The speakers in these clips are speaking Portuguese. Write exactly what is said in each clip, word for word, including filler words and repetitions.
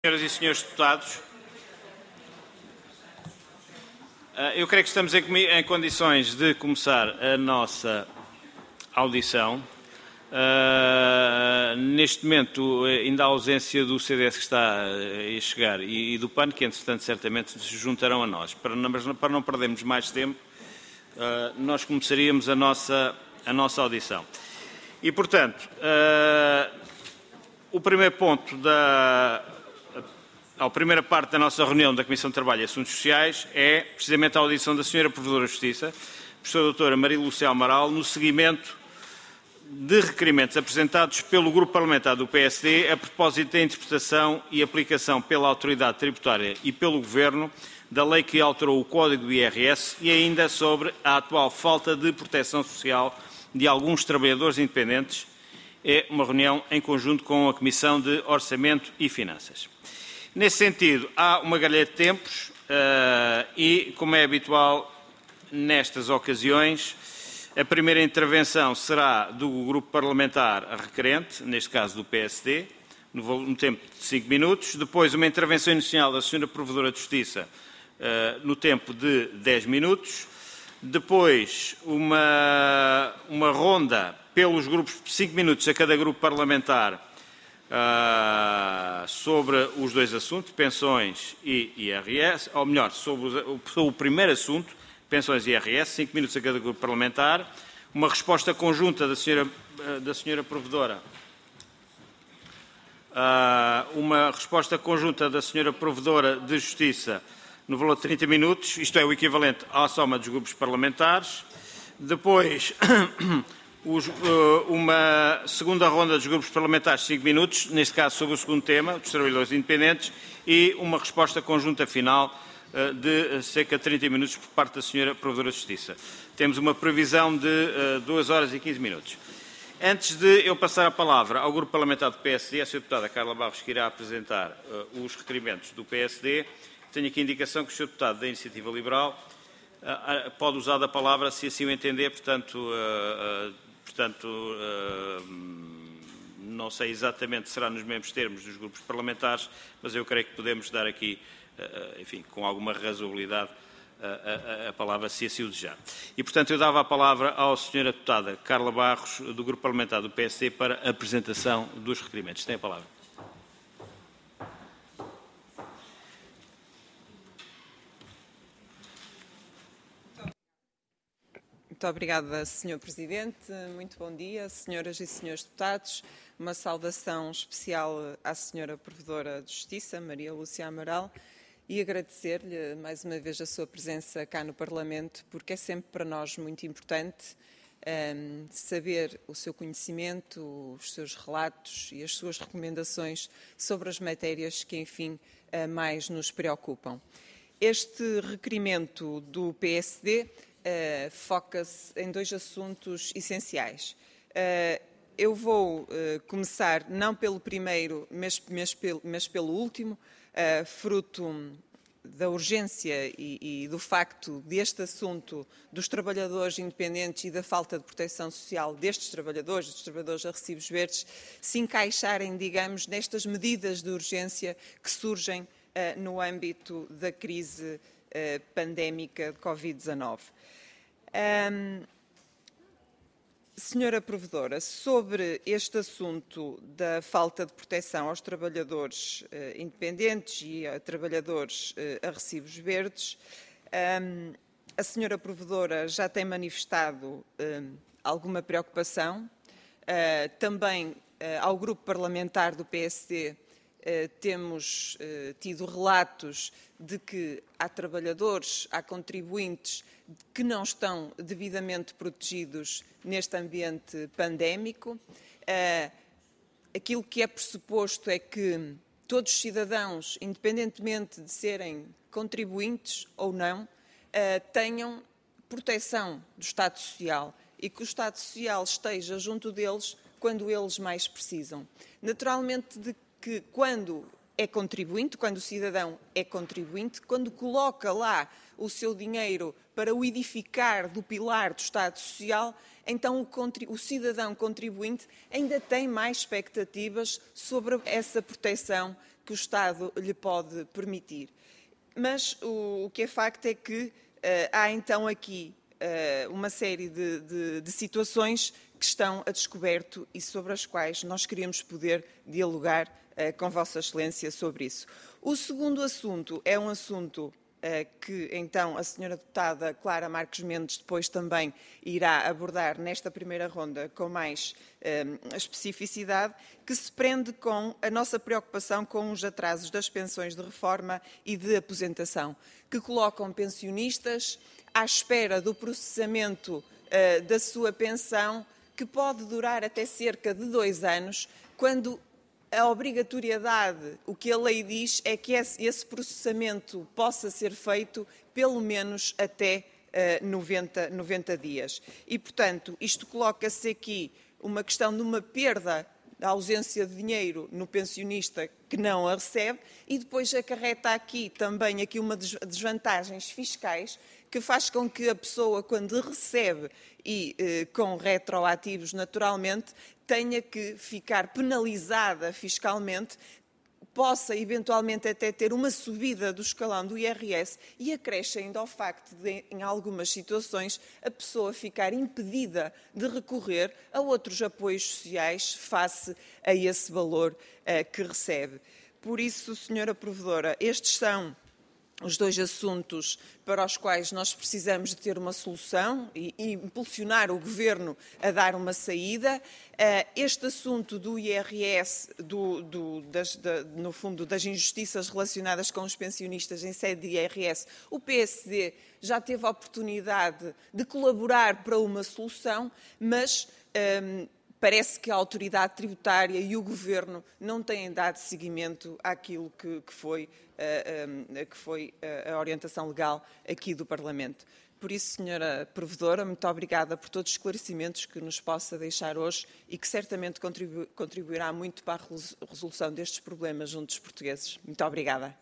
Senhoras e senhores deputados, eu creio que estamos em condições de começar a nossa audição. Uh, neste momento, ainda há ausência do C D S que está a chegar e, e do P A N, que, entretanto, certamente se juntarão a nós. Para não, para não perdermos mais tempo, uh, nós começaríamos a nossa, a nossa audição. E, portanto, uh, o primeiro ponto da... A primeira parte da nossa reunião da Comissão de Trabalho e Assuntos Sociais é precisamente a audição da senhora Provedora de Justiça, professora doutora Maria Lúcia Amaral, no seguimento de requerimentos apresentados pelo Grupo Parlamentar do P S D a propósito da interpretação e aplicação pela Autoridade Tributária e pelo Governo da lei que alterou o Código do I R S e ainda sobre a atual falta de proteção social de alguns trabalhadores independentes. É uma reunião em conjunto com a Comissão de Orçamento e Finanças. Nesse sentido, há uma galheta de tempos uh, e, como é habitual nestas ocasiões, a primeira intervenção será do grupo parlamentar requerente, neste caso do P S D, no, no tempo de cinco minutos. Depois, uma intervenção inicial da senhora Provedora de Justiça, uh, no tempo de dez minutos. Depois, uma, uma ronda pelos grupos de cinco minutos a cada grupo parlamentar, Uh, sobre os dois assuntos, pensões e I R S, ou melhor, sobre o, sobre o primeiro assunto, pensões e I R S, cinco minutos a cada grupo parlamentar, uma resposta conjunta da senhora, da senhora Provedora, uh, uma resposta conjunta da senhora Provedora de Justiça no valor de trinta minutos, isto é o equivalente à soma dos grupos parlamentares. Depois, Os, uh, uma segunda ronda dos grupos parlamentares de cinco minutos, neste caso sobre o segundo tema, dos trabalhadores independentes, e uma resposta conjunta final uh, de cerca de trinta minutos por parte da senhora Provedora de Justiça. Temos uma previsão de uh, duas horas e quinze minutos. Antes de eu passar a palavra ao grupo parlamentar do P S D, a senhora deputada Carla Barros, que irá apresentar uh, os requerimentos do P S D, tenho aqui a indicação que o senhor deputado da Iniciativa Liberal uh, uh, pode usar da palavra se assim o entender, portanto... Uh, uh, Portanto, não sei exatamente se será nos mesmos termos dos grupos parlamentares, mas eu creio que podemos dar aqui, enfim, com alguma razoabilidade, a, a, a palavra, se assim o desejar. E, portanto, eu dava a palavra à senhora deputada Carla Barros, do grupo parlamentar do P S D, para a apresentação dos requerimentos. Tem a palavra. Muito obrigada, senhor Presidente. Muito bom dia, senhoras e senhores deputados. Uma saudação especial à senhora Provedora de Justiça, Maria Lúcia Amaral, e agradecer-lhe mais uma vez a sua presença cá no Parlamento, porque é sempre para nós muito importante um, saber o seu conhecimento, os seus relatos e as suas recomendações sobre as matérias que, enfim, mais nos preocupam. Este requerimento do P S D Uh, foca-se em dois assuntos essenciais. Uh, eu vou uh, começar não pelo primeiro, mas, mas, pelo, mas pelo último, uh, fruto da urgência e, e do facto deste assunto dos trabalhadores independentes e da falta de proteção social destes trabalhadores, dos trabalhadores a recibos verdes, se encaixarem, digamos, nestas medidas de urgência que surgem uh, no âmbito da crise uh, pandémica de Covid dezanove. Um, senhora Provedora, sobre este assunto da falta de proteção aos trabalhadores uh, independentes e a trabalhadores uh, a recibos verdes, um, a senhora Provedora já tem manifestado um, alguma preocupação. Uh, também uh, ao grupo parlamentar do P S D uh, temos uh, tido relatos de que há trabalhadores, há contribuintes que não estão devidamente protegidos neste ambiente pandémico. Uh, aquilo que é pressuposto é que todos os cidadãos, independentemente de serem contribuintes ou não, uh, tenham proteção do Estado Social e que o Estado Social esteja junto deles quando eles mais precisam. Naturalmente, de que quando é contribuinte, quando o cidadão é contribuinte, quando coloca lá o seu dinheiro para o edificar do pilar do Estado Social, então o, o cidadão contribuinte ainda tem mais expectativas sobre essa proteção que o Estado lhe pode permitir. Mas o, o que é facto é que uh, há então aqui uh, uma série de, de, de situações que estão a descoberto e sobre as quais nós queríamos poder dialogar uh, com Vossa Excelência sobre isso. O segundo assunto é um assunto que, então, a senhora deputada Clara Marques Mendes depois também irá abordar nesta primeira ronda com mais um, especificidade, que se prende com a nossa preocupação com os atrasos das pensões de reforma e de aposentação, que colocam pensionistas à espera do processamento uh, da sua pensão, que pode durar até cerca de dois anos, quando a obrigatoriedade, o que a lei diz é que esse processamento possa ser feito pelo menos até uh, noventa, noventa dias. E, portanto, isto coloca-se aqui uma questão de uma perda da ausência de dinheiro no pensionista que não a recebe e depois acarreta aqui também aqui uma desvantagens fiscais que faz com que a pessoa, quando recebe e eh, com retroativos naturalmente, tenha que ficar penalizada fiscalmente, possa eventualmente até ter uma subida do escalão do I R S e acresce ainda ao facto de, em algumas situações, a pessoa ficar impedida de recorrer a outros apoios sociais face a esse valor uh, que recebe. Por isso, senhora Provedora, estes são os dois assuntos para os quais nós precisamos de ter uma solução e, e impulsionar o Governo a dar uma saída. Uh, este assunto do I R S, do, do, das, da, no fundo, das injustiças relacionadas com os pensionistas em sede de I R S, o P S D já teve a oportunidade de colaborar para uma solução, mas um, parece que a autoridade tributária e o Governo não têm dado seguimento àquilo que, que, foi, uh, um, que foi a orientação legal aqui do Parlamento. Por isso, senhora Provedora, muito obrigada por todos os esclarecimentos que nos possa deixar hoje e que certamente contribu contribuirá muito para a resolução destes problemas junto dos portugueses. Muito obrigada.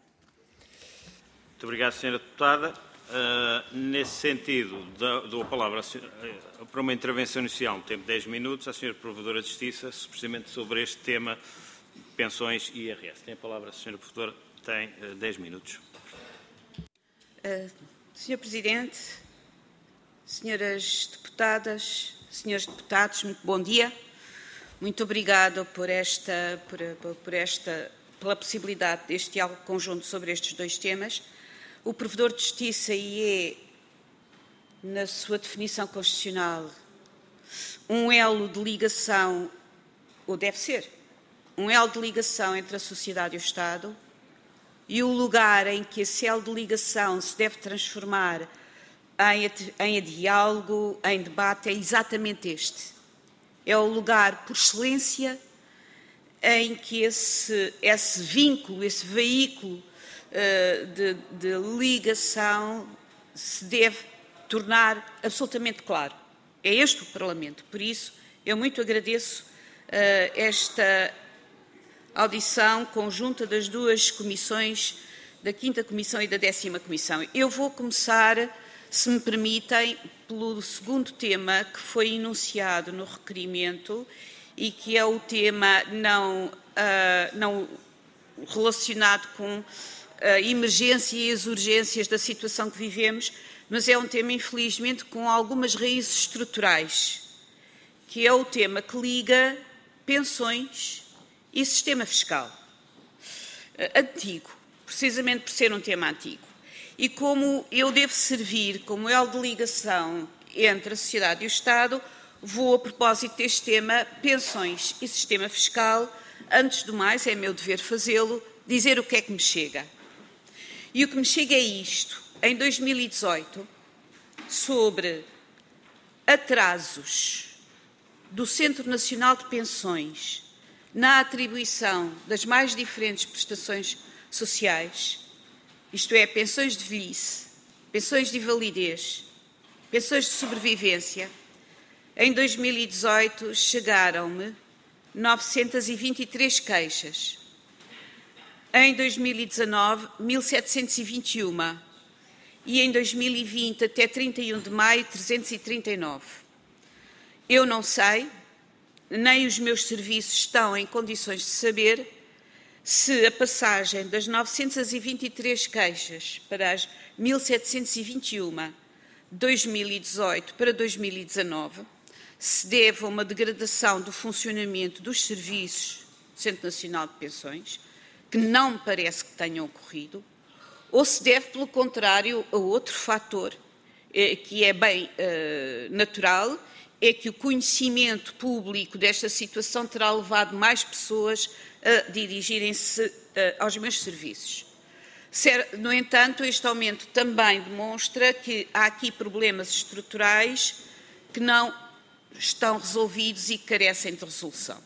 Muito obrigado, senhora deputada. Uh, nesse sentido, dou a palavra a, para uma intervenção inicial, no tempo de dez minutos, à senhora Provedora de Justiça, precisamente sobre este tema, pensões e I R S. Tem a palavra a senhora Provedora, tem uh, dez minutos. Uh, senhor Presidente, senhoras deputadas, senhores deputados, muito bom dia. Muito obrigado por esta, por, por esta, pela possibilidade deste diálogo conjunto sobre estes dois temas. O Provedor de Justiça é, na sua definição constitucional, um elo de ligação, ou deve ser, um elo de ligação entre a sociedade e o Estado, e o lugar em que esse elo de ligação se deve transformar em, em diálogo, em debate, é exatamente este. É o lugar, por excelência, em que esse, esse vínculo, esse veículo De, de ligação se deve tornar absolutamente claro. É este o Parlamento. Por isso, eu muito agradeço uh, esta audição conjunta das duas comissões, da quinta Comissão e da décima Comissão. Eu vou começar, se me permitem, pelo segundo tema que foi enunciado no requerimento e que é o tema não, uh, não relacionado com a emergência e as urgências da situação que vivemos, mas é um tema, infelizmente, com algumas raízes estruturais, que é o tema que liga pensões e sistema fiscal. Antigo, precisamente por ser um tema antigo. E como eu devo servir como elo de ligação entre a sociedade e o Estado, vou, a propósito deste tema, pensões e sistema fiscal, antes do mais, é meu dever fazê-lo, dizer o que é que me chega. E o que me chega é isto. Em dois mil e dezoito, sobre atrasos do Centro Nacional de Pensões na atribuição das mais diferentes prestações sociais, isto é, pensões de velhice, pensões de invalidez, pensões de sobrevivência, em dois mil e dezoito chegaram-me novecentas e vinte e três queixas. Em dois mil e dezanove, mil setecentos e vinte e um e em dois mil e vinte, até trinta e um de maio, trezentos e trinta e nove. Eu não sei, nem os meus serviços estão em condições de saber, se a passagem das novecentas e vinte e três queixas para as mil setecentas e vinte e um de dois mil e dezoito para dois mil e dezanove se deve a uma degradação do funcionamento dos serviços do Centro Nacional de Pensões, que não me parece que tenham ocorrido, ou se deve, pelo contrário, a outro fator, eh, que é bem eh, natural, é que o conhecimento público desta situação terá levado mais pessoas a dirigirem-se eh, aos meus serviços. No entanto, este aumento também demonstra que há aqui problemas estruturais que não estão resolvidos e que carecem de resolução.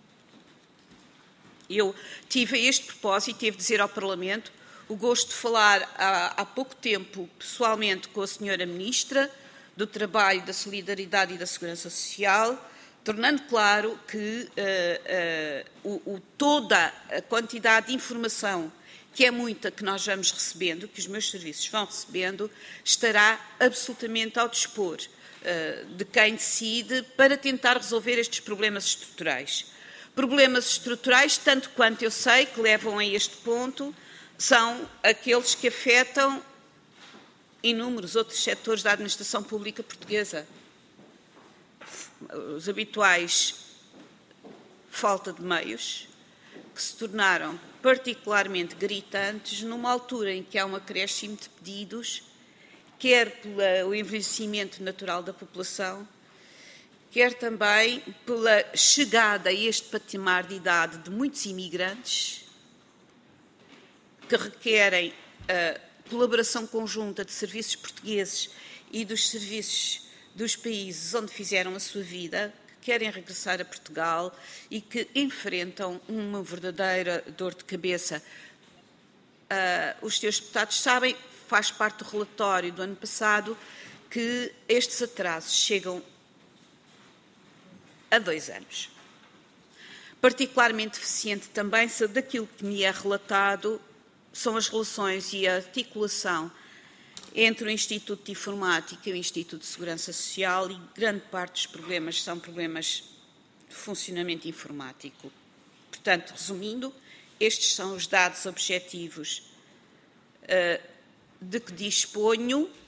Eu tive a este propósito, devo dizer ao Parlamento, o gosto de falar há, há pouco tempo pessoalmente com a senhora Ministra do Trabalho, da Solidariedade e da Segurança Social, tornando claro que uh, uh, o, o, toda a quantidade de informação, que é muita, que nós vamos recebendo, que os meus serviços vão recebendo, estará absolutamente ao dispor uh, de quem decide para tentar resolver estes problemas estruturais. Problemas estruturais, tanto quanto eu sei, que levam a este ponto, são aqueles que afetam inúmeros outros setores da administração pública portuguesa. Os habituais falta de meios, que se tornaram particularmente gritantes numa altura em que há um acréscimo de pedidos, quer pelo envelhecimento natural da população, quer também pela chegada a este patamar de idade de muitos imigrantes que requerem a colaboração conjunta de serviços portugueses e dos serviços dos países onde fizeram a sua vida, que querem regressar a Portugal e que enfrentam uma verdadeira dor de cabeça. Uh, os senhores deputados sabem, faz parte do relatório do ano passado, que estes atrasos chegam a dois anos. Particularmente deficiente também, daquilo que me é relatado, são as relações e a articulação entre o Instituto de Informática e o Instituto de Segurança Social, e grande parte dos problemas são problemas de funcionamento informático. Portanto, resumindo, estes são os dados objetivos uh, de que disponho, uh,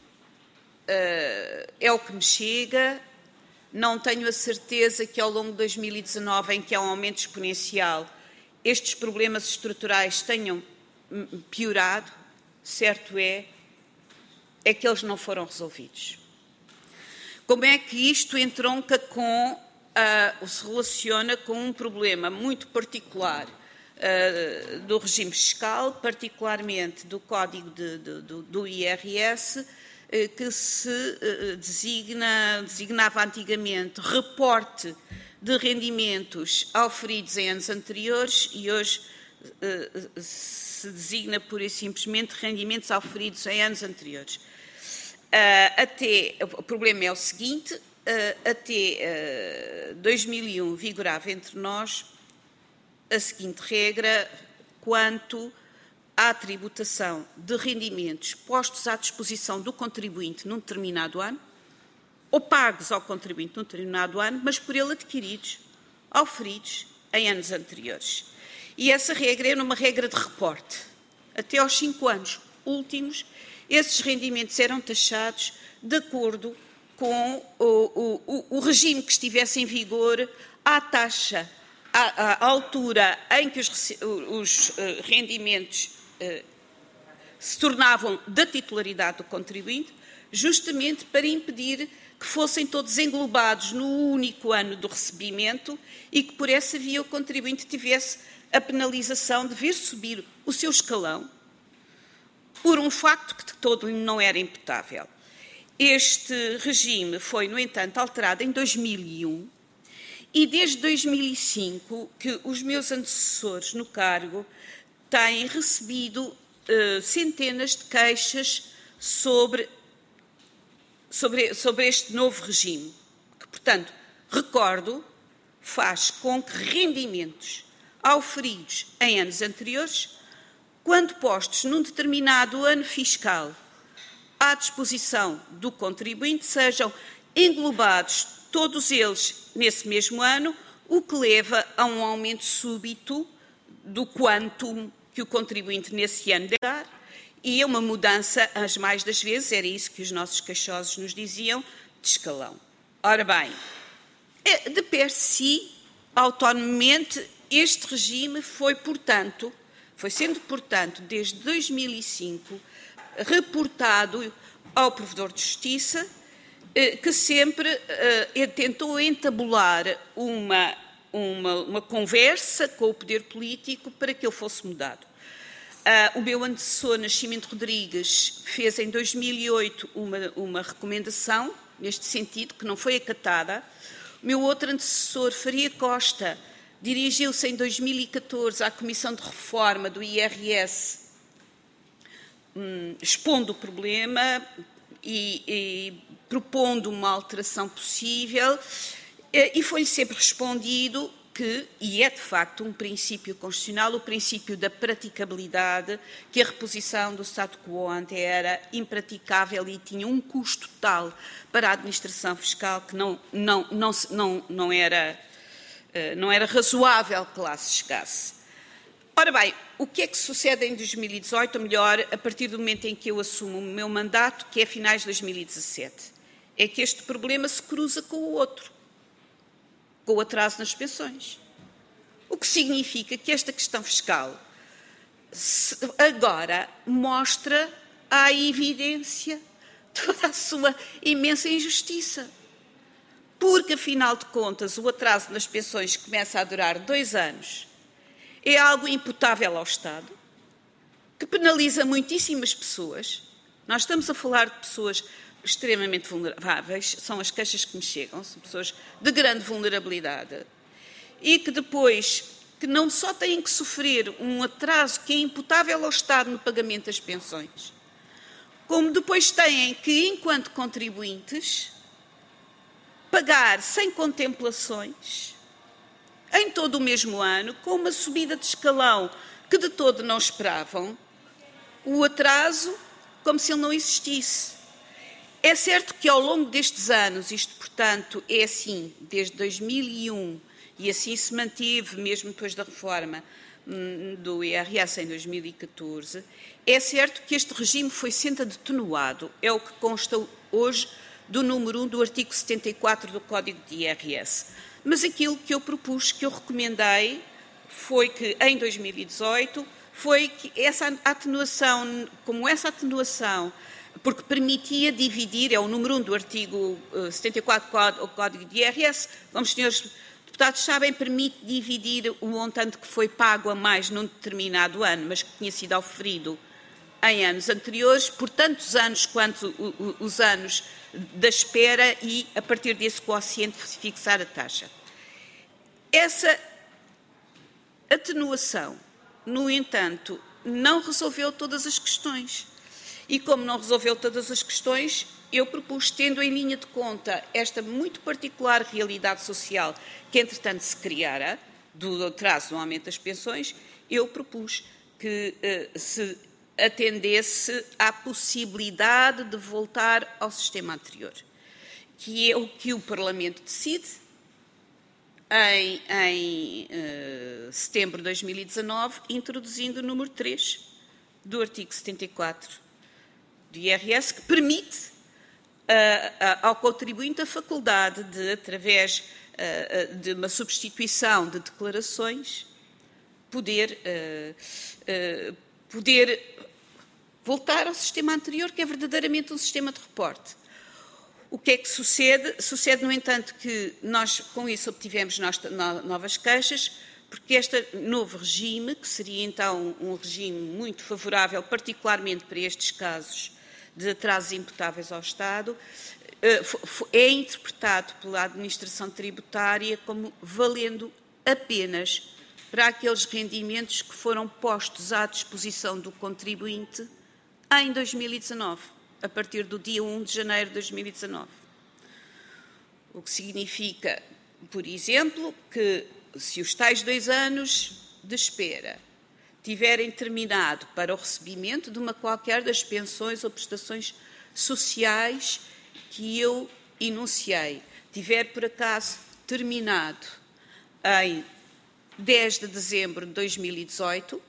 é o que me chega. Não tenho a certeza que ao longo de dois mil e dezanove, em que há um aumento exponencial, estes problemas estruturais tenham piorado. Certo é, é que eles não foram resolvidos. Como é que isto entronca com, uh, se relaciona com um problema muito particular uh, do regime fiscal, particularmente do Código de, de, do, do I R S, uh, que se uh, designa, designava antigamente reporte de rendimentos auferidos em anos anteriores e hoje uh, se designa pura e simplesmente rendimentos auferidos em anos anteriores. Uh, até, o problema é o seguinte, uh, até uh, dois mil e um vigorava entre nós a seguinte regra quanto à tributação de rendimentos postos à disposição do contribuinte num determinado ano, ou pagos ao contribuinte num determinado ano, mas por ele adquiridos, auferidos em anos anteriores. E essa regra é uma regra de reporte. Até aos cinco anos últimos, esses rendimentos eram taxados de acordo com o, o, o regime que estivesse em vigor, à taxa, à, à altura em que os, os rendimentos eh, se tornavam da titularidade do contribuinte, justamente para impedir que fossem todos englobados no único ano do recebimento e que, por essa via, o contribuinte tivesse a penalização de ver subir o seu escalão por um facto que de todo não era imputável. Este regime foi, no entanto, alterado em dois mil e um e desde dois mil e cinco que os meus antecessores no cargo têm recebido uh, centenas de queixas sobre, sobre, sobre este novo regime, que, portanto, recordo, faz com que rendimentos auferidos em anos anteriores, quando postos num determinado ano fiscal à disposição do contribuinte, sejam englobados todos eles nesse mesmo ano, o que leva a um aumento súbito do quantum que o contribuinte nesse ano deve dar, e é uma mudança, as mais das vezes, era isso que os nossos queixosos nos diziam, de escalão. Ora bem, de per si, autonomamente, este regime foi, portanto, foi sendo, portanto, desde dois mil e cinco, reportado ao Provedor de Justiça, que sempre eh, tentou entabular uma, uma, uma conversa com o poder político para que ele fosse mudado. Uh, o meu antecessor, Nascimento Rodrigues, fez em dois mil e oito uma, uma recomendação neste sentido, que não foi acatada. O meu outro antecessor, Faria Costa, dirigiu-se em dois mil e catorze à Comissão de Reforma do I R S, hum, expondo o problema e, e propondo uma alteração possível, e foi sempre respondido que, e é de facto um princípio constitucional, o princípio da praticabilidade, que a reposição do status quo ante era impraticável e tinha um custo tal para a administração fiscal que não, não, não, não, não, era, não era razoável que lá se chegasse. Ora bem, o que é que sucede em dois mil e dezoito, ou melhor, a partir do momento em que eu assumo o meu mandato, que é finais de dois mil e dezassete? É que este problema se cruza com o outro, com o atraso nas pensões. O que significa que esta questão fiscal agora mostra à evidência toda a sua imensa injustiça. Porque, afinal de contas, o atraso nas pensões começa a durar dois anos. É algo imputável ao Estado, que penaliza muitíssimas pessoas. Nós estamos a falar de pessoas extremamente vulneráveis, são as queixas que me chegam, são pessoas de grande vulnerabilidade, e que depois, que não só têm que sofrer um atraso que é imputável ao Estado no pagamento das pensões, como depois têm que, enquanto contribuintes, pagar sem contemplações, em todo o mesmo ano, com uma subida de escalão que de todo não esperavam, o atraso como se ele não existisse. É certo que ao longo destes anos, isto, portanto, é assim desde dois mil e um, e assim se manteve mesmo depois da reforma do I R S em dois mil e catorze, é certo que este regime foi sendo atenuado, é o que consta hoje do número um do artigo setenta e quatro do Código de I R S. Mas aquilo que eu propus, que eu recomendei, foi que em dois mil e dezoito, foi que essa atenuação, como essa atenuação, porque permitia dividir, é o número um do artigo setenta e quatro do Código de I R S, como os senhores deputados sabem, permite dividir o montante que foi pago a mais num determinado ano, mas que tinha sido oferido em anos anteriores, por tantos anos quanto os anos da espera, e a partir desse quociente fixar a taxa. Essa atenuação, no entanto, não resolveu todas as questões. E como não resolveu todas as questões, eu propus, tendo em linha de conta esta muito particular realidade social que, entretanto, se criara, do atraso no aumento das pensões, eu propus que uh, se atendesse à possibilidade de voltar ao sistema anterior, que é o que o Parlamento decide em, em uh, setembro de dois mil e dezanove, introduzindo o número três do artigo setenta e quatro do I R S, que permite uh, uh, ao contribuinte a faculdade de, através uh, uh, de uma substituição de declarações, poder, uh, uh, poder voltar ao sistema anterior, que é verdadeiramente um sistema de reporte. O que é que sucede? Sucede, no entanto, que nós, com isso, obtivemos novas queixas, porque este novo regime, que seria então um regime muito favorável, particularmente para estes casos de atrasos imputáveis ao Estado, é interpretado pela administração tributária como valendo apenas para aqueles rendimentos que foram postos à disposição do contribuinte em dois mil e dezanove, a partir do dia um de janeiro de dois mil e dezanove. O que significa, por exemplo, que se os tais dois anos de espera tiverem terminado para o recebimento de uma qualquer das pensões ou prestações sociais que eu enunciei, tiver por acaso terminado em dez de dezembro de dois mil e dezoito,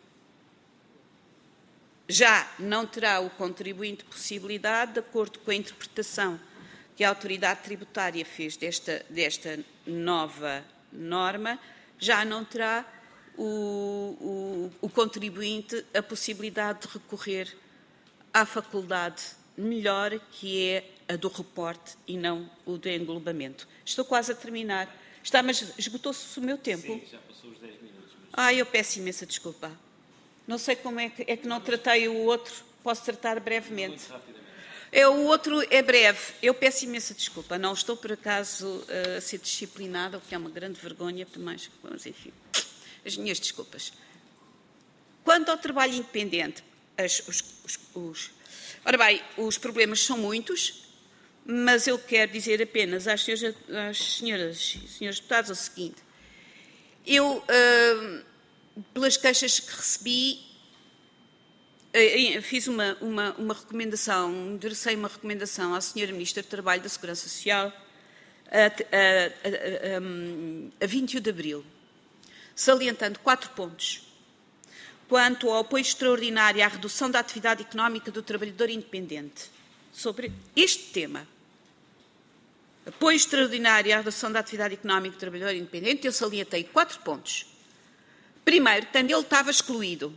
já não terá o contribuinte possibilidade, de acordo com a interpretação que a autoridade tributária fez desta, desta nova norma, já não terá o, o, o contribuinte a possibilidade de recorrer à faculdade melhor, que é a do reporte e não o do englobamento. Estou quase a terminar. Está, mas esgotou-se o meu tempo? Sim, já passou os dez minutos. Mas... Ah, eu peço imensa desculpa. Não sei como é que, é que não tratei o outro. Posso tratar brevemente? Muito rapidamente. É, o outro é breve. Eu peço imensa desculpa. Não estou, por acaso, uh, a ser disciplinada, o que é uma grande vergonha, mas, mas enfim, as minhas desculpas. Quanto ao trabalho independente, as, os, os, os, ora bem, os problemas são muitos, mas eu quero dizer apenas às senhoras, às senhoras e senhores deputados o seguinte. Eu, uh, pelas queixas que recebi, uh, fiz uma, uma, uma recomendação, enderecei uma recomendação à senhora Ministra do Trabalho e da Segurança Social a, a, a, a, a vinte e um de abril, salientando quatro pontos. Quanto ao apoio extraordinário à redução da atividade económica do trabalhador independente. Sobre este tema, apoio extraordinário à redução da atividade económica do trabalhador independente, eu salientei quatro pontos. Primeiro, quando ele estava excluído,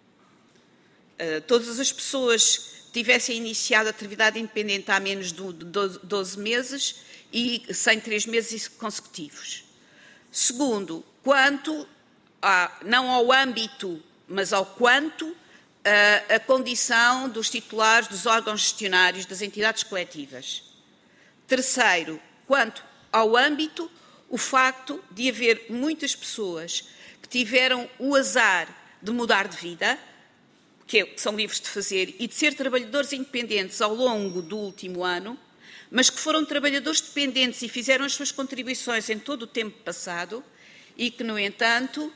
todas as pessoas que tivessem iniciado a atividade independente há menos de doze meses e sem três meses consecutivos. Segundo, quanto, a, não ao âmbito, mas ao quanto a, a condição dos titulares dos órgãos gestionários das entidades coletivas. Terceiro, quanto ao âmbito, o facto de haver muitas pessoas que tiveram o azar de mudar de vida, que são livres de fazer, e de ser trabalhadores independentes ao longo do último ano, mas que foram trabalhadores dependentes e fizeram as suas contribuições em todo o tempo passado e que, no entanto,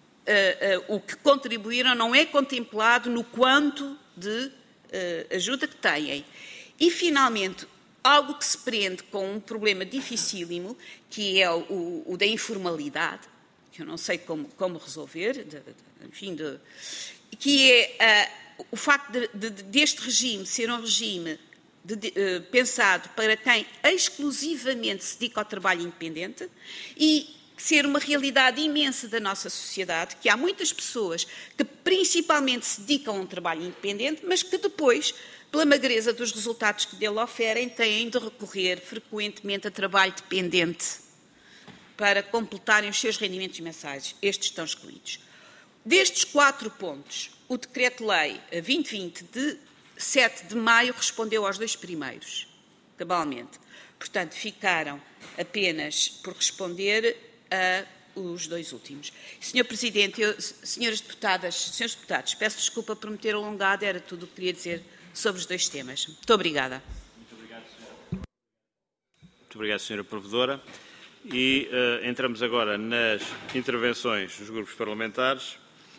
Uh, uh, o que contribuíram não é contemplado no quanto de uh, ajuda que têm. E, finalmente, algo que se prende com um problema dificílimo, que é o, o da informalidade, que eu não sei como, como resolver, de, de, enfim, de, que é uh, o facto de, de, deste regime ser um regime de, de, uh, pensado para quem exclusivamente se dedica ao trabalho independente e ser uma realidade imensa da nossa sociedade, que há muitas pessoas que principalmente se dedicam a um trabalho independente, mas que depois, pela magreza dos resultados que dele oferem, têm de recorrer frequentemente a trabalho dependente para completarem os seus rendimentos mensais. Estes estão excluídos. Destes quatro pontos, o Decreto-Lei vinte vinte de sete de maio respondeu aos dois primeiros, cabalmente. Portanto, ficaram apenas por responder a os dois últimos. senhor Presidente, eu, senhoras deputadas, senhores deputados, peço desculpa por me ter alongado, era tudo o que queria dizer sobre os dois temas. Muito obrigada. Muito obrigado, senhora. Muito obrigado, senhora Provedora. E uh, entramos agora nas intervenções dos grupos parlamentares.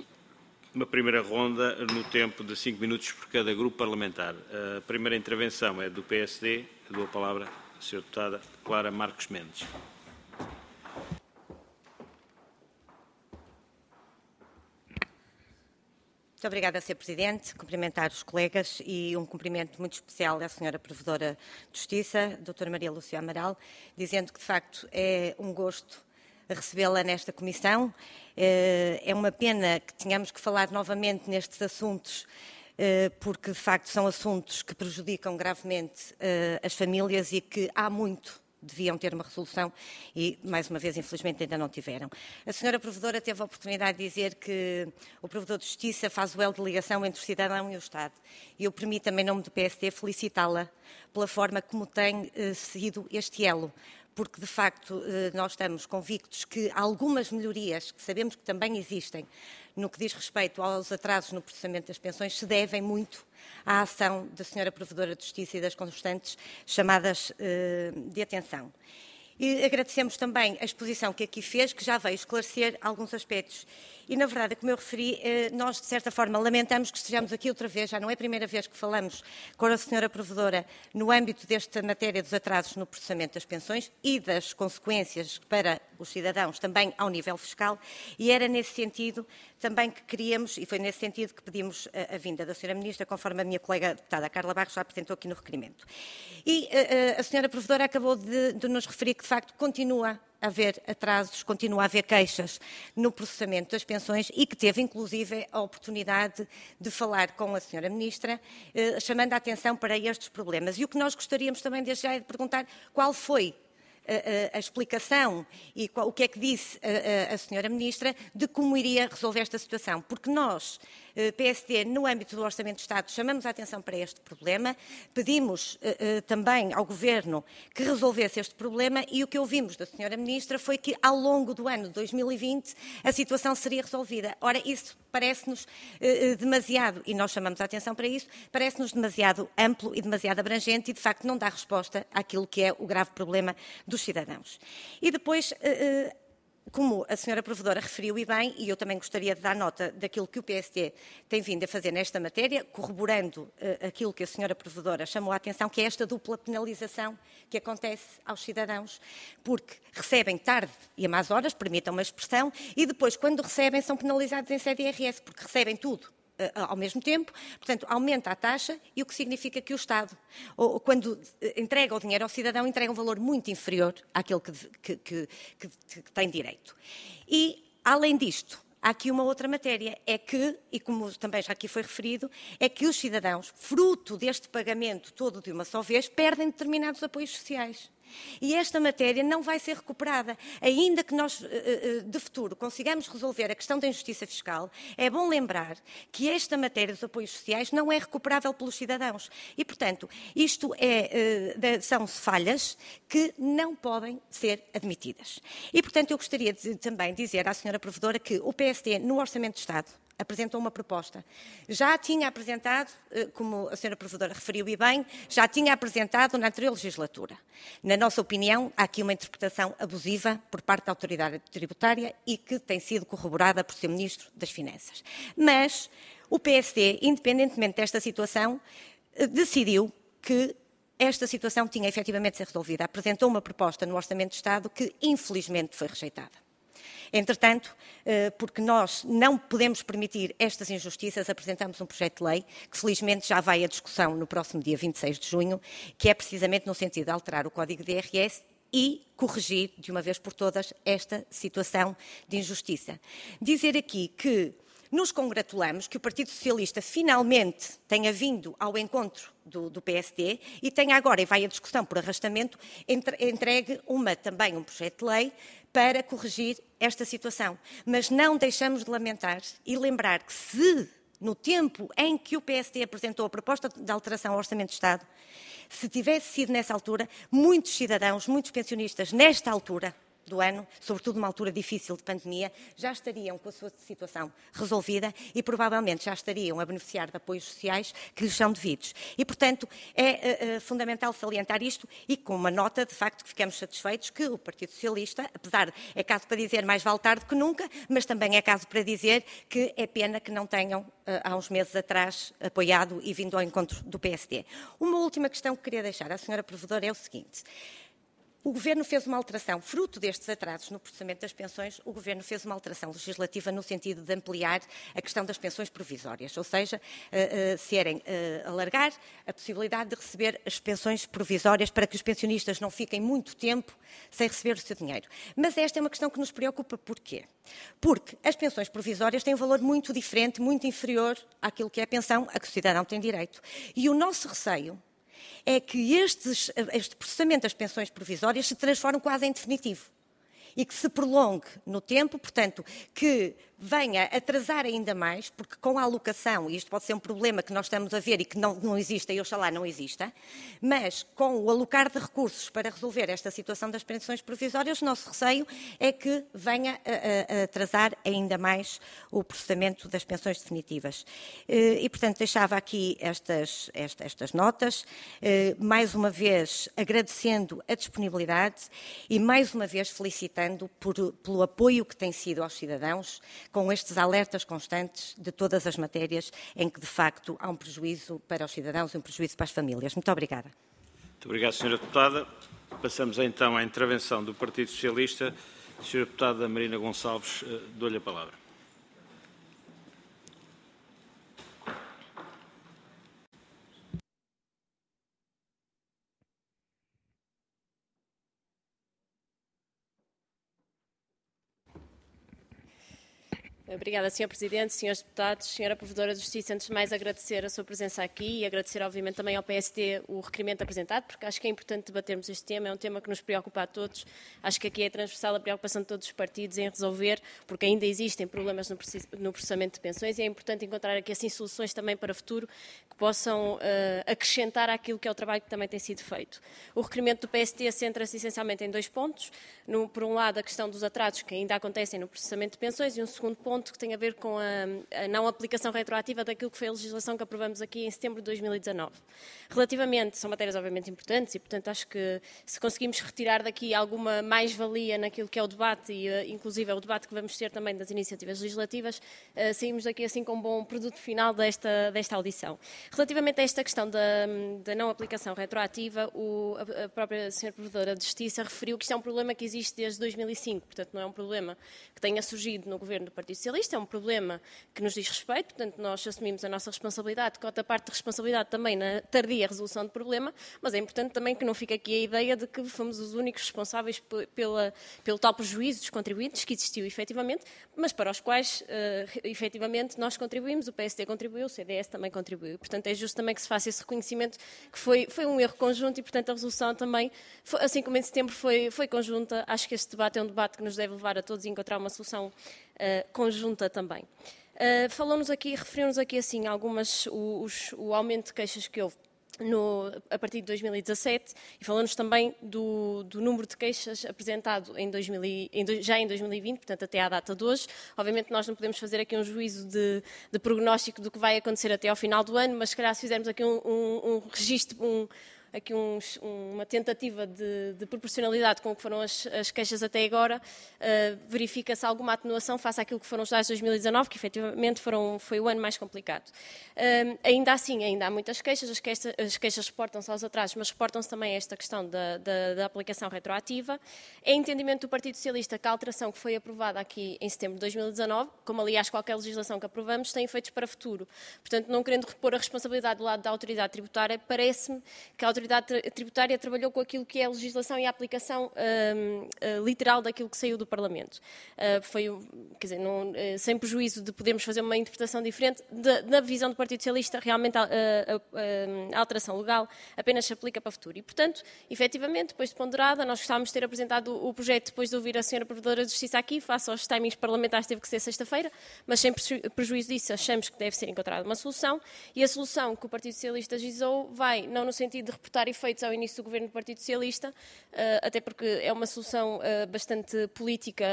Uma primeira ronda no tempo de cinco minutos por cada grupo parlamentar. A primeira intervenção é do P S D. Dou a palavra à senhora deputada Clara Marques Mendes. Muito obrigada, senhor Presidente. Cumprimentar os colegas e um cumprimento muito especial à senhora Provedora de Justiça, doutora Maria Lúcia Amaral, dizendo que, de facto, é um gosto recebê-la nesta comissão. É uma pena que tenhamos que falar novamente nestes assuntos, porque, de facto, são assuntos que prejudicam gravemente as famílias e que há muito deviam ter uma resolução e, mais uma vez, infelizmente, ainda não tiveram. A senhora Provedora teve a oportunidade de dizer que o Provedor de Justiça faz o elo de ligação entre o cidadão e o Estado. E eu permito-me, em nome do P S D, felicitá-la pela forma como tem eh, seguido este elo, porque, de facto, eh, nós estamos convictos que algumas melhorias, que sabemos que também existem, no que diz respeito aos atrasos no processamento das pensões, se devem muito à ação da senhora Provedora de Justiça e das constantes chamadas uh, de atenção. E agradecemos também a exposição que aqui fez, que já veio esclarecer alguns aspectos. E, na verdade, como eu referi, nós, de certa forma, lamentamos que estejamos aqui outra vez, já não é a primeira vez que falamos com a senhora Provedora no âmbito desta matéria dos atrasos no processamento das pensões e das consequências para os cidadãos também ao nível fiscal, e era nesse sentido também que queríamos, e foi nesse sentido que pedimos a, a vinda da senhora Ministra, conforme a minha colega deputada Carla Barros já apresentou aqui no requerimento. E a, a senhora Provedora acabou de, de nos referir que, de facto, continua a haver atrasos, continua a haver queixas no processamento das pensões e que teve, inclusive, a oportunidade de falar com a senhora Ministra, eh, chamando a atenção para estes problemas. E o que nós gostaríamos também, desde já, é de perguntar qual foi a, a, a explicação e qual, o que é que disse a, a, a senhora Ministra de como iria resolver esta situação. Porque nós, P S D, no âmbito do Orçamento de Estado, chamamos a atenção para este problema, pedimos uh, uh, também ao Governo que resolvesse este problema e o que ouvimos da senhora Ministra foi que ao longo do ano de dois mil e vinte a situação seria resolvida. Ora, isso parece-nos uh, demasiado, e nós chamamos a atenção para isso, parece-nos demasiado amplo e demasiado abrangente e, de facto, não dá resposta àquilo que é o grave problema dos cidadãos. E depois, uh, uh, como a senhora Provedora referiu e bem, e eu também gostaria de dar nota daquilo que o P S D tem vindo a fazer nesta matéria, corroborando uh, aquilo que a senhora Provedora chamou a atenção, que é esta dupla penalização que acontece aos cidadãos, porque recebem tarde e a más horas, permitam uma expressão, e depois, quando recebem, são penalizados em sede I R S, porque recebem tudo ao mesmo tempo, portanto, aumenta a taxa, e o que significa que o Estado, ou, quando entrega o dinheiro ao cidadão, entrega um valor muito inferior àquele que, que, que, que, que tem direito. E, além disto, há aqui uma outra matéria, é que, e como também já aqui foi referido, é que os cidadãos, fruto deste pagamento todo de uma só vez, perdem determinados apoios sociais. E esta matéria não vai ser recuperada. Ainda que nós, de futuro, consigamos resolver a questão da injustiça fiscal, é bom lembrar que esta matéria dos apoios sociais não é recuperável pelos cidadãos. E, portanto, isto é, são falhas que não podem ser admitidas. E, portanto, eu gostaria de também dizer à senhora Provedora que o P S D, no Orçamento de Estado, apresentou uma proposta. Já tinha apresentado, como a senhora Provedora referiu e bem, já tinha apresentado na anterior legislatura. Na nossa opinião, há aqui uma interpretação abusiva por parte da autoridade tributária e que tem sido corroborada por seu Ministro das Finanças. Mas o P S D, independentemente desta situação, decidiu que esta situação tinha efetivamente de ser resolvida. Apresentou uma proposta no Orçamento de Estado que, infelizmente, foi rejeitada. Entretanto, porque nós não podemos permitir estas injustiças, apresentamos um projeto de lei que felizmente já vai à discussão no próximo dia vinte e seis de junho, que é precisamente no sentido de alterar o Código de I R S e corrigir de uma vez por todas esta situação de injustiça. Dizer aqui que nos congratulamos que o Partido Socialista finalmente tenha vindo ao encontro do, do P S D e tenha agora, e vai à discussão por arrastamento, entregue uma, também um projeto de lei para corrigir esta situação. Mas não deixamos de lamentar e lembrar que se, no tempo em que o P S D apresentou a proposta de alteração ao Orçamento de Estado, se tivesse sido nessa altura, muitos cidadãos, muitos pensionistas, nesta altura do ano, sobretudo numa altura difícil de pandemia, já estariam com a sua situação resolvida e provavelmente já estariam a beneficiar de apoios sociais que lhes são devidos. E, portanto, é uh, fundamental salientar isto e com uma nota, de facto, que ficamos satisfeitos que o Partido Socialista, apesar, de, é caso para dizer mais vale tarde que nunca, mas também é caso para dizer que é pena que não tenham, uh, há uns meses atrás, apoiado e vindo ao encontro do P S D. Uma última questão que queria deixar à senhora Provedora é o seguinte. O Governo fez uma alteração, fruto destes atrasos no processamento das pensões, o Governo fez uma alteração legislativa no sentido de ampliar a questão das pensões provisórias, ou seja, uh, uh, serem, uh, alargar a possibilidade de receber as pensões provisórias para que os pensionistas não fiquem muito tempo sem receber o seu dinheiro. Mas esta é uma questão que nos preocupa. Porquê? Porque as pensões provisórias têm um valor muito diferente, muito inferior àquilo que é a pensão a que o cidadão tem direito. E o nosso receio é que estes, este processamento das pensões provisórias se transforme quase em definitivo e que se prolongue no tempo, portanto, que venha atrasar ainda mais, porque com a alocação, e isto pode ser um problema que nós estamos a ver e que não, não existe, e oxalá não exista, mas com o alocar de recursos para resolver esta situação das pensões provisórias, o nosso receio é que venha a, a, a atrasar ainda mais o processamento das pensões definitivas. E, portanto, deixava aqui estas, estas, estas notas, mais uma vez agradecendo a disponibilidade e mais uma vez felicitando por, pelo apoio que tem sido aos cidadãos, com estes alertas constantes de todas as matérias em que, de facto, há um prejuízo para os cidadãos e um prejuízo para as famílias. Muito obrigada. Muito obrigado, senhora Deputada. Passamos então à intervenção do Partido Socialista. senhora Deputada Marina Gonçalves, dou-lhe a palavra. Obrigada, senhor Presidente, senhores deputados, senhora Provedora de Justiça. Antes de mais, agradecer a sua presença aqui e agradecer, obviamente, também ao P S D o requerimento apresentado, porque acho que é importante debatermos este tema. É um tema que nos preocupa a todos. Acho que aqui é transversal a preocupação de todos os partidos em resolver, porque ainda existem problemas no processamento de pensões e é importante encontrar aqui, assim, soluções também para o futuro que possam uh, acrescentar àquilo que é o trabalho que também tem sido feito. O requerimento do P S D centra-se essencialmente em dois pontos. No, por um lado, a questão dos atrasos que ainda acontecem no processamento de pensões e um segundo ponto que tem a ver com a, a não aplicação retroativa daquilo que foi a legislação que aprovamos aqui em setembro de dois mil e dezanove. Relativamente, são matérias obviamente importantes e, portanto, acho que se conseguimos retirar daqui alguma mais-valia naquilo que é o debate e, uh, inclusive, é o debate que vamos ter também das iniciativas legislativas, uh, saímos daqui assim com um bom produto final desta, desta audição. Relativamente a esta questão da, da não aplicação retroativa, o, a, a própria senhora Provedora de Justiça referiu que isto é um problema que existe desde dois mil e cinco, portanto, não é um problema que tenha surgido no governo do Partido Socialista, é um problema que nos diz respeito, portanto, nós assumimos a nossa responsabilidade, com outra parte de responsabilidade também na tardia resolução do problema, mas é importante também que não fique aqui a ideia de que fomos os únicos responsáveis pela, pelo tal prejuízo dos contribuintes, que existiu efetivamente, mas para os quais, uh, efetivamente, nós contribuímos, o P S D contribuiu, o C D S também contribuiu. Portanto, é justo também que se faça esse reconhecimento que foi, foi um erro conjunto e, portanto, a resolução também, foi, assim como em setembro foi, foi conjunta. Acho que este debate é um debate que nos deve levar a todos a encontrar uma solução uh, conjunta também. Uh, Falou-nos aqui, referiu-nos aqui, assim, algumas, os, o aumento de queixas que houve No, a partir de dois mil e dezassete e falamos também do, do número de queixas apresentado em dois mil e, em, já em dois mil e vinte, portanto até à data de hoje. Obviamente nós não podemos fazer aqui um juízo de, de prognóstico do que vai acontecer até ao final do ano, mas se calhar se fizermos aqui um, um, um registro, um, aqui uns, uma tentativa de, de proporcionalidade com o que foram as, as queixas até agora, uh, verifica-se alguma atenuação face àquilo que foram os dados de dois mil e dezanove, que efetivamente foram, foi o ano mais complicado. Uh, ainda assim, ainda há muitas queixas, as queixas, as queixas reportam-se aos atrasos, mas reportam-se também a esta questão da, da, da aplicação retroativa. É entendimento do Partido Socialista que a alteração que foi aprovada aqui em setembro de dois mil e dezanove, como aliás qualquer legislação que aprovamos, tem efeitos para o futuro. Portanto, não querendo repor a responsabilidade do lado da autoridade tributária, parece-me que a autoridade A autoridade tributária trabalhou com aquilo que é a legislação e a aplicação um, uh, literal daquilo que saiu do Parlamento. Uh, foi, quer dizer, não, uh, sem prejuízo de podermos fazer uma interpretação diferente, da, da visão do Partido Socialista, realmente a, a, a, a alteração legal apenas se aplica para o futuro. E, portanto, efetivamente, depois de ponderada, nós gostávamos de ter apresentado o, o projeto depois de ouvir a senhora Provedora de Justiça aqui, face aos timings parlamentares teve que ser sexta-feira, mas sem prejuízo disso, achamos que deve ser encontrada uma solução, e a solução que o Partido Socialista agitou vai, não no sentido de reportar efeitos ao início do governo do Partido Socialista, até porque é uma solução bastante política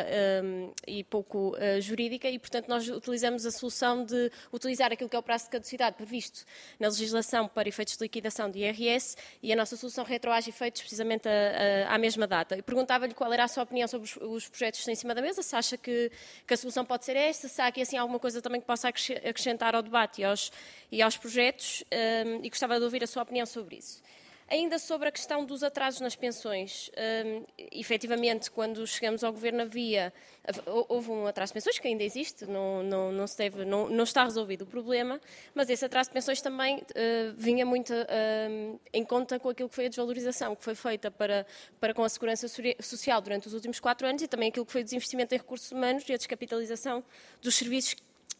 e pouco jurídica e, portanto, nós utilizamos a solução de utilizar aquilo que é o prazo de caducidade previsto na legislação para efeitos de liquidação de I R S e a nossa solução retroage efeitos precisamente à mesma data. Eu perguntava-lhe qual era a sua opinião sobre os projetos que estão em cima da mesa, se acha que, que a solução pode ser esta, se há aqui assim, alguma coisa também que possa acrescentar ao debate e aos, e aos projetos, e gostava de ouvir a sua opinião sobre isso. Ainda sobre a questão dos atrasos nas pensões, um, efetivamente, quando chegamos ao Governo havia, houve um atraso de pensões, que ainda existe, não, não, não, se deve, não, não está resolvido o problema, mas esse atraso de pensões também uh, vinha muito uh, em conta com aquilo que foi a desvalorização que foi feita para, para com a segurança social durante os últimos quatro anos e também aquilo que foi o desinvestimento em recursos humanos e a descapitalização dos serviços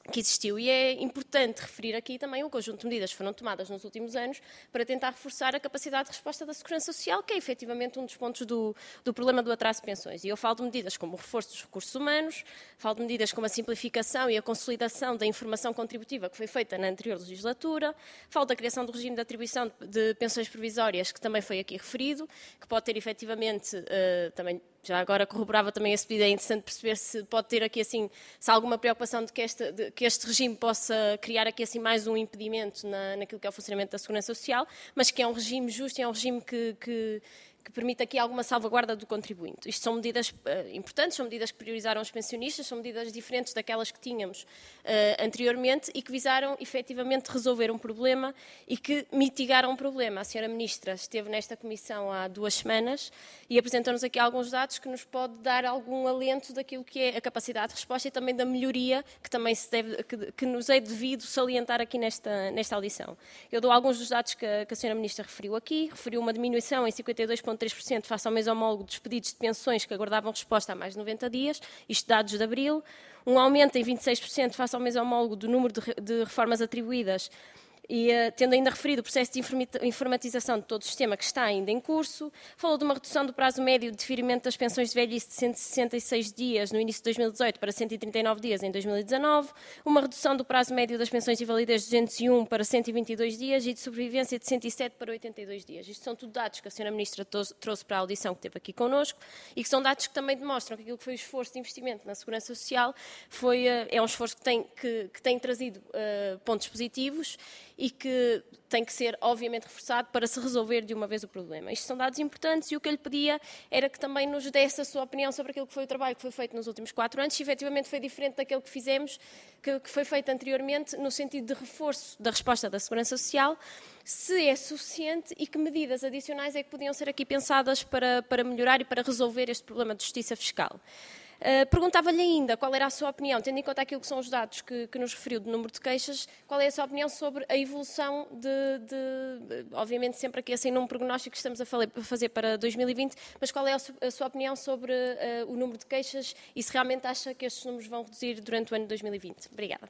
que existiu. E é importante referir aqui também um conjunto de medidas que foram tomadas nos últimos anos para tentar reforçar a capacidade de resposta da Segurança Social, que é efetivamente um dos pontos do, do problema do atraso de pensões. E eu falo de medidas como o reforço dos recursos humanos, falo de medidas como a simplificação e a consolidação da informação contributiva que foi feita na anterior legislatura, falo da criação do regime de atribuição de pensões provisórias, que também foi aqui referido, que pode ter efetivamente uh, também. Já agora corroborava também esse pedido, é interessante perceber se pode ter aqui assim, se há alguma preocupação de que este, de que este regime possa criar aqui assim mais um impedimento na, naquilo que é o funcionamento da Segurança Social, mas que é um regime justo e é um regime que, que, que permite aqui alguma salvaguarda do contribuinte. Isto são medidas uh, importantes, são medidas que priorizaram os pensionistas, são medidas diferentes daquelas que tínhamos uh, anteriormente e que visaram efetivamente resolver um problema e que mitigaram um problema. A senhora Ministra esteve nesta comissão há duas semanas e apresentou-nos aqui alguns dados que nos pode dar algum alento daquilo que é a capacidade de resposta e também da melhoria que também se deve, que, que nos é devido salientar aqui nesta, nesta audição. Eu dou alguns dos dados que a, que a senhora Ministra referiu aqui, referiu uma diminuição em cinquenta e dois vírgula três por cento face ao mês homólogo dos pedidos de pensões que aguardavam resposta há mais de noventa dias, isto dados de abril, um aumento em vinte e seis por cento face ao mês homólogo do número de, de reformas atribuídas e uh, tendo ainda referido o processo de informatização de todo o sistema que está ainda em curso, falou de uma redução do prazo médio de deferimento das pensões de velhice de cento e sessenta e seis dias no início de dois mil e dezoito para cento e trinta e nove dias em dois mil e dezanove, uma redução do prazo médio das pensões de invalidez de duzentos e um para cento e vinte e dois dias e de sobrevivência de cento e sete para oitenta e dois dias. Isto são tudo dados que a senhora Ministra trouxe para a audição que teve aqui connosco e que são dados que também demonstram que aquilo que foi o esforço de investimento na Segurança Social foi, uh, é um esforço que tem, que, que tem trazido uh, pontos positivos e que tem que ser, obviamente, reforçado para se resolver de uma vez o problema. Isto são dados importantes e o que eu lhe pedia era que também nos desse a sua opinião sobre aquilo que foi o trabalho que foi feito nos últimos quatro anos, se efetivamente foi diferente daquele que fizemos, que, que foi feito anteriormente, no sentido de reforço da resposta da Segurança Social, se é suficiente e que medidas adicionais é que podiam ser aqui pensadas para, para melhorar e para resolver este problema de justiça fiscal. Uh, Perguntava-lhe ainda qual era a sua opinião, tendo em conta aquilo que são os dados que, que nos referiu do número de queixas, qual é a sua opinião sobre a evolução de, de, de obviamente sempre aqui assim num prognóstico que estamos a fazer para dois mil e vinte, mas qual é a sua, a sua opinião sobre uh, o número de queixas e se realmente acha que estes números vão reduzir durante o ano de dois mil e vinte? Obrigada.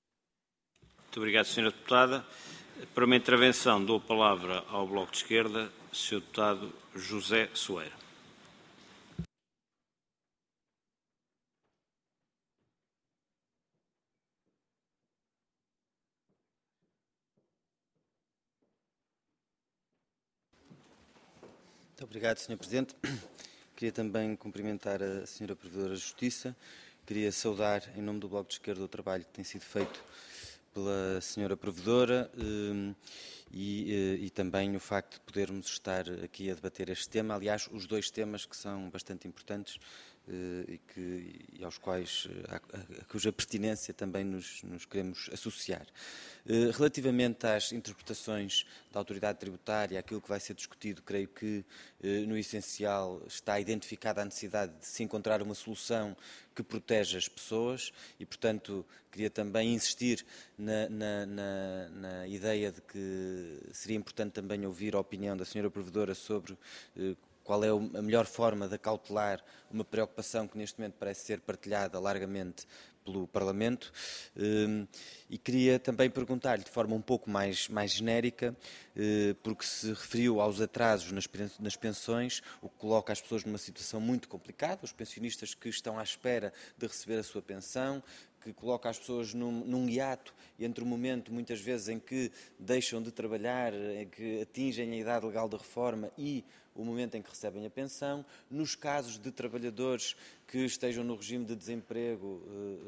Muito obrigado, senhora Deputada. Para uma intervenção, dou a palavra ao Bloco de Esquerda, senhor Deputado José Soeiro. Muito obrigado, senhor Presidente. Queria também cumprimentar a senhora Provedora de Justiça. Queria saudar, em nome do Bloco de Esquerda, o trabalho que tem sido feito pela senhora Provedora e, e também o facto de podermos estar aqui a debater este tema. Aliás, os dois temas que são bastante importantes e, que, e aos quais, a, a, a cuja pertinência também nos, nos queremos associar. Relativamente às interpretações da autoridade tributária, aquilo que vai ser discutido, creio que, no essencial, está identificada a necessidade de se encontrar uma solução que proteja as pessoas e, portanto, queria também insistir na, na, na, na ideia de que seria importante também ouvir a opinião da senhora Provedora sobre qual é a melhor forma de acautelar uma preocupação que neste momento parece ser partilhada largamente pelo Parlamento. E queria também perguntar-lhe de forma um pouco mais, mais genérica, porque se referiu aos atrasos nas pensões, o que coloca as pessoas numa situação muito complicada, os pensionistas que estão à espera de receber a sua pensão, que coloca as pessoas num, num hiato entre o momento, muitas vezes, em que deixam de trabalhar, em que atingem a idade legal de reforma e o momento em que recebem a pensão. Nos casos de trabalhadores que estejam no regime de desemprego,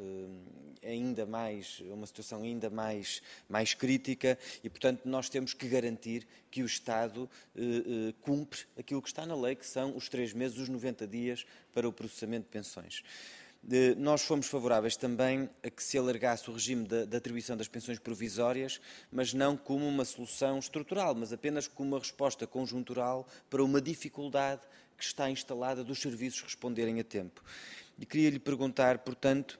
ainda mais, uma situação ainda mais, mais crítica e, portanto, nós temos que garantir que o Estado cumpre aquilo que está na lei, que são os três meses, os noventa dias para o processamento de pensões. Nós fomos favoráveis também a que se alargasse o regime da atribuição das pensões provisórias, mas não como uma solução estrutural, mas apenas como uma resposta conjuntural para uma dificuldade que está instalada dos serviços responderem a tempo. E queria lhe perguntar, portanto,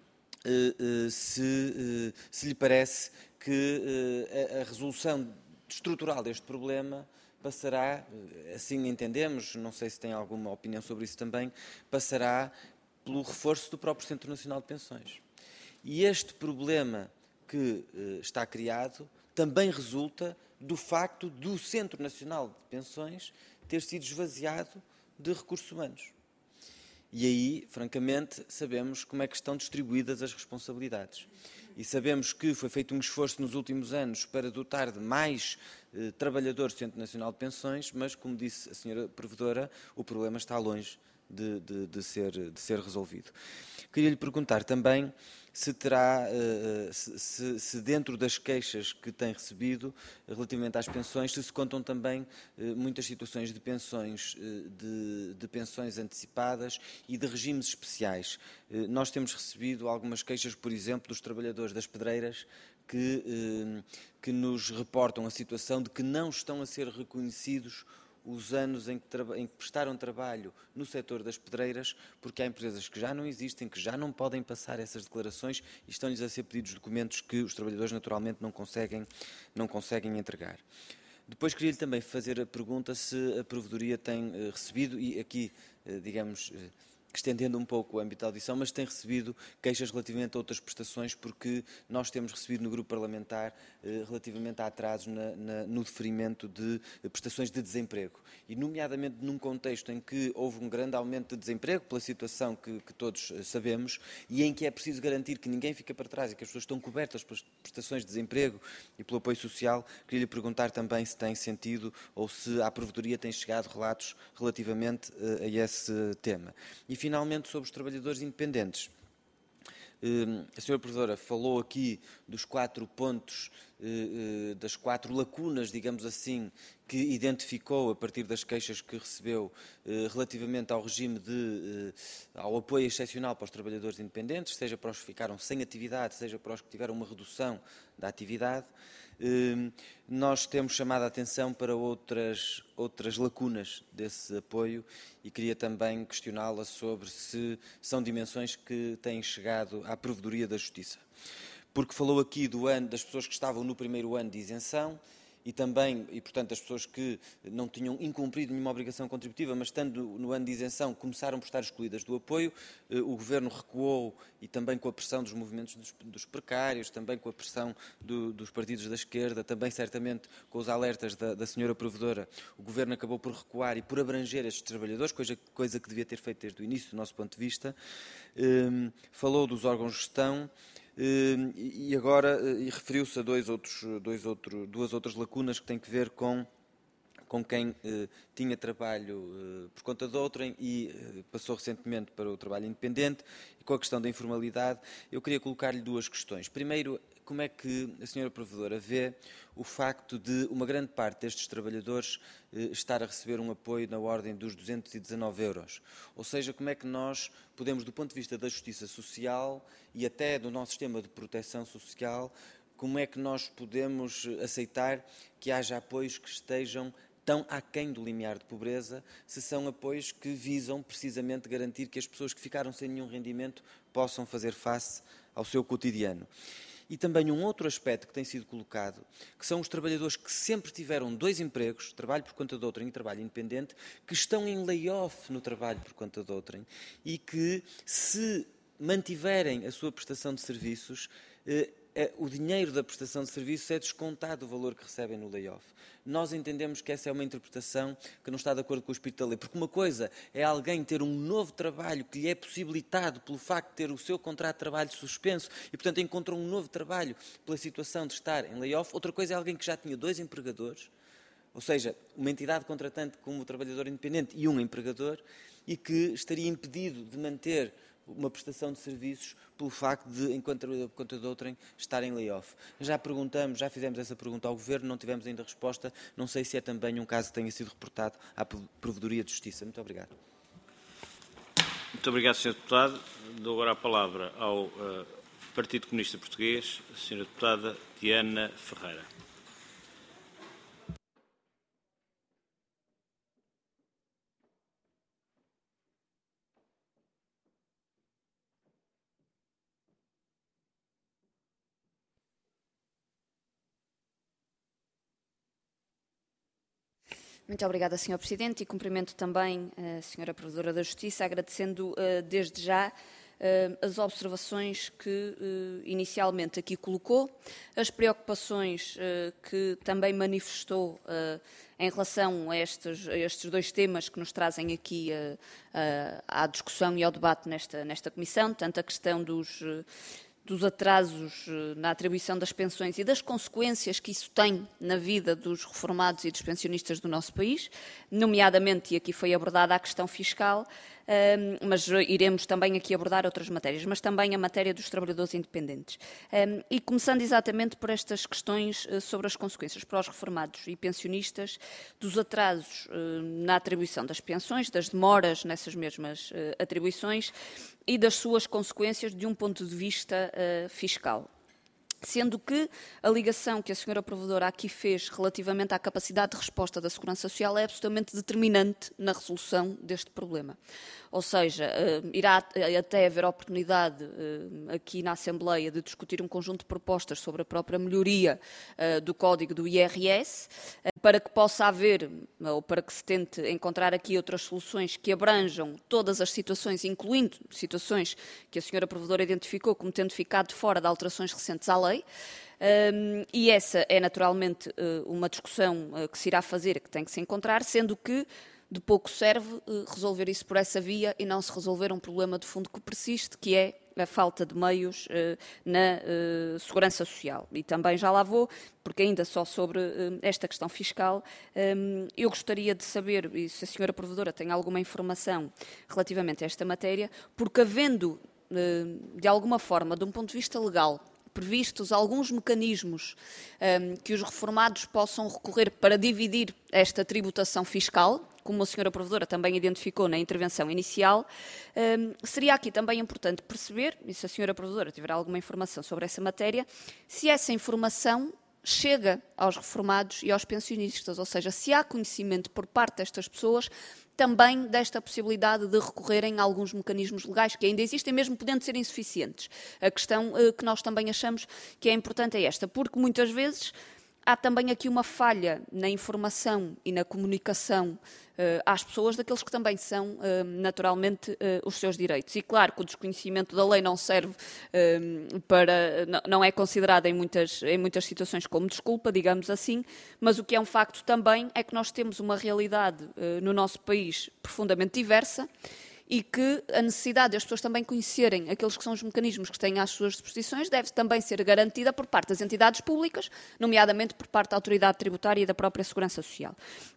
se, se lhe parece que a resolução estrutural deste problema passará, assim entendemos, não sei se tem alguma opinião sobre isso também, passará pelo reforço do próprio Centro Nacional de Pensões. E este problema que eh, está criado também resulta do facto do Centro Nacional de Pensões ter sido esvaziado de recursos humanos. E aí, francamente, sabemos como é que estão distribuídas as responsabilidades. E sabemos que foi feito um esforço nos últimos anos para dotar de mais eh, trabalhadores do Centro Nacional de Pensões, mas, como disse a senhora Provedora, o problema está longe de, de, de, ser, de ser resolvido. Queria lhe perguntar também se terá, se, se, se dentro das queixas que tem recebido relativamente às pensões, se se contam também muitas situações de pensões, de, de pensões antecipadas e de regimes especiais. Nós temos recebido algumas queixas, por exemplo, dos trabalhadores das pedreiras que, que nos reportam a situação de que não estão a ser reconhecidos os anos em que, em que prestaram trabalho no setor das pedreiras, porque há empresas que já não existem, que já não podem passar essas declarações e estão-lhes a ser pedidos documentos que os trabalhadores naturalmente não conseguem, não conseguem entregar. Depois queria-lhe também fazer a pergunta se a Provedoria tem uh, recebido, e aqui, uh, digamos, uh, estendendo um pouco o âmbito da audição, mas tem recebido queixas relativamente a outras prestações, porque nós temos recebido no grupo parlamentar eh, relativamente a atrasos na, na, no deferimento de eh, prestações de desemprego. E, nomeadamente, num contexto em que houve um grande aumento de desemprego, pela situação que, que todos eh, sabemos, e em que é preciso garantir que ninguém fica para trás e que as pessoas estão cobertas pelas prestações de desemprego e pelo apoio social, queria lhe perguntar também se tem sentido ou se à Provedoria têm chegado relatos relativamente eh, a esse tema. E, finalmente, sobre os trabalhadores independentes. A senhora Provedora falou aqui dos quatro pontos, das quatro lacunas, digamos assim, que identificou a partir das queixas que recebeu relativamente ao regime de, ao apoio excepcional para os trabalhadores independentes, seja para os que ficaram sem atividade, seja para os que tiveram uma redução da atividade. Nós temos chamado a atenção para outras, outras lacunas desse apoio e queria também questioná-la sobre se são dimensões que têm chegado à Provedoria da Justiça. Porque falou aqui do ano, das pessoas que estavam no primeiro ano de isenção e também, e portanto, as pessoas que não tinham incumprido nenhuma obrigação contributiva, mas estando no ano de isenção, começaram por estar excluídas do apoio. O Governo recuou e também com a pressão dos movimentos dos, dos precários, também com a pressão do, dos partidos da esquerda, também certamente com os alertas da, da senhora Provedora, o Governo acabou por recuar e por abranger estes trabalhadores, coisa, coisa que devia ter feito desde o início, do nosso ponto de vista. Um, falou dos órgãos de gestão. Uh, e agora uh, e referiu-se a dois outros, dois outro, duas outras lacunas que têm que ver com, com quem uh, tinha trabalho uh, por conta de outrem e uh, passou recentemente para o trabalho independente, e com a questão da informalidade. Eu queria colocar-lhe duas questões. Primeiro, como é que a senhora Provedora vê o facto de uma grande parte destes trabalhadores eh, estar a receber um apoio na ordem dos duzentos e dezanove euros? Ou seja, como é que nós podemos, do ponto de vista da justiça social e até do nosso sistema de proteção social, como é que nós podemos aceitar que haja apoios que estejam tão aquém do limiar de pobreza, se são apoios que visam precisamente garantir que as pessoas que ficaram sem nenhum rendimento possam fazer face ao seu cotidiano? E também um outro aspecto que tem sido colocado, que são os trabalhadores que sempre tiveram dois empregos, trabalho por conta de outrem e trabalho independente, que estão em layoff no trabalho por conta de outrem e que, se mantiverem a sua prestação de serviços, eh, o dinheiro da prestação de serviços é descontado do valor que recebem no layoff. Nós entendemos que essa é uma interpretação que não está de acordo com o espírito da lei, porque uma coisa é alguém ter um novo trabalho que lhe é possibilitado pelo facto de ter o seu contrato de trabalho suspenso e, portanto, encontrou um novo trabalho pela situação de estar em layoff. Outra coisa é alguém que já tinha dois empregadores, ou seja, uma entidade contratante como o trabalhador independente e um empregador, e que estaria impedido de manter uma prestação de serviços pelo facto de, enquanto por conta de outrem, estar em layoff. Já perguntamos, já fizemos essa pergunta ao Governo, não tivemos ainda resposta. Não sei se é também um caso que tenha sido reportado à Provedoria de Justiça. Muito obrigado. Muito obrigado, senhor Deputado. Dou agora a palavra ao uh, Partido Comunista Português, a senhora Deputada Diana Ferreira. Muito obrigada, senhor Presidente, e cumprimento também a senhora Provedora da Justiça, agradecendo uh, desde já as observações que inicialmente aqui colocou, as preocupações que também manifestou em relação a estes, a estes dois temas que nos trazem aqui à discussão e ao debate nesta, nesta comissão, tanto a questão dos, dos atrasos na atribuição das pensões e das consequências que isso tem na vida dos reformados e dos pensionistas do nosso país, nomeadamente, e aqui foi abordada a questão fiscal, Um, mas iremos também aqui abordar outras matérias, mas também a matéria dos trabalhadores independentes. Um, e começando exatamente por estas questões uh, sobre as consequências para os reformados e pensionistas, dos atrasos uh, na atribuição das pensões, das demoras nessas mesmas uh, atribuições e das suas consequências de um ponto de vista uh, fiscal. Sendo que a ligação que a senhora Provedora aqui fez relativamente à capacidade de resposta da Segurança Social é absolutamente determinante na resolução deste problema. Ou seja, irá até haver oportunidade aqui na Assembleia de discutir um conjunto de propostas sobre a própria melhoria do Código do I R S, para que possa haver, ou para que se tente encontrar aqui outras soluções que abranjam todas as situações, incluindo situações que a senhora Provedora identificou como tendo ficado de fora de alterações recentes à lei. Um, e essa é naturalmente uh, uma discussão uh, que se irá fazer, que tem que se encontrar, sendo que de pouco serve uh, resolver isso por essa via e não se resolver um problema de fundo que persiste, que é a falta de meios uh, na uh, segurança social. E também já lá vou, porque ainda só sobre uh, esta questão fiscal, um, eu gostaria de saber, e se a senhora Provedora tem alguma informação relativamente a esta matéria, porque havendo, uh, de alguma forma, de um ponto de vista legal, previstos alguns mecanismos um, que os reformados possam recorrer para dividir esta tributação fiscal, como a senhora Provedora também identificou na intervenção inicial, um, seria aqui também importante perceber, e se a senhora Provedora tiver alguma informação sobre essa matéria, se essa informação chega aos reformados e aos pensionistas, ou seja, se há conhecimento por parte destas pessoas também desta possibilidade de recorrerem a alguns mecanismos legais que ainda existem, mesmo podendo ser insuficientes. A questão uh, que nós também achamos que é importante é esta, porque muitas vezes há também aqui uma falha na informação e na comunicação uh, às pessoas daqueles que também são, uh, naturalmente, uh, os seus direitos. E claro que o desconhecimento da lei não serve uh, para, não é considerado em muitas, em muitas situações como desculpa, digamos assim, mas o que é um facto também é que nós temos uma realidade uh, no nosso país profundamente diversa, e que a necessidade das pessoas também conhecerem aqueles que são os mecanismos que têm às suas disposições deve também ser garantida por parte das entidades públicas, nomeadamente por parte da autoridade tributária e da própria Segurança Social.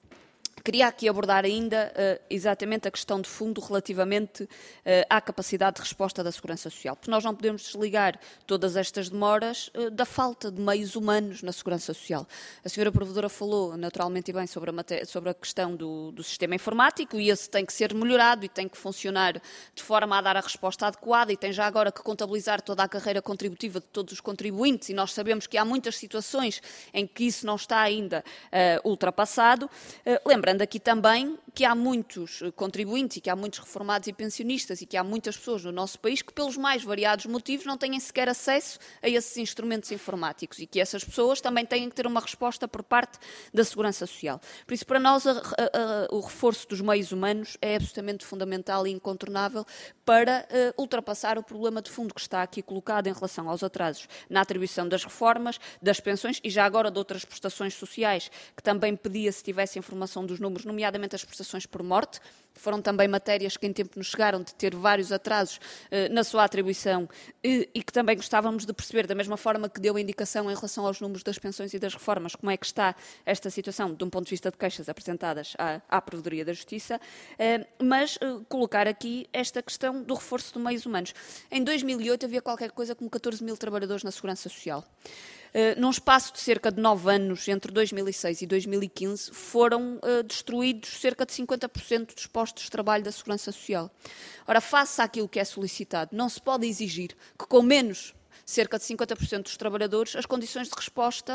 Queria aqui abordar ainda uh, exatamente a questão de fundo relativamente uh, à capacidade de resposta da Segurança Social, porque nós não podemos desligar todas estas demoras uh, da falta de meios humanos na Segurança Social. A senhora Provedora falou naturalmente e bem sobre a, matéria, sobre a questão do, do sistema informático, e esse tem que ser melhorado e tem que funcionar de forma a dar a resposta adequada, e tem já agora que contabilizar toda a carreira contributiva de todos os contribuintes, e nós sabemos que há muitas situações em que isso não está ainda uh, ultrapassado. Uh, lembrando aqui também que há muitos contribuintes e que há muitos reformados e pensionistas e que há muitas pessoas no nosso país que, pelos mais variados motivos, não têm sequer acesso a esses instrumentos informáticos, e que essas pessoas também têm que ter uma resposta por parte da Segurança Social. Por isso, para nós, a, a, a, o reforço dos meios humanos é absolutamente fundamental e incontornável para uh, ultrapassar o problema de fundo que está aqui colocado em relação aos atrasos na atribuição das reformas, das pensões e já agora de outras prestações sociais, que também pedia, se tivesse informação dos números, nomeadamente as prestações por morte. Foram também matérias que em tempo nos chegaram de ter vários atrasos eh, na sua atribuição e, e que também gostávamos de perceber, da mesma forma que deu a indicação em relação aos números das pensões e das reformas, como é que está esta situação de um ponto de vista de queixas apresentadas à, à Provedoria da Justiça, eh, mas eh, colocar aqui esta questão do reforço de meios humanos. Em dois mil e oito havia qualquer coisa como catorze mil trabalhadores na Segurança Social. Uh, num espaço de cerca de nove anos, entre dois mil e seis e dois mil e quinze, foram uh, destruídos cerca de cinquenta por cento dos postos de trabalho da Segurança Social. Ora, face àquilo que é solicitado, não se pode exigir que com menos cerca de cinquenta por cento dos trabalhadores, as condições de resposta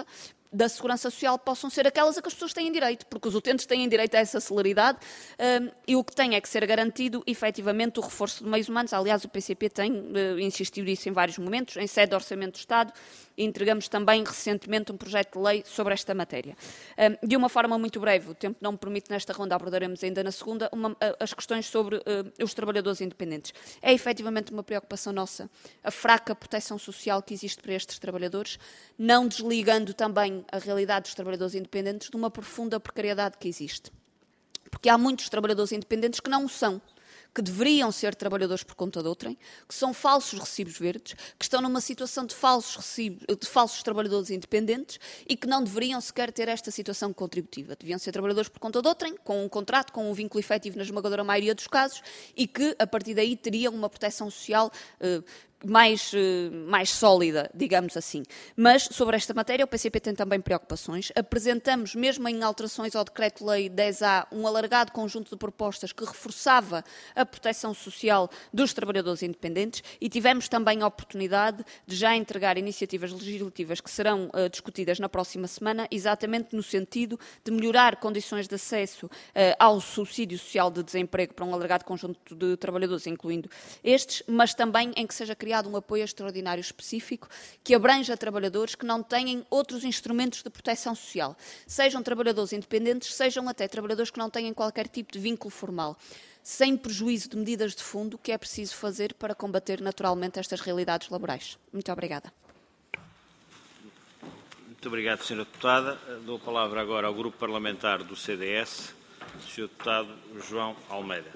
da Segurança Social possam ser aquelas a que as pessoas têm direito, porque os utentes têm direito a essa celeridade um, e o que tem é que ser garantido, efetivamente, o reforço de meios humanos. Aliás, o P C P tem uh, insistido nisso em vários momentos, em sede de Orçamento do Estado, e entregamos também recentemente um projeto de lei sobre esta matéria. Um, de uma forma muito breve, o tempo não me permite nesta ronda, abordaremos ainda na segunda, uma, uh, as questões sobre uh, os trabalhadores independentes. É efetivamente uma preocupação nossa a fraca proteção social que existe para estes trabalhadores, não desligando também a realidade dos trabalhadores independentes de uma profunda precariedade que existe. Porque há muitos trabalhadores independentes que não o são, que deveriam ser trabalhadores por conta de outrem, que são falsos recibos verdes, que estão numa situação de falsos, recibos, de falsos trabalhadores independentes e que não deveriam sequer ter esta situação contributiva. Deviam ser trabalhadores por conta de outrem, com um contrato, com um vínculo efetivo na esmagadora maioria dos casos e que, a partir daí, teriam uma proteção social eh, mais, mais sólida, digamos assim. Mas, sobre esta matéria, o P C P tem também preocupações. Apresentamos, mesmo em alterações ao Decreto-Lei dez A, um alargado conjunto de propostas que reforçava a proteção social dos trabalhadores independentes e tivemos também a oportunidade de já entregar iniciativas legislativas que serão uh, discutidas na próxima semana, exatamente no sentido de melhorar condições de acesso uh, ao subsídio social de desemprego para um alargado conjunto de trabalhadores, incluindo estes, mas também em que seja criado criado um apoio extraordinário específico que abranja trabalhadores que não têm outros instrumentos de proteção social, sejam trabalhadores independentes, sejam até trabalhadores que não têm qualquer tipo de vínculo formal, sem prejuízo de medidas de fundo que é preciso fazer para combater naturalmente estas realidades laborais. Muito obrigada. Muito obrigado, senhora Deputada. Dou a palavra agora ao Grupo Parlamentar do C D S, senhor Deputado João Almeida.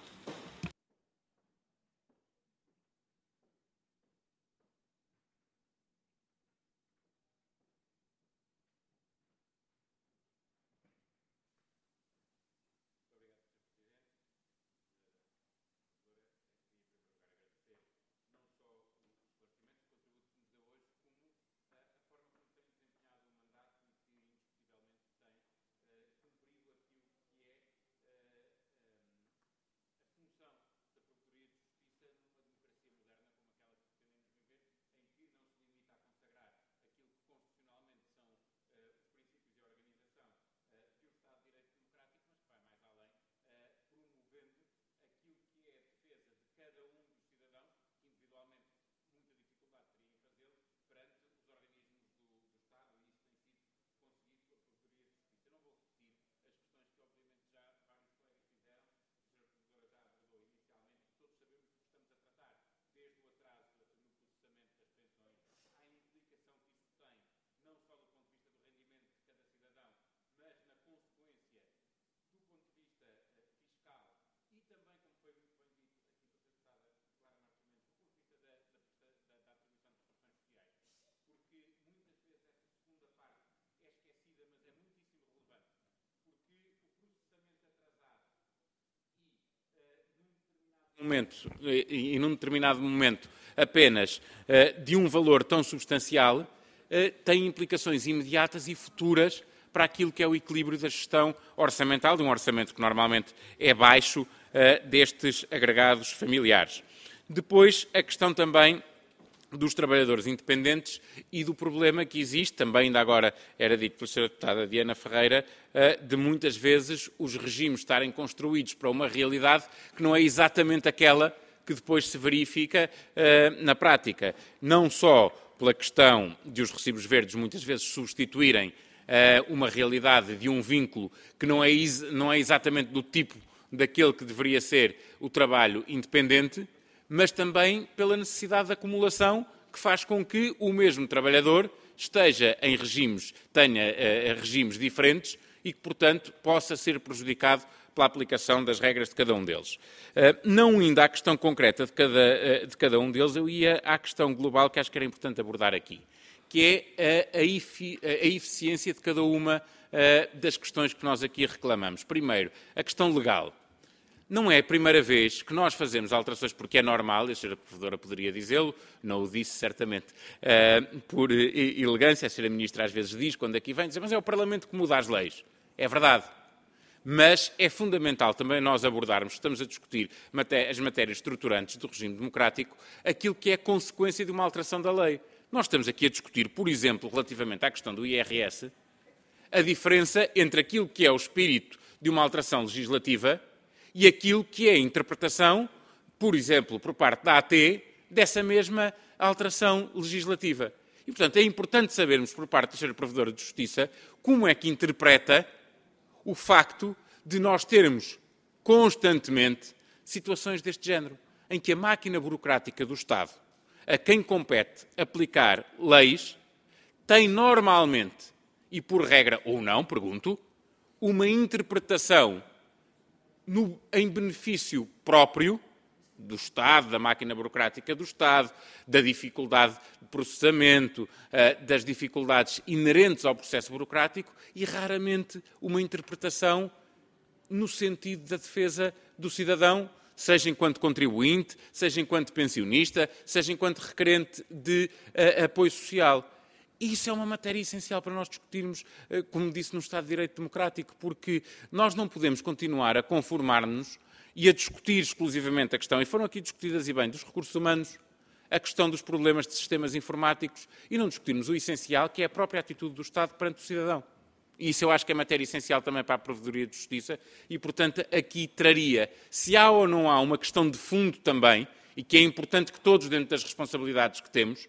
Momento, e num determinado momento apenas uh, de um valor tão substancial, uh, tem implicações imediatas e futuras para aquilo que é o equilíbrio da gestão orçamental, de um orçamento que normalmente é baixo, uh, destes agregados familiares. Depois, a questão também dos trabalhadores independentes e do problema que existe, também ainda agora era dito pela senhora deputada Diana Ferreira, de muitas vezes os regimes estarem construídos para uma realidade que não é exatamente aquela que depois se verifica na prática. Não só pela questão de os recibos verdes muitas vezes substituírem uma realidade de um vínculo que não é, não é exatamente do tipo daquele que deveria ser o trabalho independente, mas também pela necessidade de acumulação que faz com que o mesmo trabalhador esteja em regimes, tenha uh, regimes diferentes e que, portanto, possa ser prejudicado pela aplicação das regras de cada um deles. Uh, não indo à questão concreta de cada, uh, de cada um deles, eu ia à questão global que acho que era importante abordar aqui, que é a, a, efi, a eficiência de cada uma uh, das questões que nós aqui reclamamos. Primeiro, a questão legal. Não é a primeira vez que nós fazemos alterações, porque é normal, a senhora Provedora poderia dizê-lo, não o disse certamente uh, por elegância, a senhora Ministra às vezes diz, quando aqui vem, diz, mas é o Parlamento que muda as leis. É verdade. Mas é fundamental também nós abordarmos, estamos a discutir as matérias estruturantes do regime democrático, aquilo que é consequência de uma alteração da lei. Nós estamos aqui a discutir, por exemplo, relativamente à questão do I R S, a diferença entre aquilo que é o espírito de uma alteração legislativa e aquilo que é a interpretação, por exemplo, por parte da A T, dessa mesma alteração legislativa. E, portanto, é importante sabermos, por parte da senhora Provedora de Justiça, como é que interpreta o facto de nós termos constantemente situações deste género, em que a máquina burocrática do Estado, a quem compete aplicar leis, tem normalmente, e por regra ou não, pergunto, uma interpretação no, em benefício próprio do Estado, da máquina burocrática do Estado, da dificuldade de processamento, das dificuldades inerentes ao processo burocrático e, raramente, uma interpretação no sentido da defesa do cidadão, seja enquanto contribuinte, seja enquanto pensionista, seja enquanto requerente de uh, apoio social. E isso é uma matéria essencial para nós discutirmos, uh, como disse, no Estado de Direito Democrático, porque nós não podemos continuar a conformar-nos e a discutir exclusivamente a questão, e foram aqui discutidas e bem, dos recursos humanos, a questão dos problemas de sistemas informáticos, e não discutirmos o essencial, que é a própria atitude do Estado perante o cidadão. E isso eu acho que é matéria essencial também para a Provedoria de Justiça e, portanto, aqui traria, se há ou não há uma questão de fundo também, e que é importante que todos, dentro das responsabilidades que temos,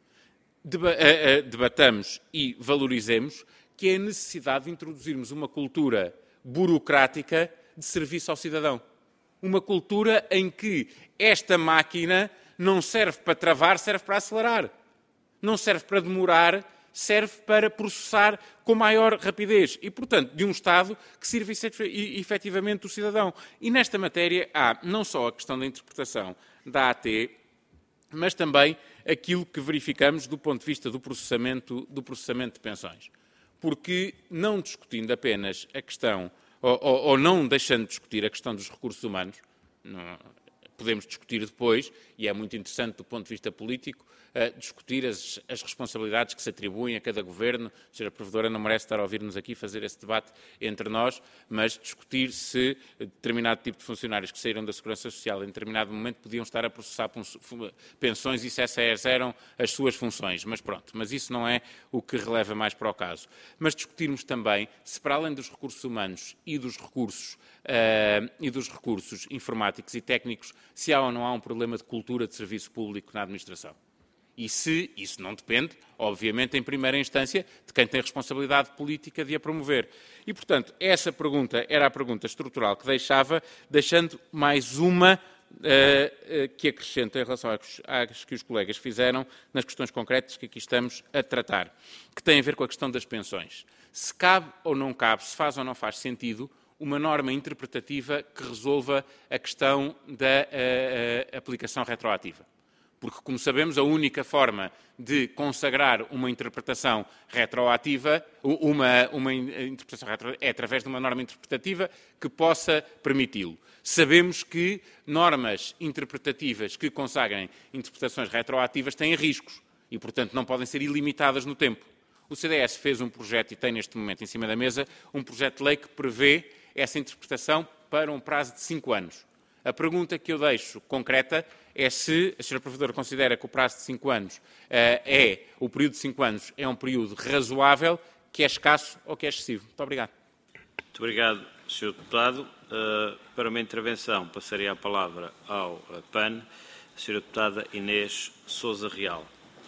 debatamos e valorizemos, que é a necessidade de introduzirmos uma cultura burocrática de serviço ao cidadão. Uma cultura em que esta máquina não serve para travar, serve para acelerar. Não serve para demorar, serve para processar com maior rapidez e, portanto, de um Estado que sirva efetivamente o cidadão. E nesta matéria há não só a questão da interpretação da A T, mas também aquilo que verificamos do ponto de vista do processamento, do processamento de pensões. Porque, não discutindo apenas a questão, ou, ou, ou não deixando de discutir a questão dos recursos humanos, não, podemos discutir depois, e é muito interessante do ponto de vista político, uh, discutir as, as responsabilidades que se atribuem a cada governo. A senhora Provedora não merece estar a ouvir-nos aqui fazer esse debate entre nós, mas discutir se determinado tipo de funcionários que saíram da Segurança Social em determinado momento podiam estar a processar pensões e se essas eram as suas funções. Mas pronto, mas isso não é o que releva mais para o caso. Mas discutirmos também se, para além dos recursos humanos e dos recursos, uh, e dos recursos informáticos e técnicos, se há ou não há um problema de cultura de serviço público na administração. E se isso não depende, obviamente, em primeira instância, de quem tem responsabilidade política de a promover. E, portanto, essa pergunta era a pergunta estrutural que deixava, deixando mais uma uh, uh, que acrescento em relação às, às que os colegas fizeram nas questões concretas que aqui estamos a tratar, que tem a ver com a questão das pensões. Se cabe ou não cabe, se faz ou não faz sentido uma norma interpretativa que resolva a questão da uh, uh, aplicação retroativa. Porque, como sabemos, a única forma de consagrar uma interpretação retroativa, uma, uma interpretação retroativa, é através de uma norma interpretativa que possa permiti-lo. Sabemos que normas interpretativas que consagrem interpretações retroativas têm riscos e, portanto, não podem ser ilimitadas no tempo. O C D S fez um projeto, e tem neste momento em cima da mesa, um projeto de lei que prevê essa interpretação para um prazo de cinco anos. A pergunta que eu deixo concreta é se a senhora Provedora considera que o prazo de cinco anos uh, é, o período de cinco anos é um período razoável, que é escasso ou que é excessivo. Muito obrigado. Muito obrigado, senhor Deputado. Uh, para uma intervenção, passaria a palavra ao uh, P A N, a senhora Deputada Inês Sousa Real.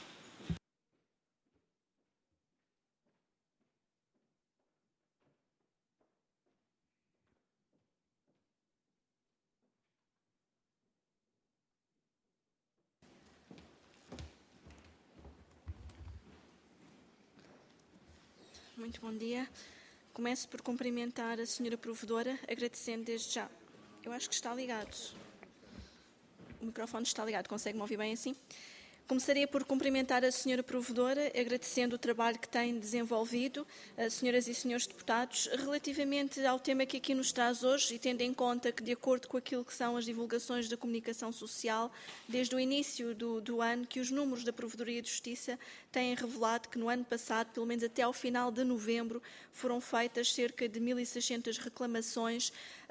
Muito bom dia. Começo por cumprimentar a senhora Provedora, agradecendo desde já. Eu acho que está ligado. O microfone está ligado, consegue-me ouvir bem assim? Começaria por cumprimentar a senhora Provedora, agradecendo o trabalho que tem desenvolvido, as senhoras e senhores deputados, relativamente ao tema que aqui nos traz hoje e tendo em conta que, de acordo com aquilo que são as divulgações da comunicação social, desde o início do, do ano, que os números da Provedoria de Justiça têm revelado que no ano passado, pelo menos até ao final de novembro, foram feitas cerca de mil e seiscentas reclamações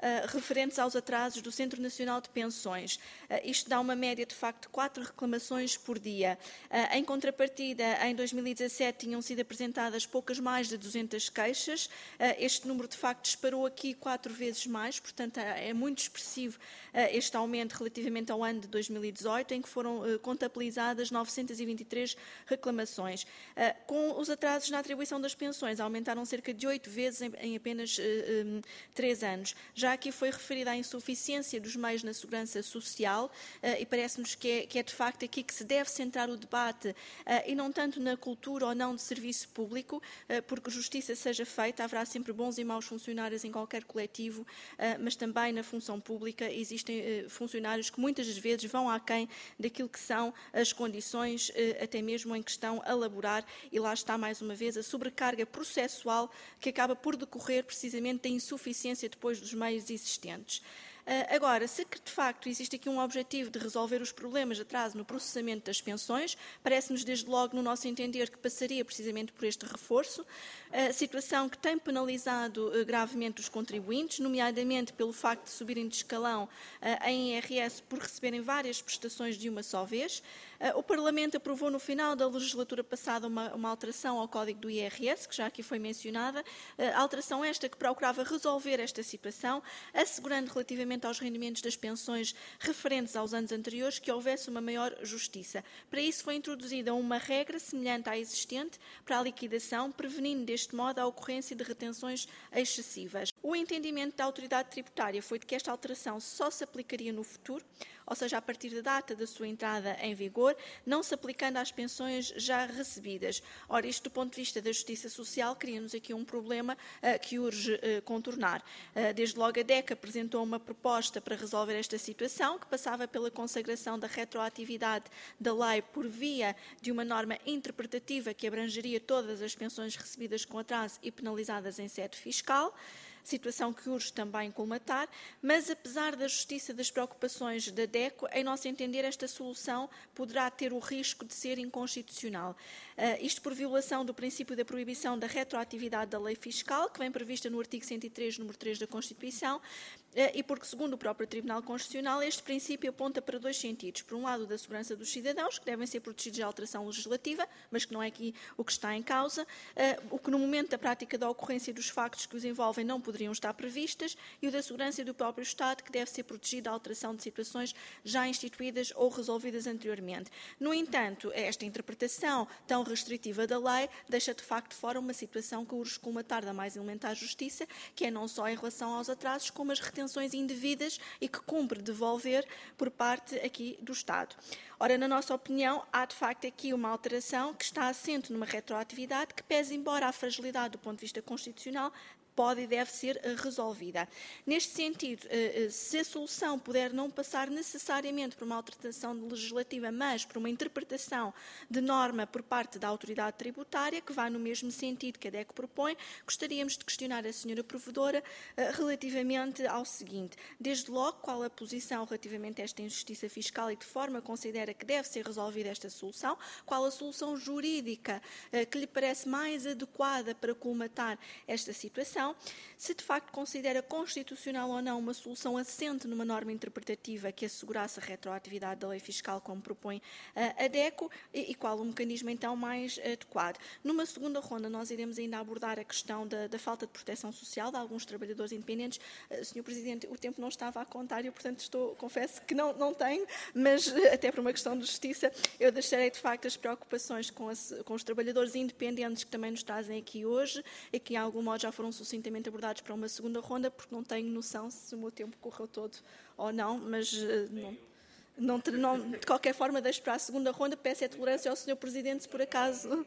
uh, referentes aos atrasos do Centro Nacional de Pensões. Uh, isto dá uma média, de facto, de quatro reclamações por dia. Uh, em contrapartida, em dois mil e dezassete tinham sido apresentadas poucas mais de duzentas queixas. Uh, este número, de facto, disparou aqui quatro vezes mais, portanto, é muito expressivo uh, este aumento relativamente ao ano de dois mil e dezoito, em que foram uh, contabilizadas novecentas e vinte e três reclamações. Uh, com os atrasos na atribuição das pensões, aumentaram cerca de oito vezes em, em apenas uh, um, três anos. Já aqui foi referida a insuficiência dos meios na segurança social uh, e parece-nos que é, que é de facto aqui que se deve centrar o debate uh, e não tanto na cultura ou não de serviço público, uh, porque justiça seja feita, haverá sempre bons e maus funcionários em qualquer coletivo, uh, mas também na função pública existem uh, funcionários que muitas das vezes vão aquém daquilo que são as condições, uh, até mesmo em que estão a laborar, e lá está mais uma vez a sobrecarga processual que acaba por decorrer precisamente da insuficiência depois dos meios existentes. Agora, se de facto existe aqui um objetivo de resolver os problemas de atraso no processamento das pensões, parece-nos desde logo, no nosso entender, que passaria precisamente por este reforço, a situação que tem penalizado gravemente os contribuintes, nomeadamente pelo facto de subirem de escalão em I R S por receberem várias prestações de uma só vez. O Parlamento aprovou no final da legislatura passada uma, uma alteração ao Código do I R S, que já aqui foi mencionada, a alteração esta que procurava resolver esta situação, assegurando relativamente aos rendimentos das pensões referentes aos anos anteriores que houvesse uma maior justiça. Para isso foi introduzida uma regra semelhante à existente para a liquidação, prevenindo deste modo a ocorrência de retenções excessivas. O entendimento da autoridade tributária foi de que esta alteração só se aplicaria no futuro, ou seja, a partir da data da sua entrada em vigor, não se aplicando às pensões já recebidas. Ora, isto do ponto de vista da justiça social cria-nos aqui um problema uh, que urge uh, contornar. Uh, desde logo a D E C apresentou uma proposta para resolver esta situação, que passava pela consagração da retroatividade da lei por via de uma norma interpretativa que abrangeria todas as pensões recebidas com atraso e penalizadas em sede fiscal, situação que urge também colmatar, mas apesar da justiça das preocupações da D E C, em nosso entender, esta solução poderá ter o risco de ser inconstitucional. Uh, isto por violação do princípio da proibição da retroatividade da lei fiscal, que vem prevista no artigo cento e três, número três da Constituição, uh, e porque, segundo o próprio Tribunal Constitucional, este princípio aponta para dois sentidos. Por um lado, da segurança dos cidadãos, que devem ser protegidos da alteração legislativa, mas que não é aqui o que está em causa, uh, o que no momento da prática da ocorrência dos factos que os envolvem não poderiam estar previstas, e o da segurança do próprio Estado, que deve ser protegido da alteração de situações já instituídas ou resolvidas anteriormente. No entanto, esta interpretação tão restritiva da lei deixa de facto fora uma situação que urge colmatar da mais elementar justiça, que é não só em relação aos atrasos, como as retenções indevidas e que cumpre devolver por parte aqui do Estado. Ora, na nossa opinião, há de facto aqui uma alteração que está assente numa retroatividade que, pese embora a fragilidade do ponto de vista constitucional, pode e deve ser resolvida. Neste sentido, se a solução puder não passar necessariamente por uma alteração legislativa, mas por uma interpretação de norma por parte da autoridade tributária, que vá no mesmo sentido que a D E C propõe, gostaríamos de questionar a senhora Provedora relativamente ao seguinte. Desde logo, qual a posição relativamente a esta injustiça fiscal e de que forma considera que deve ser resolvida esta solução? Qual a solução jurídica que lhe parece mais adequada para colmatar esta situação? Se de facto considera constitucional ou não uma solução assente numa norma interpretativa que assegurasse a retroatividade da lei fiscal, como propõe a D E C, e, e qual o mecanismo então mais adequado. Numa segunda ronda nós iremos ainda abordar a questão da, da falta de proteção social de alguns trabalhadores independentes. Uh, senhor Presidente, o tempo não estava a contar e eu, portanto, estou, confesso que não, não tenho, mas até por uma questão de justiça eu deixarei de facto as preocupações com, as, com os trabalhadores independentes que também nos trazem aqui hoje e que, em algum modo, já foram sucintamente abordados para uma segunda ronda, porque não tenho noção se o meu tempo correu todo ou não, mas uh, não, não, não, de qualquer forma deixo para a segunda ronda. Peço a tolerância ao senhor Presidente, se por acaso...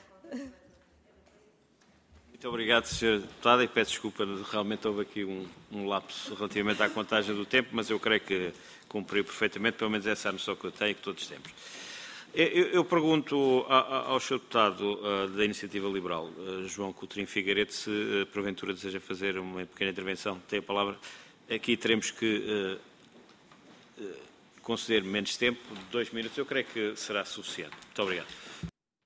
Muito obrigado, senhora Deputada, e peço desculpa, realmente houve aqui um, um lapso relativamente à contagem do tempo, mas eu creio que cumpriu perfeitamente, pelo menos essa é a noção que eu tenho e que todos temos. Eu, eu pergunto ao senhor Deputado uh, da Iniciativa Liberal, uh, João Coutrinho Figueiredo, se uh, porventura deseja fazer uma pequena intervenção. Tem a palavra. Aqui teremos que uh, uh, conceder menos tempo, dois minutos. Eu creio que será suficiente. Muito obrigado.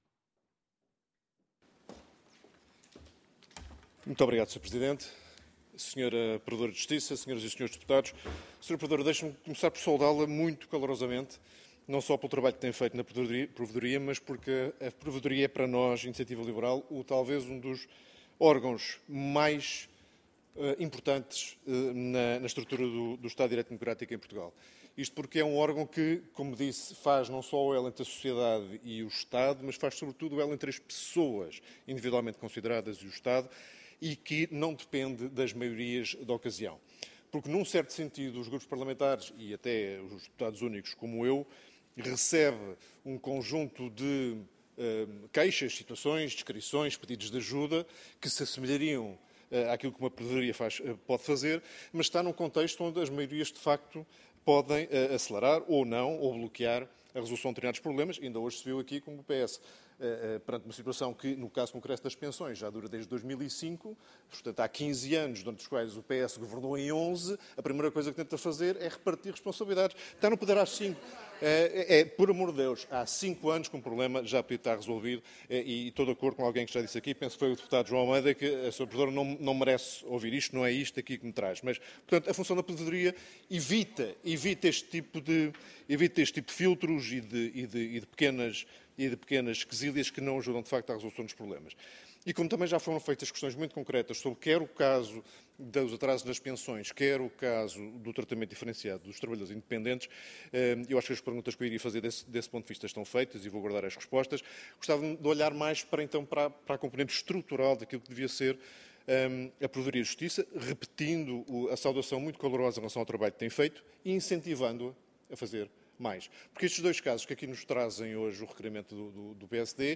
Muito obrigado, senhor Presidente. senhora Provedora de Justiça, senhoras e senhores deputados. senhora Provedora, deixe-me começar por saudá-la muito calorosamente, não só pelo trabalho que tem feito na Provedoria, mas porque a Provedoria é para nós, Iniciativa Liberal, o, talvez um dos órgãos mais uh, importantes uh, na, na estrutura do, do Estado de Direito Democrático em Portugal. Isto porque é um órgão que, como disse, faz não só o elo entre a sociedade e o Estado, mas faz sobretudo o elo entre as pessoas individualmente consideradas e o Estado, e que não depende das maiorias da ocasião. Porque, num certo sentido, os grupos parlamentares e até os deputados únicos, como eu, recebe um conjunto de uh, queixas, situações, descrições, pedidos de ajuda que se assemelhariam uh, àquilo que uma Provedoria faz, uh, pode fazer, mas está num contexto onde as maiorias, de facto, podem uh, acelerar ou não, ou bloquear a resolução de determinados problemas. Ainda hoje se viu aqui como o P S, uh, uh, perante uma situação que, no caso concreto das pensões, já dura desde dois mil e cinco, portanto há quinze anos, durante os quais o P S governou em onze, a primeira coisa que tenta fazer é repartir responsabilidades. Está no poder há cinco. É, é, por amor de Deus, há cinco anos que um problema já podia estar resolvido é, e estou de acordo com alguém que já disse aqui, penso que foi o deputado João Almeida, que a sua Provedora não, não merece ouvir isto, não é isto aqui que me traz. Mas, portanto, a função da Provedoria evita, evita, este tipo de, evita este tipo de filtros e de, e de, e de pequenas, e de pequenas quesílias que não ajudam, de facto, à resolução dos problemas. E como também já foram feitas questões muito concretas sobre quer o caso dos atrasos nas pensões, quer o caso do tratamento diferenciado dos trabalhadores independentes, eu acho que as perguntas que eu iria fazer desse, desse ponto de vista estão feitas e vou guardar as respostas. Gostava de olhar mais para, então, para, para a componente estrutural daquilo que devia ser um, a Provedoria de Justiça, repetindo a saudação muito calorosa em relação ao trabalho que tem feito e incentivando-a a fazer mais. Porque estes dois casos que aqui nos trazem hoje o requerimento do, do, do P S D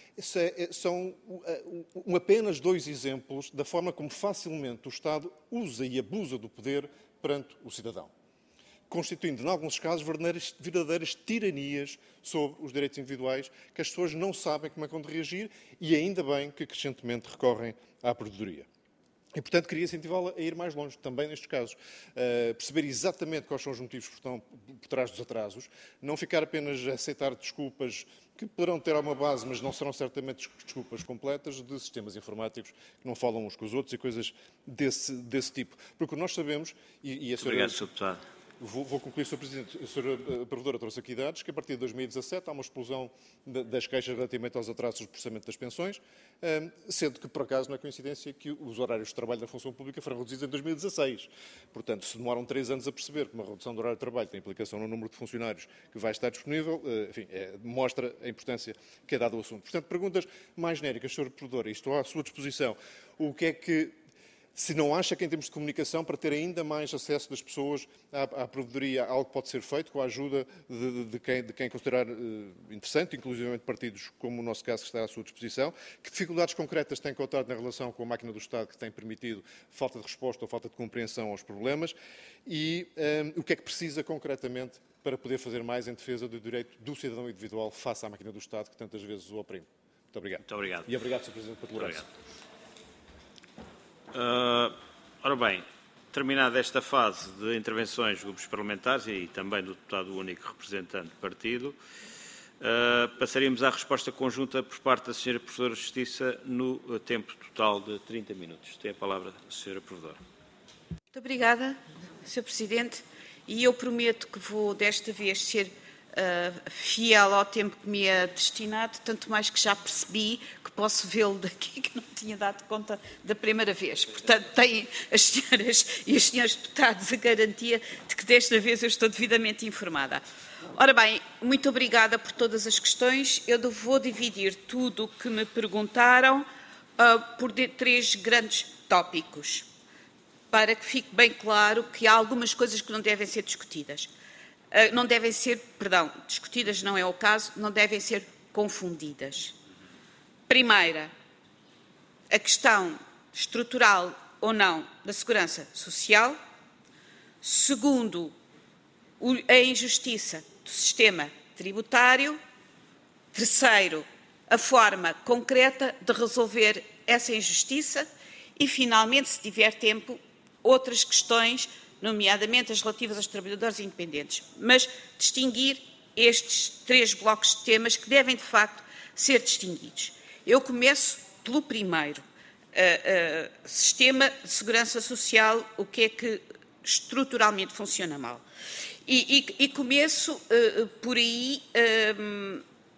são apenas dois exemplos da forma como facilmente o Estado usa e abusa do poder perante o cidadão, constituindo, em alguns casos, verdadeiras, verdadeiras tiranias sobre os direitos individuais que as pessoas não sabem como é que vão reagir e ainda bem que crescentemente recorrem à Provedoria. E, portanto, queria incentivá-la a ir mais longe, também nestes casos. Uh, perceber exatamente quais são os motivos que estão por trás dos atrasos, não ficar apenas a aceitar desculpas que poderão ter alguma base, mas não serão certamente desculpas completas, de sistemas informáticos que não falam uns com os outros e coisas desse, desse tipo. Porque nós sabemos, e, e a senhora... Obrigado, senhor Deputado. Vou, vou concluir, senhor Presidente. A senhora Provedora trouxe aqui dados que, a partir de dois mil e dezassete, há uma explosão das queixas relativamente aos atrasos do processamento das pensões, sendo que, por acaso, não é coincidência que os horários de trabalho da função pública foram reduzidos em dois mil e dezasseis. Portanto, se demoram três anos a perceber que uma redução do horário de trabalho tem implicação no número de funcionários que vai estar disponível, enfim, é, mostra a importância que é dada ao assunto. Portanto, perguntas mais genéricas, senhor Provedora, e estou à sua disposição. O que é que... Se não acha que, em termos de comunicação, para ter ainda mais acesso das pessoas à, à Provedoria, algo pode ser feito com a ajuda de, de, de, quem, de quem considerar uh, interessante, inclusive partidos como o nosso caso que está à sua disposição, que dificuldades concretas tem encontrado na relação com a máquina do Estado que tem permitido falta de resposta ou falta de compreensão aos problemas e um, o que é que precisa concretamente para poder fazer mais em defesa do direito do cidadão individual face à máquina do Estado que tantas vezes o oprime. Muito obrigado. Muito obrigado. E obrigado, senhor Presidente, pela tolerância. Uh, ora bem, terminada esta fase de intervenções dos grupos parlamentares e também do deputado único representante do partido, uh, passaríamos à resposta conjunta por parte da senhora Provedora de Justiça no tempo total de trinta minutos. Tem a palavra a senhora Provedora. Muito obrigada, senhor Presidente, e eu prometo que vou desta vez ser uh, fiel ao tempo que me é destinado, tanto mais que já percebi que posso vê-lo daqui, que não tinha dado conta da primeira vez. Portanto, têm as senhoras e os senhores deputados a garantia de que desta vez eu estou devidamente informada. Ora bem, muito obrigada por todas as questões. Eu vou dividir tudo o que me perguntaram uh, por de, três grandes tópicos, para que fique bem claro que há algumas coisas que não devem ser discutidas. Uh, não devem ser, perdão, discutidas não é o caso, não devem ser confundidas. Primeira, a questão estrutural ou não da segurança social. Segundo, a injustiça do sistema tributário. Terceiro, a forma concreta de resolver essa injustiça. E, finalmente, se tiver tempo, outras questões, nomeadamente as relativas aos trabalhadores independentes. Mas distinguir estes três blocos de temas que devem, de facto, ser distinguidos. Eu começo pelo primeiro, uh, sistema de segurança social, o que é que estruturalmente funciona mal. E, e, e começo uh, por aí, uh,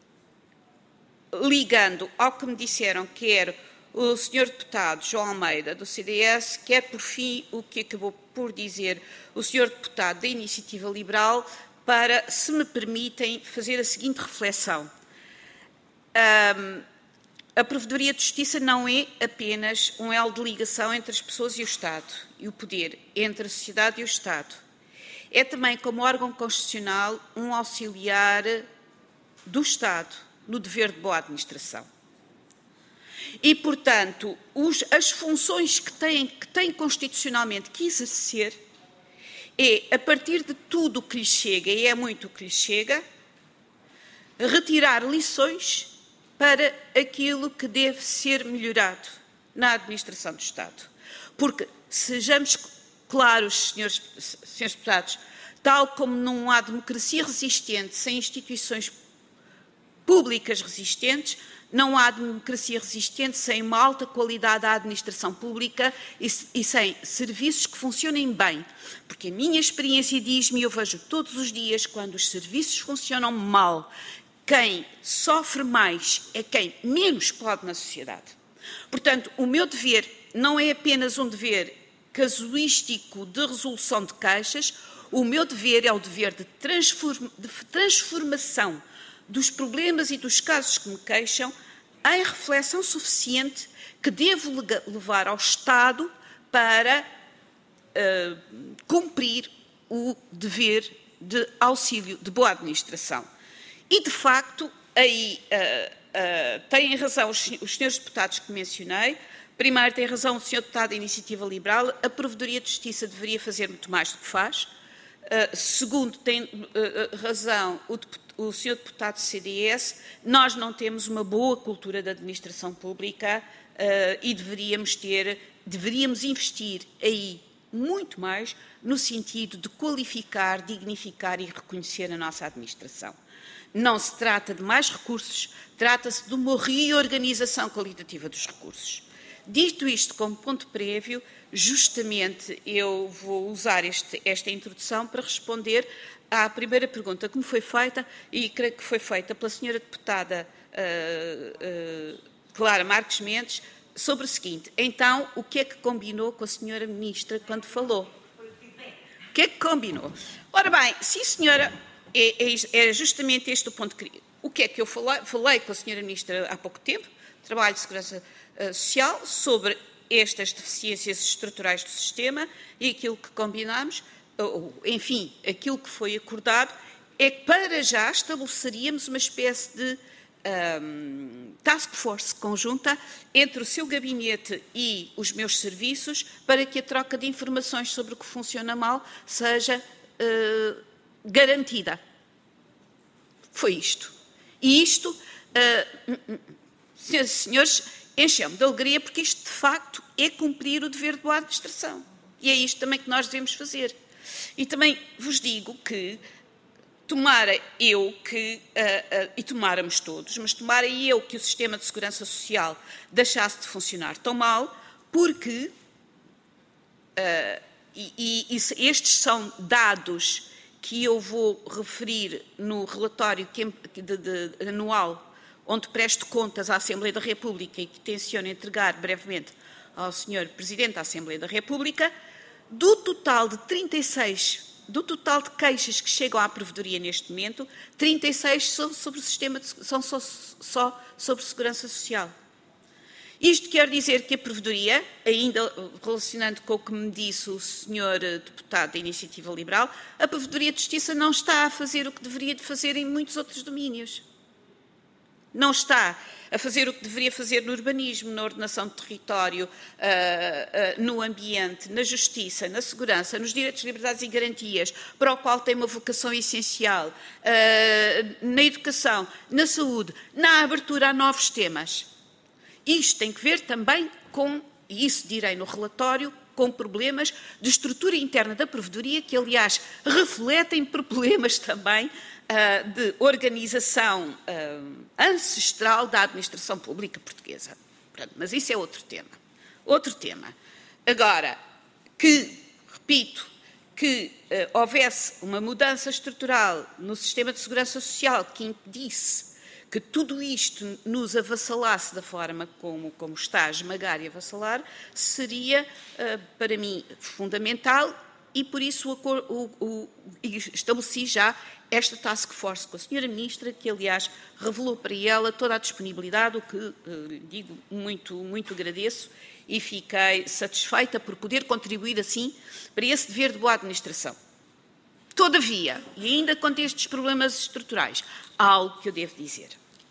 ligando ao que me disseram, quer o senhor deputado João Almeida, do C D S, quer, por fim, o que acabou por dizer o senhor deputado da Iniciativa Liberal, para, se me permitem, fazer a seguinte reflexão. Um, a Provedoria de Justiça não é apenas um elo de ligação entre as pessoas e o Estado, e o poder entre a sociedade e o Estado. É também, como órgão constitucional, um auxiliar do Estado no dever de boa administração. E, portanto, os, as funções que tem, que tem constitucionalmente que exercer é, a partir de tudo o que lhe chega, e é muito o que lhe chega, retirar lições para aquilo que deve ser melhorado na administração do Estado. Porque, sejamos claros, senhores, senhores deputados, tal como não há democracia resistente sem instituições públicas resistentes, não há democracia resistente sem uma alta qualidade da administração pública e, e sem serviços que funcionem bem. Porque a minha experiência diz-me, e eu vejo todos os dias, quando os serviços funcionam mal, quem sofre mais é quem menos pode na sociedade. Portanto, o meu dever não é apenas um dever casuístico de resolução de queixas, o meu dever é o dever de, transform, de transformação dos problemas e dos casos que me queixam em reflexão suficiente que devo levar ao Estado para uh, cumprir o dever de auxílio de boa administração. E, de facto, aí uh, uh, têm razão os, os senhores deputados que mencionei. Primeiro, tem razão o senhor deputado da Iniciativa Liberal, a Provedoria de Justiça deveria fazer muito mais do que faz. Uh, segundo, tem uh, razão o, o senhor deputado do C D S, nós não temos uma boa cultura de administração pública uh, e deveríamos ter, deveríamos investir aí muito mais no sentido de qualificar, dignificar e reconhecer a nossa administração. Não se trata de mais recursos, trata-se de uma reorganização qualitativa dos recursos. Dito isto como ponto prévio, justamente eu vou usar este, esta introdução para responder à primeira pergunta que me foi feita, e creio que foi feita pela senhora deputada uh, uh, Clara Marques Mendes, sobre o seguinte: então, o que é que combinou com a senhora ministra quando falou? O que é que combinou? Ora bem, sim senhora, é, é, é justamente este o ponto que... O que é que eu falei, falei com a senhora ministra há pouco tempo, Trabalho de Segurança uh, Social, sobre estas deficiências estruturais do sistema, e aquilo que combinámos, ou, enfim, aquilo que foi acordado, é que para já estabeleceríamos uma espécie de um, task force conjunta entre o seu gabinete e os meus serviços, para que a troca de informações sobre o que funciona mal seja uh, garantida. Foi isto. E isto, uh, senhoras e senhores, encheu-me de alegria, porque isto, de facto, é cumprir o dever de boa administração. E é isto também que nós devemos fazer. E também vos digo que tomara eu que, uh, uh, e tomáramos todos, mas tomara eu que o sistema de segurança social deixasse de funcionar tão mal, porque, uh, e, e, e estes são dados que eu vou referir no relatório que, de, de, anual, onde presto contas à Assembleia da República e que tenciono entregar brevemente ao senhor Presidente da Assembleia da República, do total de trinta e seis, do total de queixas que chegam à Provedoria neste momento, trinta e seis são sobre o sistema de, são só, só sobre segurança social. Isto quer dizer que a Provedoria, ainda relacionando com o que me disse o senhor deputado da Iniciativa Liberal, a Provedoria de Justiça não está a fazer o que deveria de fazer em muitos outros domínios. Não está a fazer o que deveria fazer no urbanismo, na ordenação de território, uh, uh, no ambiente, na justiça, na segurança, nos direitos, liberdades e garantias, para o qual tem uma vocação essencial, uh, na educação, na saúde, na abertura a novos temas. Isto tem que ver também com, e isso direi no relatório, com problemas de estrutura interna da Provedoria, que, aliás, refletem problemas também uh, de organização uh, ancestral da administração pública portuguesa. Pronto, mas isso é outro tema. Outro tema. Agora, que, repito, que uh, houvesse uma mudança estrutural no sistema de segurança social que impedisse que tudo isto nos avassalasse da forma como, como está a esmagar e avassalar, seria, uh, para mim, fundamental e, por isso, o, o, o, estabeleci já esta task force com a senhora Ministra, que, aliás, revelou para ela toda a disponibilidade, o que, uh, digo, muito, muito agradeço, e fiquei satisfeita por poder contribuir assim para esse dever de boa administração. Todavia, e ainda com estes problemas estruturais, há algo que eu devo dizer.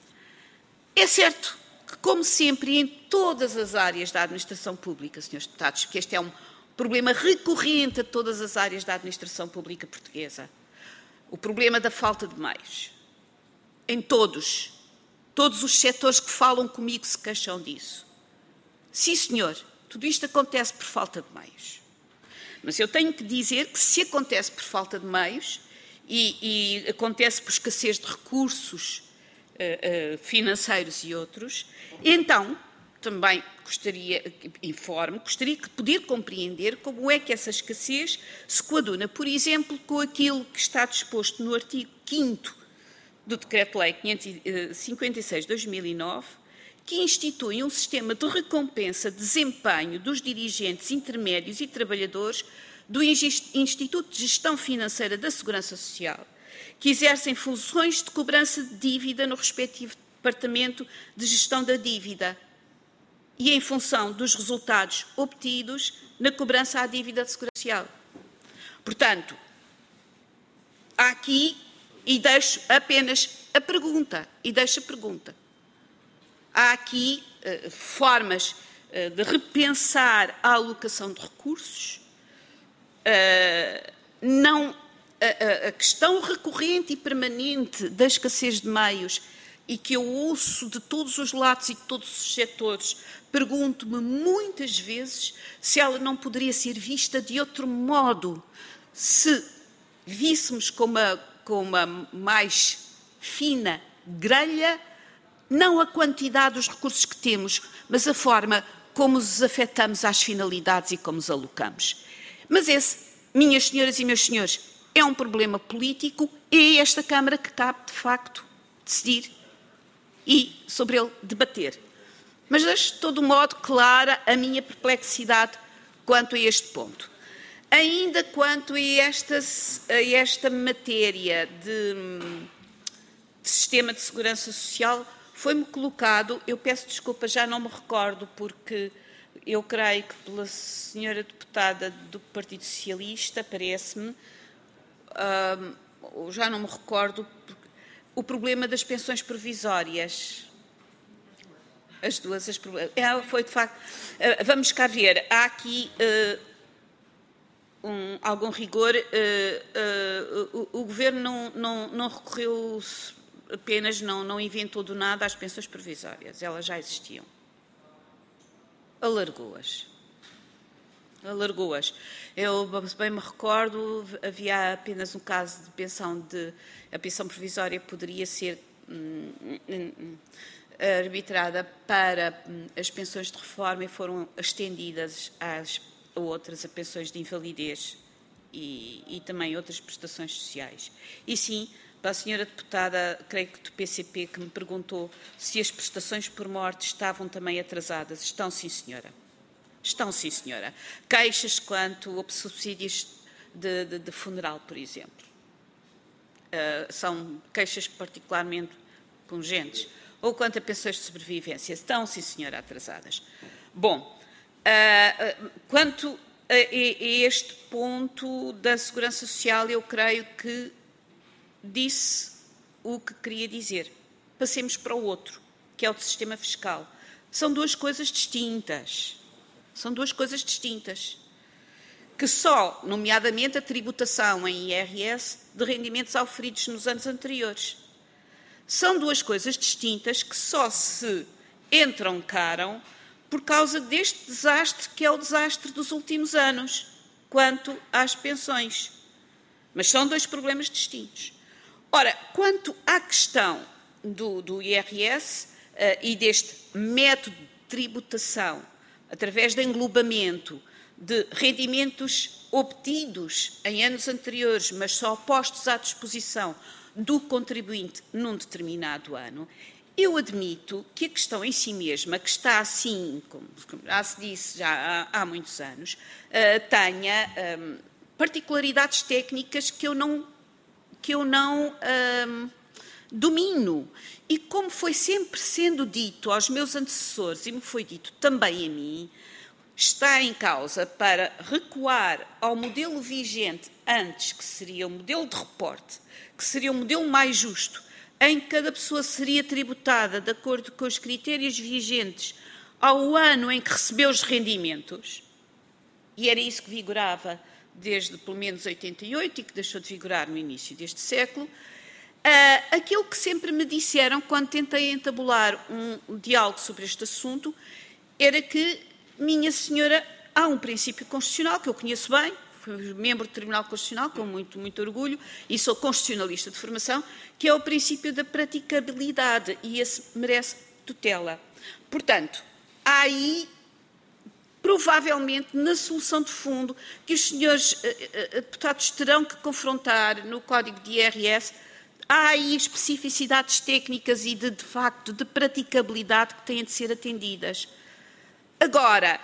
É certo que, como sempre, em todas as áreas da administração pública, senhores deputados, porque este é um problema recorrente a todas as áreas da administração pública portuguesa, o problema da falta de meios. Em todos, todos os setores que falam comigo se queixam disso. Sim, senhor, tudo isto acontece por falta de meios. Mas eu tenho que dizer que se acontece por falta de meios e, e acontece por escassez de recursos uh, uh, financeiros e outros, então também gostaria, informe, gostaria de poder compreender como é que essa escassez se coaduna, por exemplo, com aquilo que está disposto no artigo quinto do Decreto-Lei quinhentos e cinquenta e seis de dois mil e nove, que institui um sistema de recompensa de desempenho dos dirigentes intermédios e trabalhadores do Instituto de Gestão Financeira da Segurança Social, que exercem funções de cobrança de dívida no respectivo Departamento de Gestão da Dívida e em função dos resultados obtidos na cobrança à dívida de Segurança Social. Portanto, há aqui, e deixo apenas a pergunta, e deixo a pergunta, há aqui uh, formas uh, de repensar a alocação de recursos. Uh, não, a, a questão recorrente e permanente da escassez de meios e que eu ouço de todos os lados e de todos os setores, pergunto-me muitas vezes se ela não poderia ser vista de outro modo, se víssemos com uma, com uma mais fina grelha, não a quantidade dos recursos que temos, mas a forma como os afetamos às finalidades e como os alocamos. Mas esse, minhas senhoras e meus senhores, é um problema político e é esta Câmara que cabe, de facto, decidir e sobre ele debater. Mas deixo de todo modo clara a minha perplexidade quanto a este ponto. Ainda quanto a esta, a esta matéria de, de sistema de segurança social, foi-me colocado, eu peço desculpa, já não me recordo, porque eu creio que pela senhora deputada do Partido Socialista, parece-me, uh, já não me recordo, o problema das pensões provisórias. As duas, as, é, foi de facto. Uh, vamos cá ver, há aqui uh, um, algum rigor. Uh, uh, o, o Governo não, não, não recorreu apenas, não, não inventou do nada as pensões provisórias, elas já existiam. Alargou-as. Alargou-as. Eu bem me recordo, havia apenas um caso de pensão de. A pensão provisória poderia ser hum, hum, arbitrada para hum, as pensões de reforma e foram estendidas às outras, a pensões de invalidez e, e também outras prestações sociais. E sim, para a senhora deputada, creio que do P C P, que me perguntou se as prestações por morte estavam também atrasadas. Estão, sim, senhora. Estão, sim, senhora. Queixas quanto a subsídios de, de, de funeral, por exemplo. Uh, são queixas particularmente pungentes. Ou quanto a pensões de sobrevivência. Estão, sim, senhora, atrasadas. Bom, uh, uh, quanto a, a este ponto da segurança social, eu creio que disse o que queria dizer. Passemos para o outro, que é o do sistema fiscal. São duas coisas distintas. São duas coisas distintas. Que só, nomeadamente, a tributação em I R S de rendimentos auferidos nos anos anteriores. São duas coisas distintas que só se entroncaram por causa deste desastre que é o desastre dos últimos anos, quanto às pensões. Mas são dois problemas distintos. Ora, quanto à questão do, do I R S uh, e deste método de tributação através de englobamento de rendimentos obtidos em anos anteriores, mas só postos à disposição do contribuinte num determinado ano, eu admito que a questão em si mesma, que está assim, como já se disse já há, há muitos anos, uh, tenha um, particularidades técnicas que eu não, que eu não um, domino. E como foi sempre sendo dito aos meus antecessores, e me foi dito também a mim, está em causa para recuar ao modelo vigente antes, que seria o modelo de reporte, que seria o modelo mais justo, em que cada pessoa seria tributada de acordo com os critérios vigentes ao ano em que recebeu os rendimentos, e era isso que vigorava desde pelo menos oitenta e oito e que deixou de vigorar no início deste século, uh, aquilo que sempre me disseram quando tentei entabular um diálogo sobre este assunto era que, minha senhora, há um princípio constitucional que eu conheço bem, fui membro do Tribunal Constitucional com muito, muito orgulho e sou constitucionalista de formação, que é o princípio da praticabilidade e esse merece tutela. Portanto, há aí, provavelmente, na solução de fundo, que os senhores eh, deputados terão que confrontar no Código de I R S, há aí especificidades técnicas e, de, de facto, de praticabilidade que têm de ser atendidas. Agora,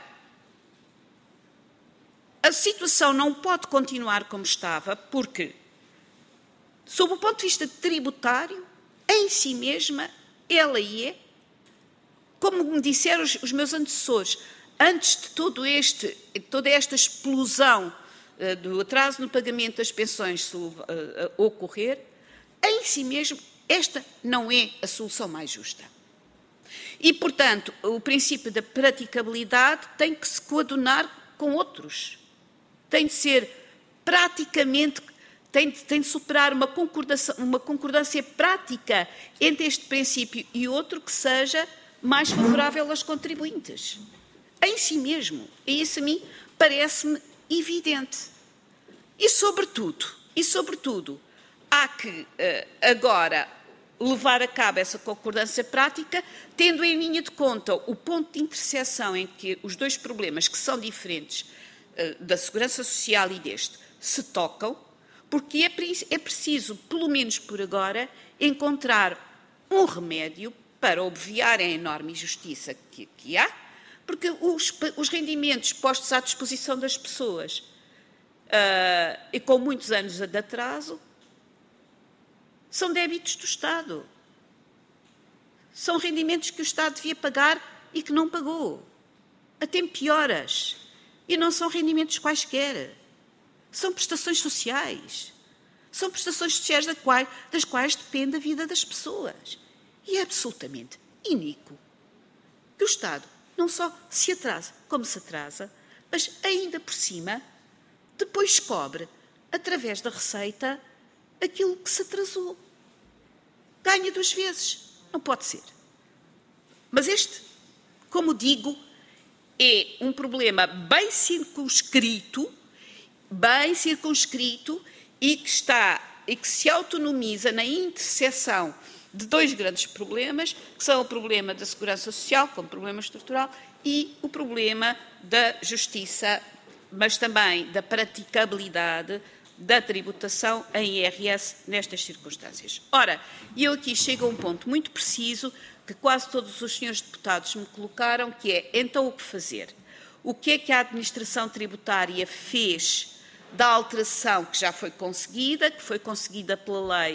a situação não pode continuar como estava, porque, sob o ponto de vista tributário, em si mesma, ela é, como me disseram os, os meus antecessores, antes de todo este, toda esta explosão uh, do atraso no pagamento das pensões uh, uh, ocorrer, em si mesmo, esta não é a solução mais justa. E, portanto, o princípio da praticabilidade tem que se coadunar com outros. Tem de ser praticamente, tem de, tem de superar uma concordância, uma concordância prática entre este princípio e outro que seja mais favorável aos contribuintes. Em si mesmo. E isso a mim parece-me evidente. E, sobretudo, e sobretudo, há que uh, agora levar a cabo essa concordância prática, tendo em linha de conta o ponto de interseção em que os dois problemas, que são diferentes, da Segurança Social e deste, se tocam, porque é, é preciso, pelo menos por agora, encontrar um remédio para obviar a enorme injustiça que, que há, porque os, os rendimentos postos à disposição das pessoas uh, e com muitos anos de atraso são débitos do Estado. São rendimentos que o Estado devia pagar e que não pagou. Até pioras. E não são rendimentos quaisquer. São prestações sociais. São prestações sociais das quais, das quais depende a vida das pessoas. E é absolutamente iníquo que o Estado não só se atrasa como se atrasa, mas ainda por cima depois cobre, através da receita, aquilo que se atrasou. Ganha duas vezes. Não pode ser. Mas este, como digo, é um problema bem circunscrito, bem circunscrito e que está e que se autonomiza na interseção de dois grandes problemas, que são o problema da segurança social, como problema estrutural, e o problema da justiça, mas também da praticabilidade da tributação em I R S nestas circunstâncias. Ora, eu aqui chego a um ponto muito preciso que quase todos os senhores deputados me colocaram, que é, então, o que fazer? O que é que a administração tributária fez da alteração que já foi conseguida, que foi conseguida pela lei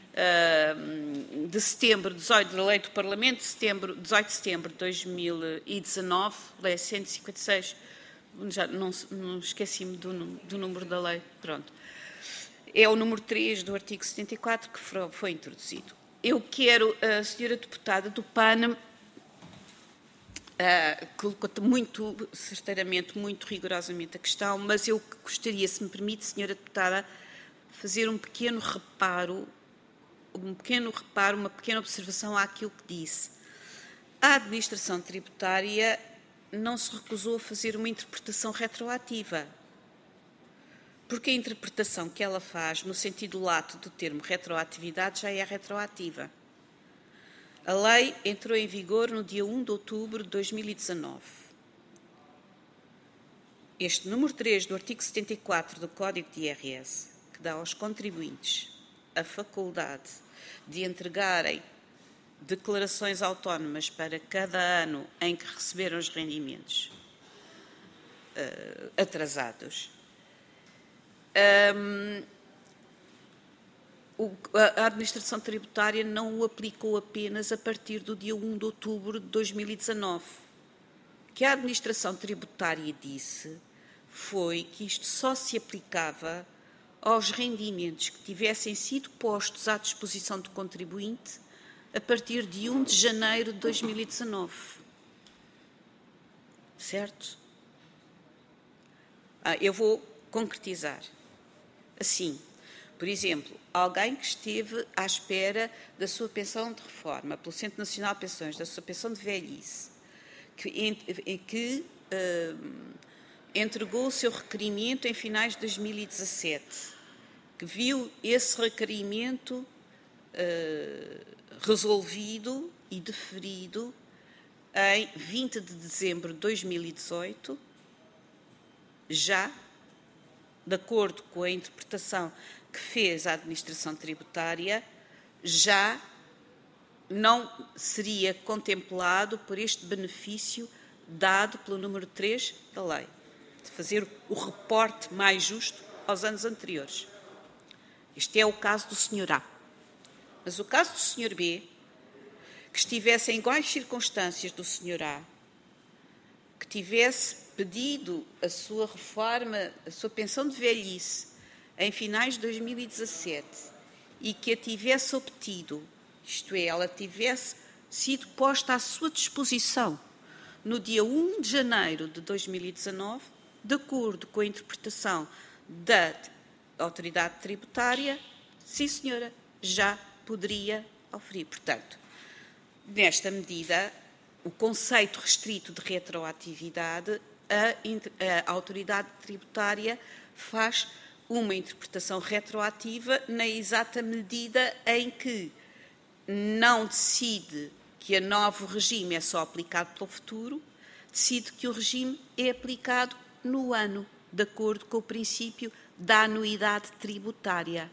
uh, de setembro, dezoito, da lei do Parlamento, de setembro, dezoito de setembro de dois mil e dezanove, lei cento e cinquenta e seis, já não, não esqueci-me do, do número da lei, pronto. É o número três do artigo setenta e quatro que foi introduzido. Eu quero, a senhora deputada do P A N, uh, colocou muito, certeiramente, muito rigorosamente a questão, mas eu gostaria, se me permite, senhora deputada, fazer um pequeno reparo, um pequeno reparo, uma pequena observação àquilo que disse. A administração tributária não se recusou a fazer uma interpretação retroativa, porque a interpretação que ela faz, no sentido lato do termo retroatividade, já é retroativa. A lei entrou em vigor no dia um de outubro de dois mil e dezanove. este número três do artigo setenta e quatro do Código de I R S, que dá aos contribuintes a faculdade de entregarem declarações autónomas para cada ano em que receberam os rendimentos uh, atrasados, um, o, a administração tributária não o aplicou apenas a partir do dia um de outubro de dois mil e dezanove. O que a administração tributária disse foi que isto só se aplicava aos rendimentos que tivessem sido postos à disposição do contribuinte a partir de um de janeiro de dois mil e dezanove. Certo? Ah, eu vou concretizar. Assim, por exemplo, alguém que esteve à espera da sua pensão de reforma pelo Centro Nacional de Pensões, da sua pensão de velhice, que, em, que uh, entregou o seu requerimento em finais de dois mil e dezassete, que viu esse requerimento uh, resolvido e deferido em vinte de dezembro de dois mil e dezoito, já, de acordo com a interpretação que fez a administração tributária, já não seria contemplado por este benefício dado pelo número três da lei, de fazer o reporte mais justo aos anos anteriores. Este é o caso do senhor A. Mas o caso do senhor B, que estivesse em iguais circunstâncias do senhor A, que tivesse pedido a sua reforma, a sua pensão de velhice em finais de dois mil e dezassete e que a tivesse obtido, isto é, ela tivesse sido posta à sua disposição no dia um de janeiro de dois mil e dezanove, de acordo com a interpretação da autoridade tributária, sim senhora, já poderia oferir. Portanto, nesta medida, o conceito restrito de retroatividade, a, a autoridade tributária faz uma interpretação retroativa na exata medida em que não decide que o novo regime é só aplicado pelo futuro, decide que o regime é aplicado no ano, de acordo com o princípio da anuidade tributária.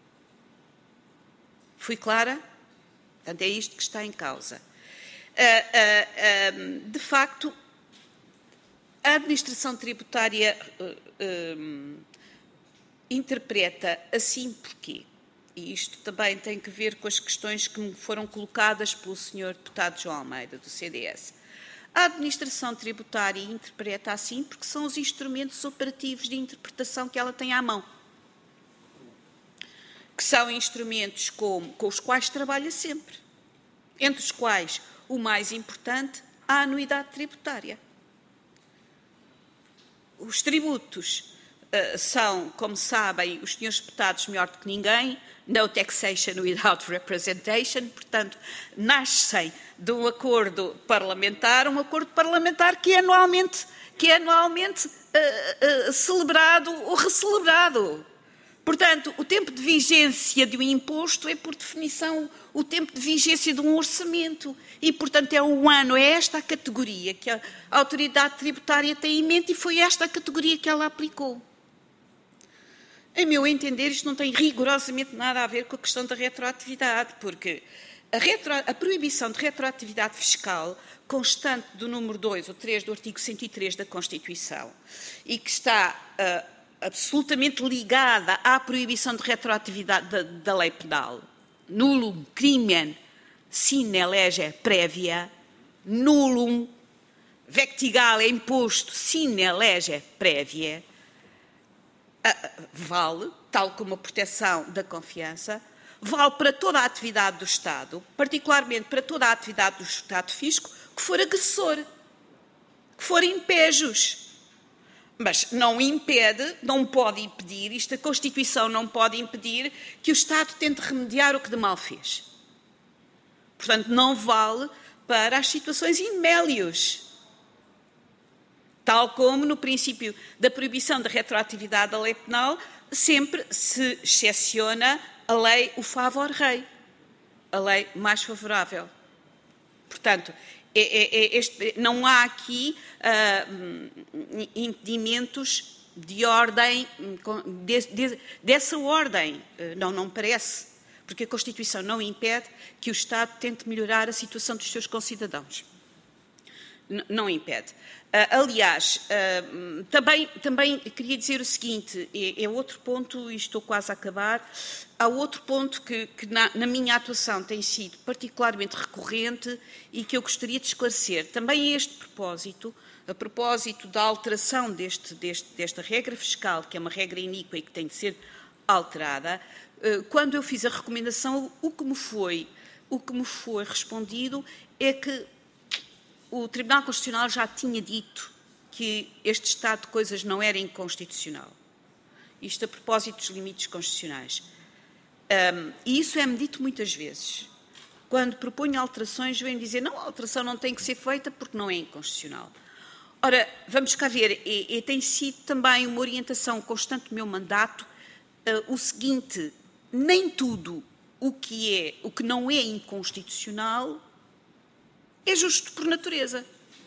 Fui clara? Portanto, é isto que está em causa. De facto, a administração tributária interpreta assim porquê? E isto também tem que ver com as questões que me foram colocadas pelo senhor deputado João Almeida, do C D S. A administração tributária interpreta assim porque são os instrumentos operativos de interpretação que ela tem à mão, que são instrumentos com, com os quais trabalha sempre, entre os quais o mais importante, a anuidade tributária. Os tributos uh, são, como sabem, os senhores deputados melhor do que ninguém, no taxation without representation, portanto, nascem de um acordo parlamentar, um acordo parlamentar que é anualmente, que é anualmente uh, uh, celebrado ou recelebrado. Portanto, o tempo de vigência de um imposto é, por definição, o tempo de vigência de um orçamento. E, portanto, é um ano, é esta a categoria que a autoridade tributária tem em mente e foi esta a categoria que ela aplicou. Em meu entender, isto não tem rigorosamente nada a ver com a questão da retroatividade, porque a, retro, a proibição de retroatividade fiscal, constante do número dois ou três do artigo cento e três da Constituição, e que está uh, absolutamente ligada à proibição de retroatividade da, da lei penal, nullum crimen sine lege prévia, nullum vectigale imposto sine lege prévia, vale, tal como a proteção da confiança, vale para toda a atividade do Estado, particularmente para toda a atividade do Estado Fisco, que for agressor, que for impejos. Mas não impede, não pode impedir, isto a Constituição não pode impedir que o Estado tente remediar o que de mal fez. Portanto, não vale para as situações in melius, tal como no princípio da proibição da retroatividade da lei penal, sempre se excepciona a lei o favor rei, a lei mais favorável. Portanto, É, é, é este, não há aqui uh, impedimentos de ordem, de, de, dessa ordem, não, não parece, porque a Constituição não impede que o Estado tente melhorar a situação dos seus concidadãos. N não impede. Uh, aliás, uh, também, também queria dizer o seguinte, é, é outro ponto, e estou quase a acabar, há outro ponto que, que na, na minha atuação tem sido particularmente recorrente e que eu gostaria de esclarecer. Também a este propósito, a propósito da alteração deste, deste, desta regra fiscal, que é uma regra iníqua e que tem de ser alterada, uh, quando eu fiz a recomendação, o que me foi, o que me foi respondido é que o Tribunal Constitucional já tinha dito que este estado de coisas não era inconstitucional. Isto a propósito dos limites constitucionais. Um, e isso é-me dito muitas vezes. Quando proponho alterações, vêm dizer não, a alteração não tem que ser feita porque não é inconstitucional. Ora, vamos cá ver, e, e tem sido também uma orientação constante do meu mandato, uh, o seguinte, nem tudo o que, é, o que não é inconstitucional é justo por natureza.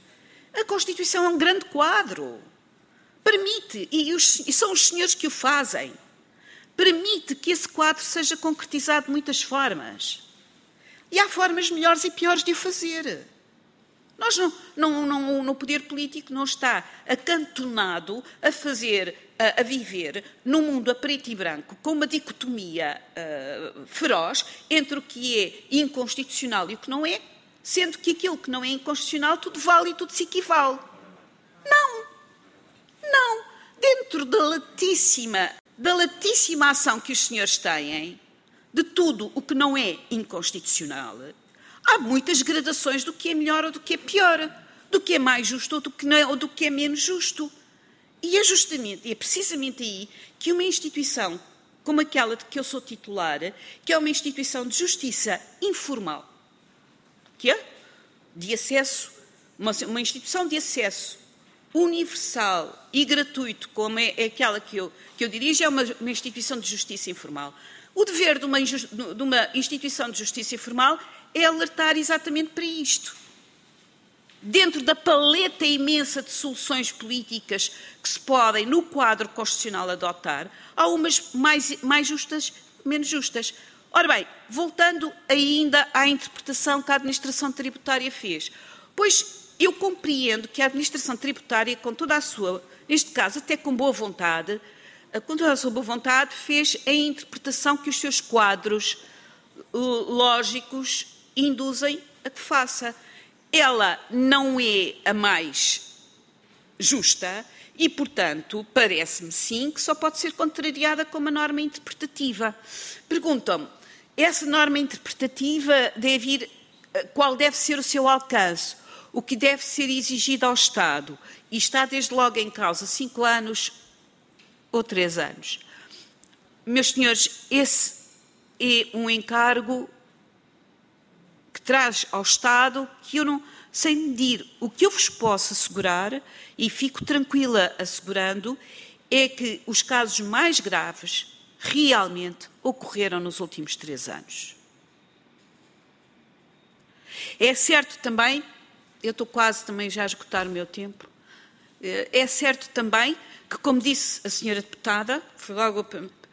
A Constituição é um grande quadro. Permite, e, os, e são os senhores que o fazem, permite que esse quadro seja concretizado de muitas formas. E há formas melhores e piores de o fazer. Nós não, não, não, no poder político não está acantonado a fazer, a, a viver num mundo a preto e branco, com uma dicotomia uh, feroz entre o que é inconstitucional e o que não é, sendo que aquilo que não é inconstitucional tudo vale e tudo se equivale. Não. Não. Dentro da latíssima, da latíssima ação que os senhores têm, de tudo o que não é inconstitucional, há muitas gradações do que é melhor ou do que é pior, do que é mais justo ou do que, não é, ou do que é menos justo. E é justamente, é precisamente aí que uma instituição como aquela de que eu sou titular, que é uma instituição de justiça informal, que é de acesso, uma, uma instituição de acesso universal e gratuito, como é, é aquela que eu, que eu dirijo, é uma, uma instituição de justiça informal. O dever de uma, de uma instituição de justiça informal é alertar exatamente para isto. Dentro da paleta imensa de soluções políticas que se podem, no quadro constitucional, adotar, há umas mais, mais justas, menos justas. Ora bem, voltando ainda à interpretação que a administração tributária fez. Pois eu compreendo que a administração tributária, com toda a sua, neste caso até com boa vontade, com toda a sua boa vontade, fez a interpretação que os seus quadros lógicos induzem a que faça. Ela não é a mais justa e, portanto, parece-me sim que só pode ser contrariada com uma norma interpretativa. Perguntam-me, essa norma interpretativa deve ir, qual deve ser o seu alcance? O que deve ser exigido ao Estado? E está desde logo em causa cinco anos ou três anos. Meus senhores, esse é um encargo que traz ao Estado que eu não sei medir. O que eu vos posso assegurar, e fico tranquila assegurando, é que os casos mais graves realmente ocorreram nos últimos três anos. É certo também, eu estou quase também já a esgotar o meu tempo, é certo também que, como disse a senhora deputada, foi logo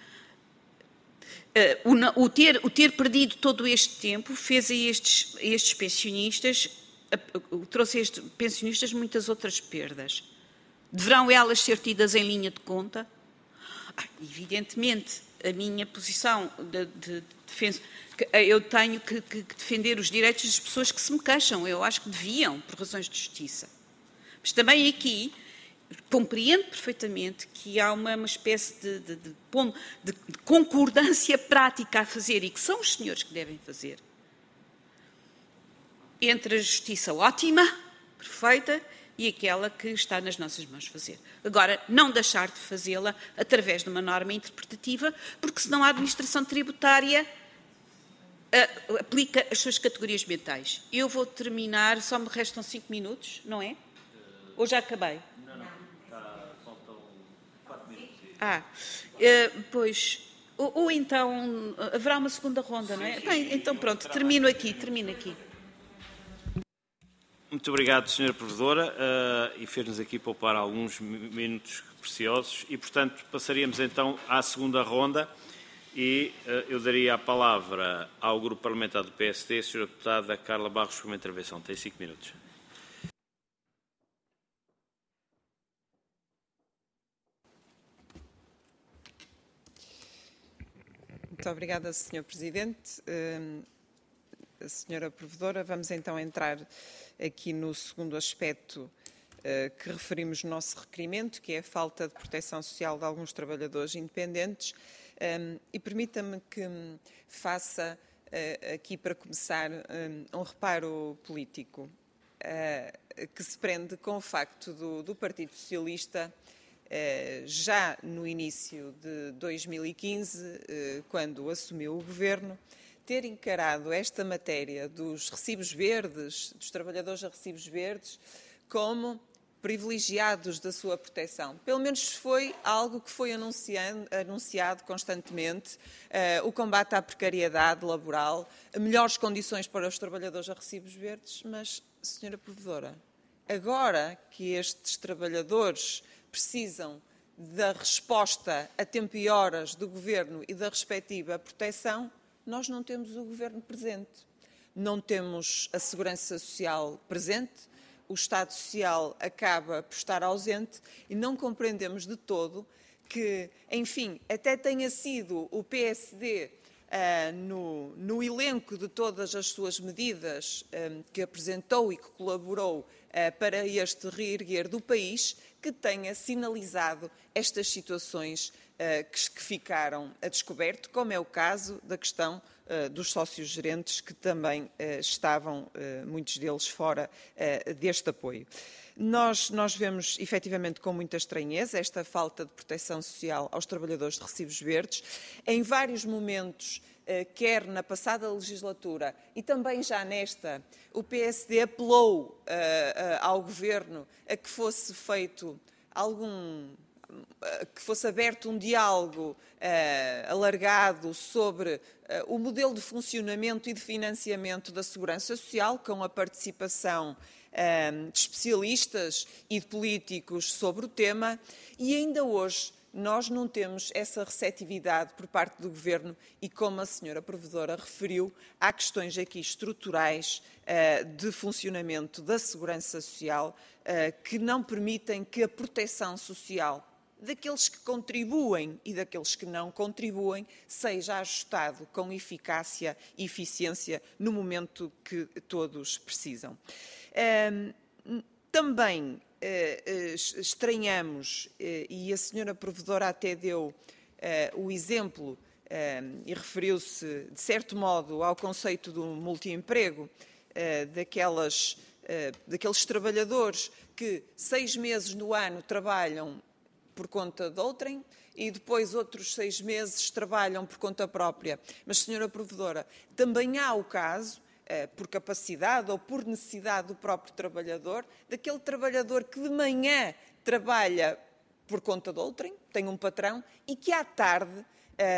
o, o, ter, o ter perdido todo este tempo fez a estes, a estes pensionistas, trouxe a estes pensionistas muitas outras perdas. Deverão elas ser tidas em linha de conta? Ah, evidentemente, a minha posição de, de defesa, eu tenho que, que, que defender os direitos das pessoas que se me queixam. Eu acho que deviam, por razões de justiça. Mas também aqui compreendo perfeitamente que há uma, uma espécie de, de, de, de, de concordância prática a fazer, e que são os senhores que devem fazer, entre a justiça ótima, perfeita, e aquela que está nas nossas mãos fazer. Agora, não deixar de fazê-la através de uma norma interpretativa, porque senão a administração tributária uh, aplica as suas categorias mentais. Eu vou terminar, só me restam cinco minutos, não é? Ou já acabei? Não, não. Tá, faltam quatro minutos. Ah, uh, pois... Ou, ou então, haverá uma segunda ronda, não é? Bem, então pronto, termino aqui, termino aqui. Muito obrigado, senhora Provedora, uh, e fez-nos aqui poupar alguns minutos preciosos e, portanto, passaríamos então à segunda ronda e uh, eu daria a palavra ao Grupo Parlamentar do P S D, a senhora Deputada Carla Barros, com uma intervenção. Tem cinco minutos. Muito obrigada, senhor Presidente. Uh, a senhora Provedora, vamos então entrar aqui no segundo aspecto uh, que referimos no nosso requerimento, que é a falta de proteção social de alguns trabalhadores independentes. Um, e permita-me que faça uh, aqui, para começar, um, um reparo político uh, que se prende com o facto do, do Partido Socialista, uh, já no início de dois mil e quinze, uh, quando assumiu o governo, ter encarado esta matéria dos recibos verdes, dos trabalhadores a recibos verdes, como privilegiados da sua proteção. Pelo menos foi algo que foi anunciado constantemente, uh, o combate à precariedade laboral, melhores condições para os trabalhadores a recibos verdes, mas, senhora Provedora, agora que estes trabalhadores precisam da resposta a tempo e horas do Governo e da respectiva proteção, nós não temos o Governo presente, não temos a Segurança Social presente, o Estado Social acaba por estar ausente e não compreendemos de todo que, enfim, até tenha sido o P S D uh, no, no elenco de todas as suas medidas um, que apresentou e que colaborou uh, para este reerguer do país, que tenha sinalizado estas situações uh, que, que ficaram a descoberto, como é o caso da questão uh, dos sócios gerentes, que também uh, estavam, uh, muitos deles, fora uh, deste apoio. Nós, nós vemos, efetivamente, com muita estranheza esta falta de proteção social aos trabalhadores de recibos verdes. Em vários momentos, quer na passada legislatura e também já nesta, o P S D apelou uh, uh, ao Governo a que fosse feito algum, uh, que fosse aberto um diálogo uh, alargado sobre uh, o modelo de funcionamento e de financiamento da Segurança Social, com a participação uh, de especialistas e de políticos sobre o tema, e ainda hoje nós não temos essa receptividade por parte do Governo e, como a senhora Provedora referiu, há questões aqui estruturais uh, de funcionamento da Segurança Social uh, que não permitem que a proteção social daqueles que contribuem e daqueles que não contribuem seja ajustado com eficácia e eficiência no momento que todos precisam. Uh, também Uh, uh, estranhamos, uh, e a senhora Provedora até deu uh, o exemplo uh, e referiu-se, de certo modo, ao conceito do multiemprego, uh, daquelas, uh, daqueles trabalhadores que seis meses no ano trabalham por conta de outrem e depois outros seis meses trabalham por conta própria. Mas, senhora Provedora, também há o caso, por capacidade ou por necessidade do próprio trabalhador, daquele trabalhador que de manhã trabalha por conta de outrem, tem um patrão, e que à tarde uh,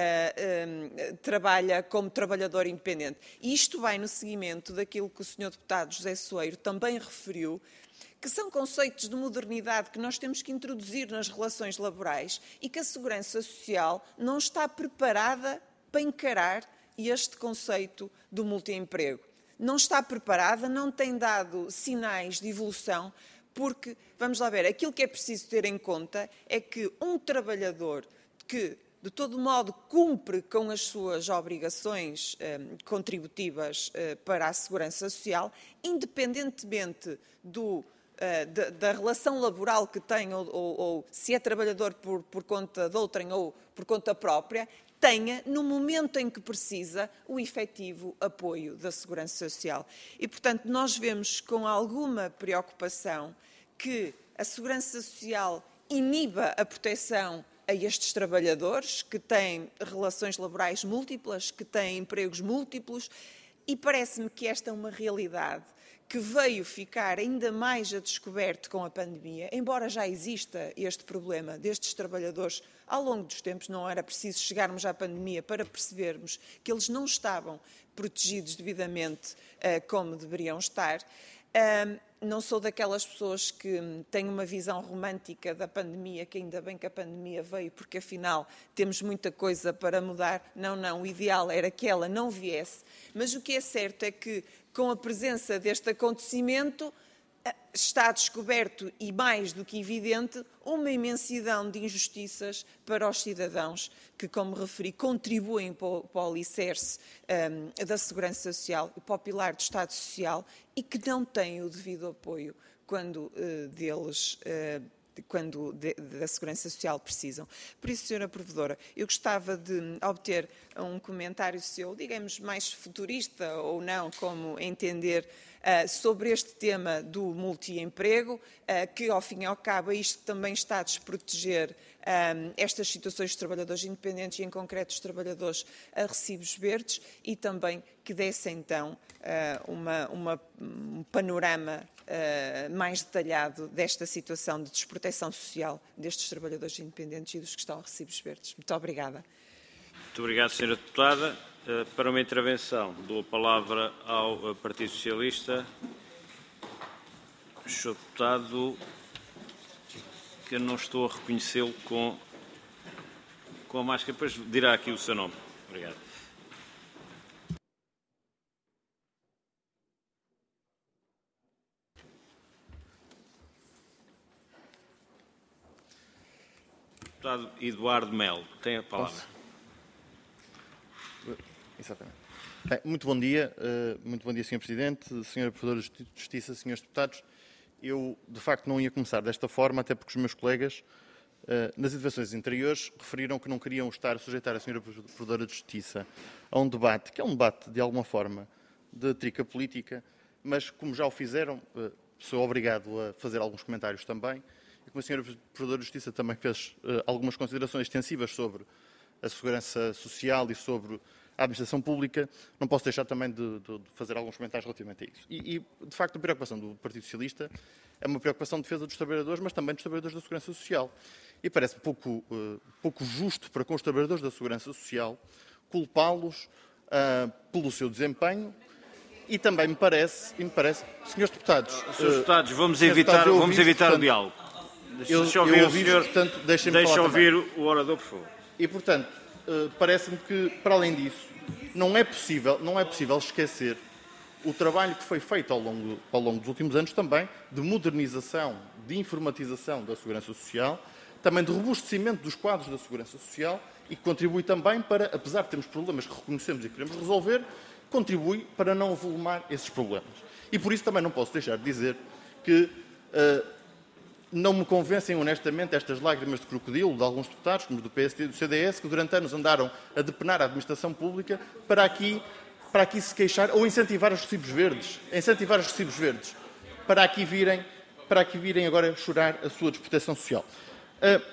uh, trabalha como trabalhador independente. E isto vai no seguimento daquilo que o senhor deputado José Soeiro também referiu, que são conceitos de modernidade que nós temos que introduzir nas relações laborais e que a Segurança Social não está preparada para encarar este conceito do multiemprego. Não está preparada, não tem dado sinais de evolução, porque, vamos lá ver, aquilo que é preciso ter em conta é que um trabalhador que, de todo modo, cumpre com as suas obrigações eh, contributivas eh, para a Segurança Social, independentemente do, eh, da, da relação laboral que tem, ou, ou, ou se é trabalhador por, por conta de outrem ou por conta própria, tenha, no momento em que precisa, o efetivo apoio da Segurança Social. E, portanto, nós vemos com alguma preocupação que a Segurança Social iniba a proteção a estes trabalhadores que têm relações laborais múltiplas, que têm empregos múltiplos, e parece-me que esta é uma realidade que veio ficar ainda mais a descoberto com a pandemia, embora já exista este problema destes trabalhadores ao longo dos tempos, não era preciso chegarmos à pandemia para percebermos que eles não estavam protegidos devidamente uh, como deveriam estar. Não sou daquelas pessoas que têm uma visão romântica da pandemia, que ainda bem que a pandemia veio, porque afinal temos muita coisa para mudar. Não, não, o ideal era que ela não viesse. Mas o que é certo é que, com a presença deste acontecimento, está descoberto, e mais do que evidente, uma imensidão de injustiças para os cidadãos que, como referi, contribuem para o, para o alicerce um, da segurança social e para o pilar do Estado Social e que não têm o devido apoio quando uh, deles... Uh, quando de, da Segurança Social precisam. Por isso, senhora Provedora, eu gostava de obter um comentário seu, digamos, mais futurista ou não, como entender, uh, sobre este tema do multiemprego, uh, que, ao fim e ao cabo, é isto que também está a desproteger um, estas situações dos trabalhadores independentes e, em concreto, dos trabalhadores a recibos verdes e também que desse, então, uh, uma, uma, um panorama Uh, mais detalhado desta situação de desproteção social destes trabalhadores independentes e dos que estão a recibos verdes. Muito obrigada. Muito obrigado, senhora Deputada. Uh, para uma intervenção, dou a palavra ao uh, Partido Socialista. senhor Deputado, que eu não estou a reconhecê-lo com, com a máscara, depois dirá aqui o seu nome. Obrigado. Deputado Eduardo Melo, tem a palavra. Posso? Exatamente. Bem, muito bom dia, muito bom dia, senhor Presidente, senhora Provedora de Justiça, senhores deputados. Eu, de facto, não ia começar desta forma, até porque os meus colegas, nas intervenções anteriores, referiram que não queriam estar a sujeitar a senhora Provedora de Justiça a um debate, que é um debate, de alguma forma, de trica política, mas, como já o fizeram, sou obrigado a fazer alguns comentários também. E como a senhora Provedora de Justiça também fez uh, algumas considerações extensivas sobre a segurança social e sobre a administração pública, não posso deixar também de, de, de fazer alguns comentários relativamente a isso. E, e, de facto, a preocupação do Partido Socialista é uma preocupação de defesa dos trabalhadores, mas também dos trabalhadores da segurança social. E parece pouco, uh, pouco justo para com os trabalhadores da segurança social culpá-los uh, pelo seu desempenho. E também me parece, e me parece, senhores deputados... Senhores deputados, vamos evitar, deputados, vamos ouvi, evitar portanto, o diálogo. Eu, Deixa ouvir eu ouvi, o senhor, portanto, deixem-me deixa falar ouvir também. o orador, por favor. E, portanto, uh, parece-me que, para além disso, não é possível, não é possível esquecer o trabalho que foi feito ao longo, ao longo dos últimos anos também de modernização, de informatização da segurança social, também de robustecimento dos quadros da segurança social e que contribui também para, apesar de termos problemas que reconhecemos e que queremos resolver, contribui para não avolumar esses problemas. E por isso também não posso deixar de dizer que uh, não me convencem honestamente estas lágrimas de crocodilo de alguns deputados, como do P S D e do C D S, que durante anos andaram a depenar a administração pública para aqui, para aqui se queixar, ou incentivar os recibos verdes, incentivar os recibos verdes, para aqui virem, para aqui virem agora chorar a sua desproteção social. Uh,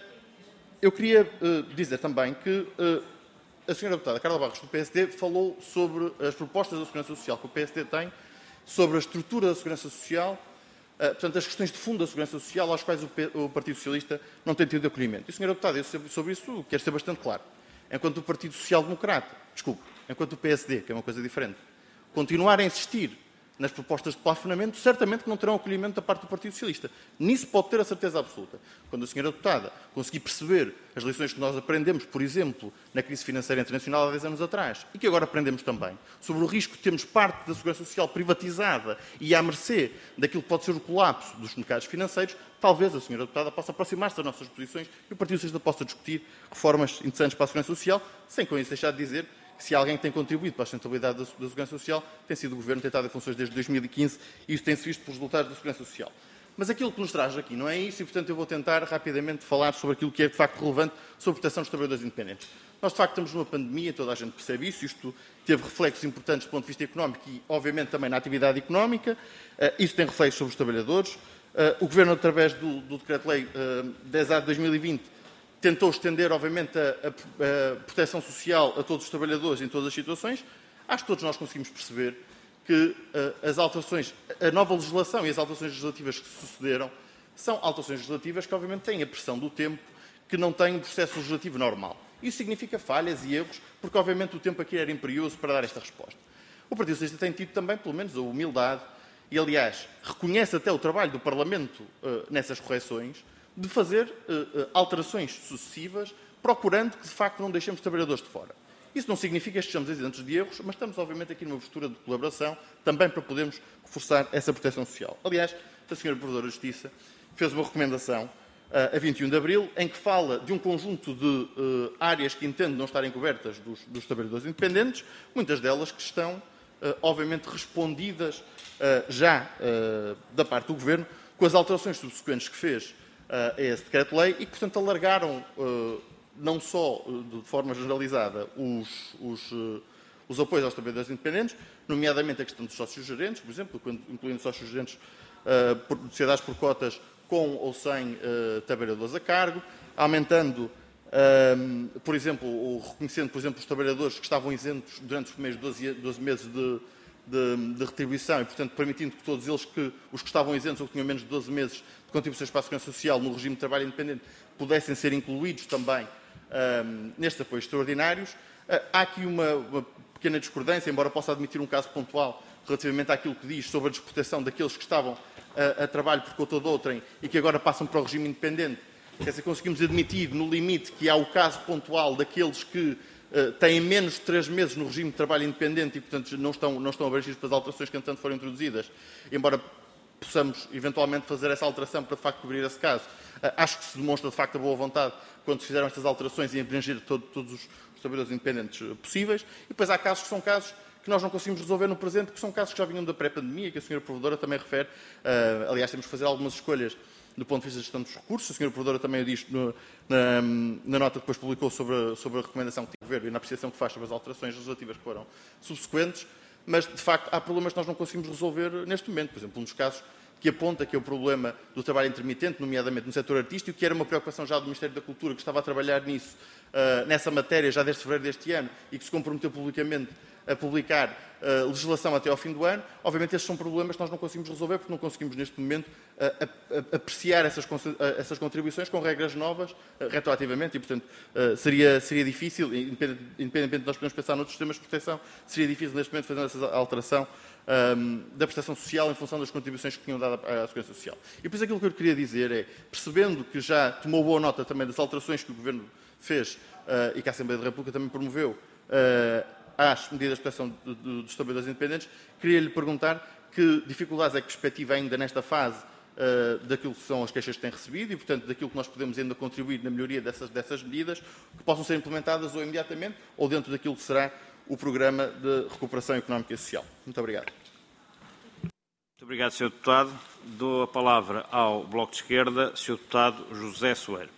eu queria uh, dizer também que uh, a senhora deputada Carla Barros, do P S D, falou sobre as propostas da segurança social que o P S D tem, sobre a estrutura da segurança social, uh, portanto, as questões de fundo da segurança social às quais o, P o Partido Socialista não tem tido acolhimento. E, senhora deputada, eu sobre isso quero ser bastante claro. Enquanto o Partido Social Democrata, desculpe, enquanto o P S D, que é uma coisa diferente, continuar a insistir nas propostas de plafonamento, certamente que não terão acolhimento da parte do Partido Socialista. Nisso pode ter a certeza absoluta. Quando a senhora deputada conseguir perceber as lições que nós aprendemos, por exemplo, na crise financeira internacional há dez anos atrás, e que agora aprendemos também, sobre o risco de termos parte da segurança social privatizada e à mercê daquilo que pode ser o colapso dos mercados financeiros, talvez a senhora deputada possa aproximar-se das nossas posições e o Partido Socialista possa discutir reformas interessantes para a segurança social, sem com isso deixar de dizer que se alguém tem contribuído para a sustentabilidade da, da segurança social, tem sido o Governo, tem estado em funções desde dois mil e quinze e isso tem-se visto pelos resultados da segurança social. Mas aquilo que nos traz aqui não é isso e, portanto, eu vou tentar rapidamente falar sobre aquilo que é de facto relevante sobre a proteção dos trabalhadores independentes. Nós, de facto, estamos numa pandemia, toda a gente percebe isso, isto teve reflexos importantes do ponto de vista económico e, obviamente, também na atividade económica, uh, isso tem reflexos sobre os trabalhadores. Uh, o Governo, através do, do Decreto-Lei uh, dez A de dois mil e vinte, tentou estender, obviamente, a, a, a proteção social a todos os trabalhadores em todas as situações. Acho que todos nós conseguimos perceber que uh, as alterações, a nova legislação e as alterações legislativas que se sucederam são alterações legislativas que, obviamente, têm a pressão do tempo, que não têm um processo legislativo normal. Isso significa falhas e erros, porque, obviamente, o tempo aqui era imperioso para dar esta resposta. O Partido Socialista tem tido também, pelo menos, a humildade e aliás reconhece até o trabalho do Parlamento uh, nessas correções, de fazer uh, uh, alterações sucessivas, procurando que de facto não deixemos trabalhadores de fora. Isso não significa que estejamos isentos de erros, mas estamos obviamente aqui numa postura de colaboração, também para podermos reforçar essa proteção social. Aliás, a senhora Provedora da Justiça fez uma recomendação uh, a vinte e um de abril, em que fala de um conjunto de uh, áreas que entende não estarem cobertas dos, dos trabalhadores independentes, muitas delas que estão, uh, obviamente, respondidas uh, já uh, da parte do Governo, com as alterações subsequentes que fez uh, a esse decreto-lei e que, portanto, alargaram uh, não só de forma generalizada os, os, os apoios aos trabalhadores independentes, nomeadamente a questão dos sócios gerentes, por exemplo, incluindo sócios gerentes uh, por sociedades por cotas com ou sem uh, trabalhadores a cargo, aumentando, uh, por exemplo, ou reconhecendo, por exemplo, os trabalhadores que estavam isentos durante os primeiros doze, doze meses de, de, de retribuição e, portanto, permitindo que todos eles, que, os que estavam isentos ou que tinham menos de doze meses de contribuições para a Segurança Social no regime de trabalho independente, pudessem ser incluídos também Um, nestes apoios extraordinários. Uh, há aqui uma, uma pequena discordância, embora possa admitir um caso pontual relativamente àquilo que diz sobre a desproteção daqueles que estavam uh, a trabalho por conta de outrem e que agora passam para o regime independente. Quer dizer, conseguimos admitir no limite que há o caso pontual daqueles que uh, têm menos de três meses no regime de trabalho independente e, portanto, não estão, não estão abrangidos pelas alterações que, entretanto, foram introduzidas, embora possamos eventualmente fazer essa alteração para de facto cobrir esse caso. Acho que se demonstra de facto a boa vontade quando se fizeram estas alterações e abranger todo, todos os, os trabalhadores independentes possíveis. E depois há casos que são casos que nós não conseguimos resolver no presente, que são casos que já vinham da pré-pandemia, que a senhora Provedora também refere. Uh, aliás, temos que fazer algumas escolhas do ponto de vista da gestão dos recursos. A senhora Provedora também o diz no, na, na nota que depois publicou sobre a, sobre a recomendação que tem o Governo e na apreciação que faz sobre as alterações legislativas que foram subsequentes. Mas, de facto, há problemas que nós não conseguimos resolver neste momento. Por exemplo, um dos casos que aponta que é o problema do trabalho intermitente, nomeadamente no setor artístico, que era uma preocupação já do Ministério da Cultura, que estava a trabalhar nisso, uh, nessa matéria já desde fevereiro deste ano e que se comprometeu publicamente a publicar uh, legislação até ao fim do ano. Obviamente, estes são problemas que nós não conseguimos resolver porque não conseguimos, neste momento, uh, a, a, apreciar essas, uh, essas contribuições com regras novas, uh, retroativamente, e, portanto, uh, seria, seria difícil, independentemente de nós podermos pensar noutros sistemas de proteção, seria difícil, neste momento, fazer essa alteração Um, da prestação social em função das contribuições que tinham dado à, à Segurança Social. E depois aquilo que eu queria dizer é, percebendo que já tomou boa nota também das alterações que o Governo fez uh, e que a Assembleia da República também promoveu uh, às medidas de proteção de, de, dos trabalhadores independentes, queria-lhe perguntar que dificuldades é que perspectiva ainda nesta fase uh, daquilo que são as queixas que têm recebido e, portanto, daquilo que nós podemos ainda contribuir na melhoria dessas, dessas medidas, que possam ser implementadas ou imediatamente ou dentro daquilo que será o Programa de Recuperação Económica e Social. Muito obrigado. Muito obrigado, senhor Deputado. Dou a palavra ao Bloco de Esquerda, senhor Deputado José Soeiro.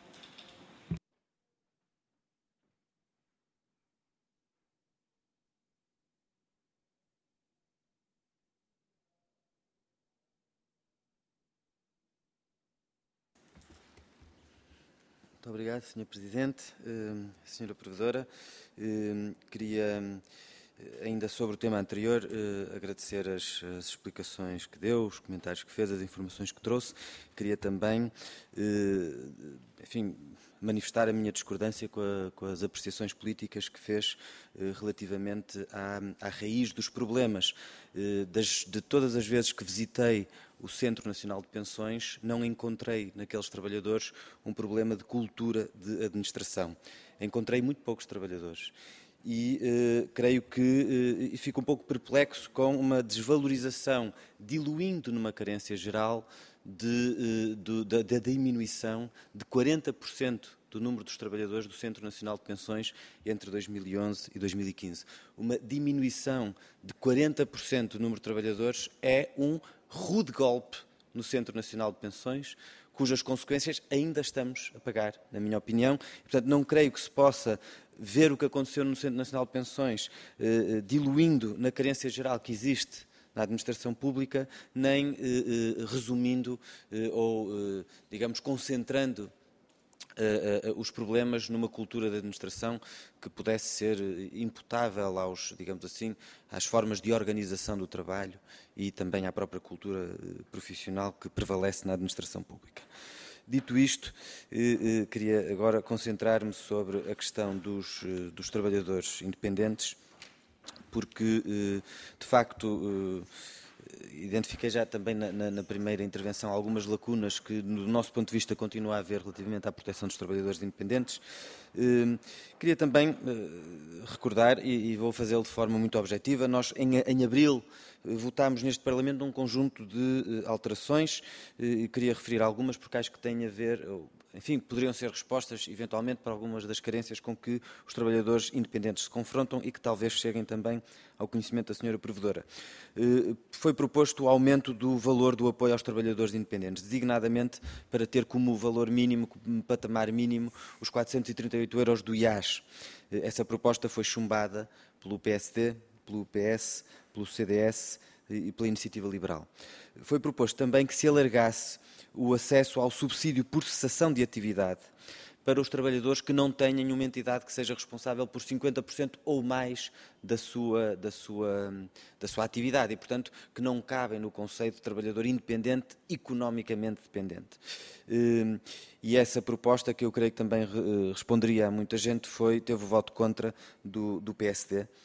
Muito obrigado, senhor Presidente. Uh, senhora Provedora, uh, queria... Ainda sobre o tema anterior, eh, agradecer as, as explicações que deu, os comentários que fez, as informações que trouxe. Queria também, eh, enfim, manifestar a minha discordância com, a, com as apreciações políticas que fez eh, relativamente à, à raiz dos problemas. Eh, das, de todas as vezes que visitei o Centro Nacional de Pensões, não encontrei naqueles trabalhadores um problema de cultura de administração. Encontrei muito poucos trabalhadores. E uh, creio que uh, e fico um pouco perplexo com uma desvalorização, diluindo numa carência geral, de, uh, do, da, da diminuição de quarenta por cento do número dos trabalhadores do Centro Nacional de Pensões entre dois mil e onze e dois mil e quinze. Uma diminuição de quarenta por cento do número de trabalhadores é um rude golpe no Centro Nacional de Pensões, cujas consequências ainda estamos a pagar, na minha opinião. E, portanto, não creio que se possa ver o que aconteceu no Centro Nacional de Pensões, eh, diluindo na carência geral que existe na administração pública, nem eh, eh, resumindo eh, ou, eh, digamos, concentrando eh, eh, os problemas numa cultura de administração que pudesse ser imputável aos, digamos assim, às formas de organização do trabalho e também à própria cultura eh, profissional que prevalece na administração pública. Dito isto, eh, eh, queria agora concentrar-me sobre a questão dos, eh, dos trabalhadores independentes, porque, eh, de facto, identifiquei já também na, na, na primeira intervenção algumas lacunas que, do nosso ponto de vista, continua a haver relativamente à proteção dos trabalhadores independentes. Uh, queria também uh, recordar, e, e vou fazê-lo de forma muito objetiva, nós em, em abril uh, votámos neste Parlamento um conjunto de uh, alterações, uh, e queria referir algumas porque acho que têm a ver, uh, enfim, poderiam ser respostas eventualmente para algumas das carências com que os trabalhadores independentes se confrontam e que talvez cheguem também ao conhecimento da senhora Provedora. Uh, foi proposto o aumento do valor do apoio aos trabalhadores independentes, designadamente para ter como valor mínimo, como patamar mínimo, os quatrocentos e trinta e oito euros do I A S. Uh, essa proposta foi chumbada pelo P S D, pelo P S, pelo C D S e pela Iniciativa Liberal. Foi proposto também que se alargasse o acesso ao subsídio por cessação de atividade para os trabalhadores que não tenham uma entidade que seja responsável por cinquenta por cento ou mais da sua, da sua, da sua atividade e, portanto, que não cabem no conceito de trabalhador independente, economicamente dependente. E essa proposta, que eu creio que também responderia a muita gente, foi, teve o voto contra do, do P S D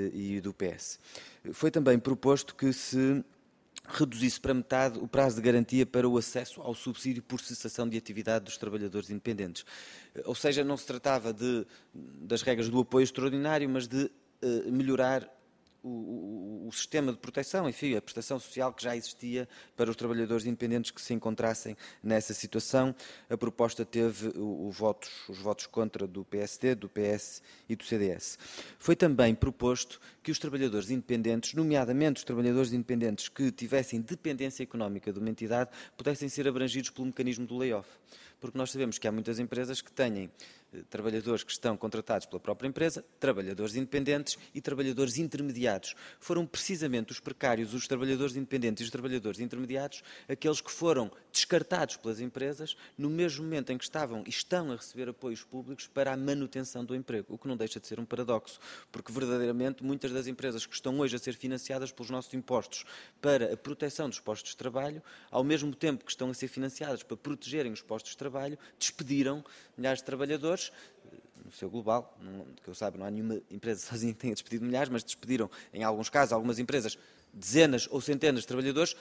e do P S. Foi também proposto que se reduzisse para metade o prazo de garantia para o acesso ao subsídio por cessação de atividade dos trabalhadores independentes. Ou seja, não se tratava de, das regras do apoio extraordinário, mas de uh, melhorar o, o, o sistema de proteção, enfim, a prestação social que já existia para os trabalhadores independentes que se encontrassem nessa situação. A proposta teve o, o votos, os votos contra do P S D, do P S e do C D S. Foi também proposto que os trabalhadores independentes, nomeadamente os trabalhadores independentes que tivessem dependência económica de uma entidade, pudessem ser abrangidos pelo mecanismo do layoff. Porque nós sabemos que há muitas empresas que têm eh, trabalhadores que estão contratados pela própria empresa, trabalhadores independentes e trabalhadores intermediados. Foram precisamente os precários, os trabalhadores independentes e os trabalhadores intermediados, aqueles que foram descartados pelas empresas no mesmo momento em que estavam e estão a receber apoios públicos para a manutenção do emprego, o que não deixa de ser um paradoxo, porque verdadeiramente muitas das empresas que estão hoje a ser financiadas pelos nossos impostos para a proteção dos postos de trabalho, ao mesmo tempo que estão a ser financiadas para protegerem os postos de trabalho, despediram milhares de trabalhadores, no seu global, não, que eu saiba, não há nenhuma empresa sozinha que tenha despedido milhares, mas despediram, em alguns casos, algumas empresas, dezenas ou centenas de trabalhadores,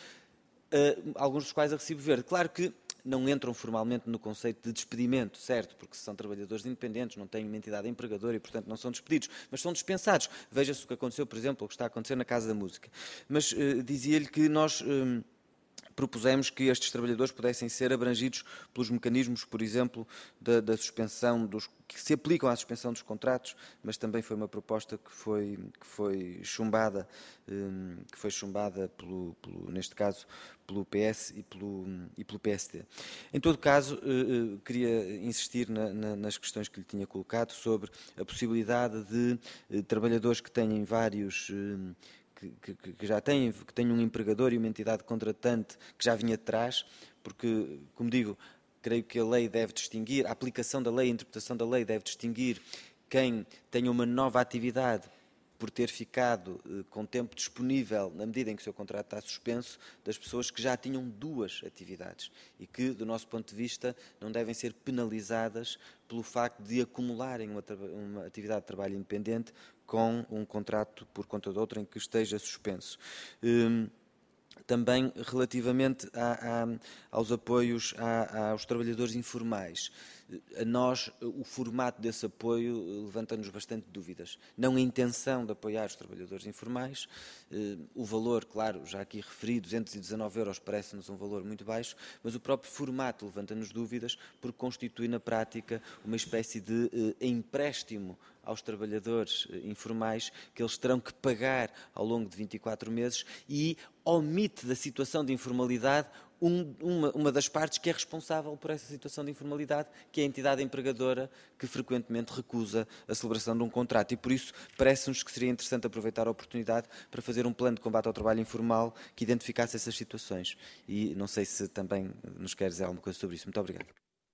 uh, alguns dos quais a recibo verde. Claro que não entram formalmente no conceito de despedimento, certo, porque são trabalhadores independentes, não têm uma entidade empregadora e, portanto, não são despedidos, mas são dispensados. Veja-se o que aconteceu, por exemplo, o que está a acontecer na Casa da Música. Mas uh, dizia-lhe que nós uh, propusemos que estes trabalhadores pudessem ser abrangidos pelos mecanismos, por exemplo, da, da suspensão dos que se aplicam à suspensão dos contratos, mas também foi uma proposta que foi, que foi chumbada, um, que foi chumbada pelo, pelo, neste caso, pelo P S e pelo, e pelo P S D. Em todo caso, uh, uh, queria insistir na, na, nas questões que lhe tinha colocado sobre a possibilidade de uh, trabalhadores que têm vários uh, Que, que, que já têm, que têm um empregador e uma entidade contratante que já vinha de trás, porque, como digo, creio que a lei deve distinguir, a aplicação da lei, a interpretação da lei deve distinguir quem tenha uma nova atividade por ter ficado eh, com tempo disponível na medida em que o seu contrato está suspenso, das pessoas que já tinham duas atividades e que, do nosso ponto de vista, não devem ser penalizadas pelo facto de acumularem uma, uma atividade de trabalho independente com um contrato por conta de outro em que esteja suspenso. Hum, Também relativamente a, a, aos apoios a, aos trabalhadores informais. A nós, o formato desse apoio levanta-nos bastante dúvidas. Não a intenção de apoiar os trabalhadores informais, o valor, claro, já aqui referi, duzentos e dezanove euros, parece-nos um valor muito baixo, mas o próprio formato levanta-nos dúvidas porque constitui na prática uma espécie de empréstimo aos trabalhadores informais que eles terão que pagar ao longo de vinte e quatro meses e omite da situação de informalidade um, uma, uma das partes que é responsável por essa situação de informalidade, que é a entidade empregadora que frequentemente recusa a celebração de um contrato. E por isso parece-nos que seria interessante aproveitar a oportunidade para fazer um plano de combate ao trabalho informal que identificasse essas situações. E não sei se também nos quer dizer alguma coisa sobre isso. Muito obrigado.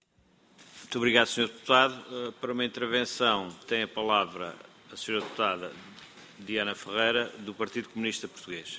Muito obrigado, senhor Deputado. Para uma intervenção tem a palavra a senhora Deputada Diana Ferreira, do Partido Comunista Português.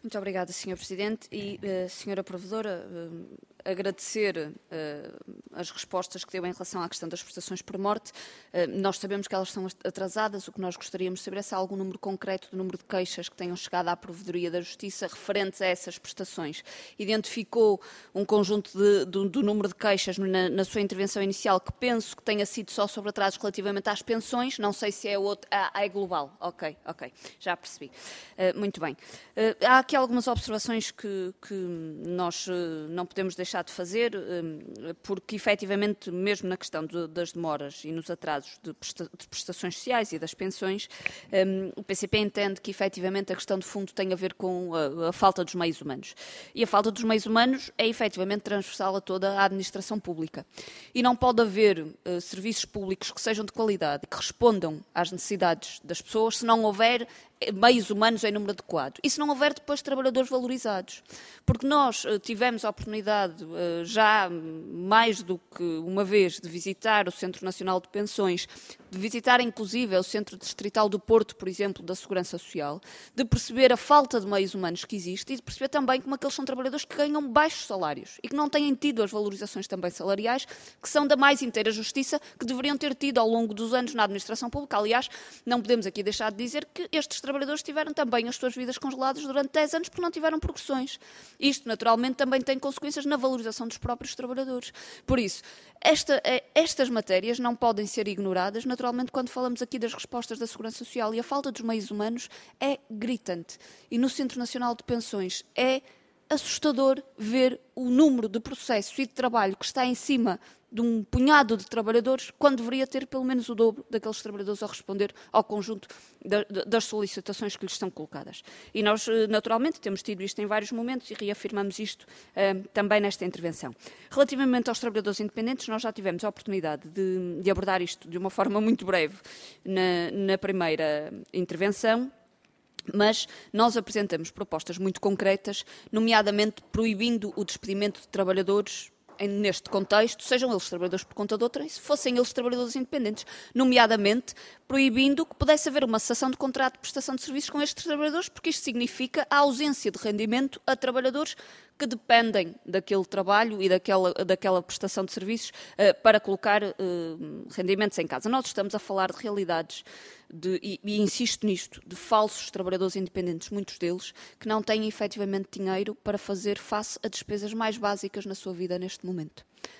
Muito obrigada, senhor Presidente. E, uh, senhora Provedora, uh, agradecer uh, as respostas que deu em relação à questão das prestações por morte. Uh, nós sabemos que elas são atrasadas. O que nós gostaríamos de saber é se há algum número concreto do número de queixas que tenham chegado à Provedoria da Justiça referentes a essas prestações. Identificou um conjunto de, do, do número de queixas na, na sua intervenção inicial que penso que tenha sido só sobre atrasos relativamente às pensões. Não sei se é, outro, ah, é global. Ok, ok, já percebi. Uh, muito bem. Uh, há aqui algumas observações que, que nós uh, não podemos deixar de fazer, porque efetivamente, mesmo na questão de, das demoras e nos atrasos de, presta, de prestações sociais e das pensões, um, o P C P entende que efetivamente a questão de fundo tem a ver com a, a falta dos meios humanos. E a falta dos meios humanos é efetivamente transversal a toda a administração pública. E não pode haver uh, serviços públicos que sejam de qualidade, que respondam às necessidades das pessoas, se não houver meios humanos em número adequado. E se não houver depois trabalhadores valorizados. Porque nós uh, tivemos a oportunidade, uh, já mais do que uma vez, de visitar o Centro Nacional de Pensões, de visitar inclusive o Centro Distrital do Porto, por exemplo, da Segurança Social, de perceber a falta de meios humanos que existe e de perceber também como aqueles são trabalhadores que ganham baixos salários e que não têm tido as valorizações também salariais, que são da mais inteira justiça, que deveriam ter tido ao longo dos anos na administração pública. Aliás, não podemos aqui deixar de dizer que estes trabalhadores trabalhadores tiveram também as suas vidas congeladas durante dez anos porque não tiveram progressões. Isto, naturalmente, também tem consequências na valorização dos próprios trabalhadores. Por isso, esta, estas matérias não podem ser ignoradas. Naturalmente, quando falamos aqui das respostas da Segurança Social, e a falta dos meios humanos é gritante. E no Centro Nacional de Pensões é assustador ver o número de processos e de trabalho que está em cima de um punhado de trabalhadores, quando deveria ter pelo menos o dobro daqueles trabalhadores a responder ao conjunto da, das solicitações que lhes estão colocadas. E nós, naturalmente, temos tido isto em vários momentos e reafirmamos isto uh, também nesta intervenção. Relativamente aos trabalhadores independentes, nós já tivemos a oportunidade de, de abordar isto de uma forma muito breve na, na primeira intervenção, mas nós apresentamos propostas muito concretas, nomeadamente proibindo o despedimento de trabalhadores neste contexto, sejam eles trabalhadores por conta de outrem, se fossem eles trabalhadores independentes, nomeadamente proibindo que pudesse haver uma cessação de contrato de prestação de serviços com estes trabalhadores, porque isto significa a ausência de rendimento a trabalhadores que dependem daquele trabalho e daquela, daquela prestação de serviços uh, para colocar uh, rendimentos em casa. Nós estamos a falar de realidades, de, e, e insisto nisto, de falsos trabalhadores independentes, muitos deles, que não têm efetivamente dinheiro para fazer face a despesas mais básicas na sua vida neste momento.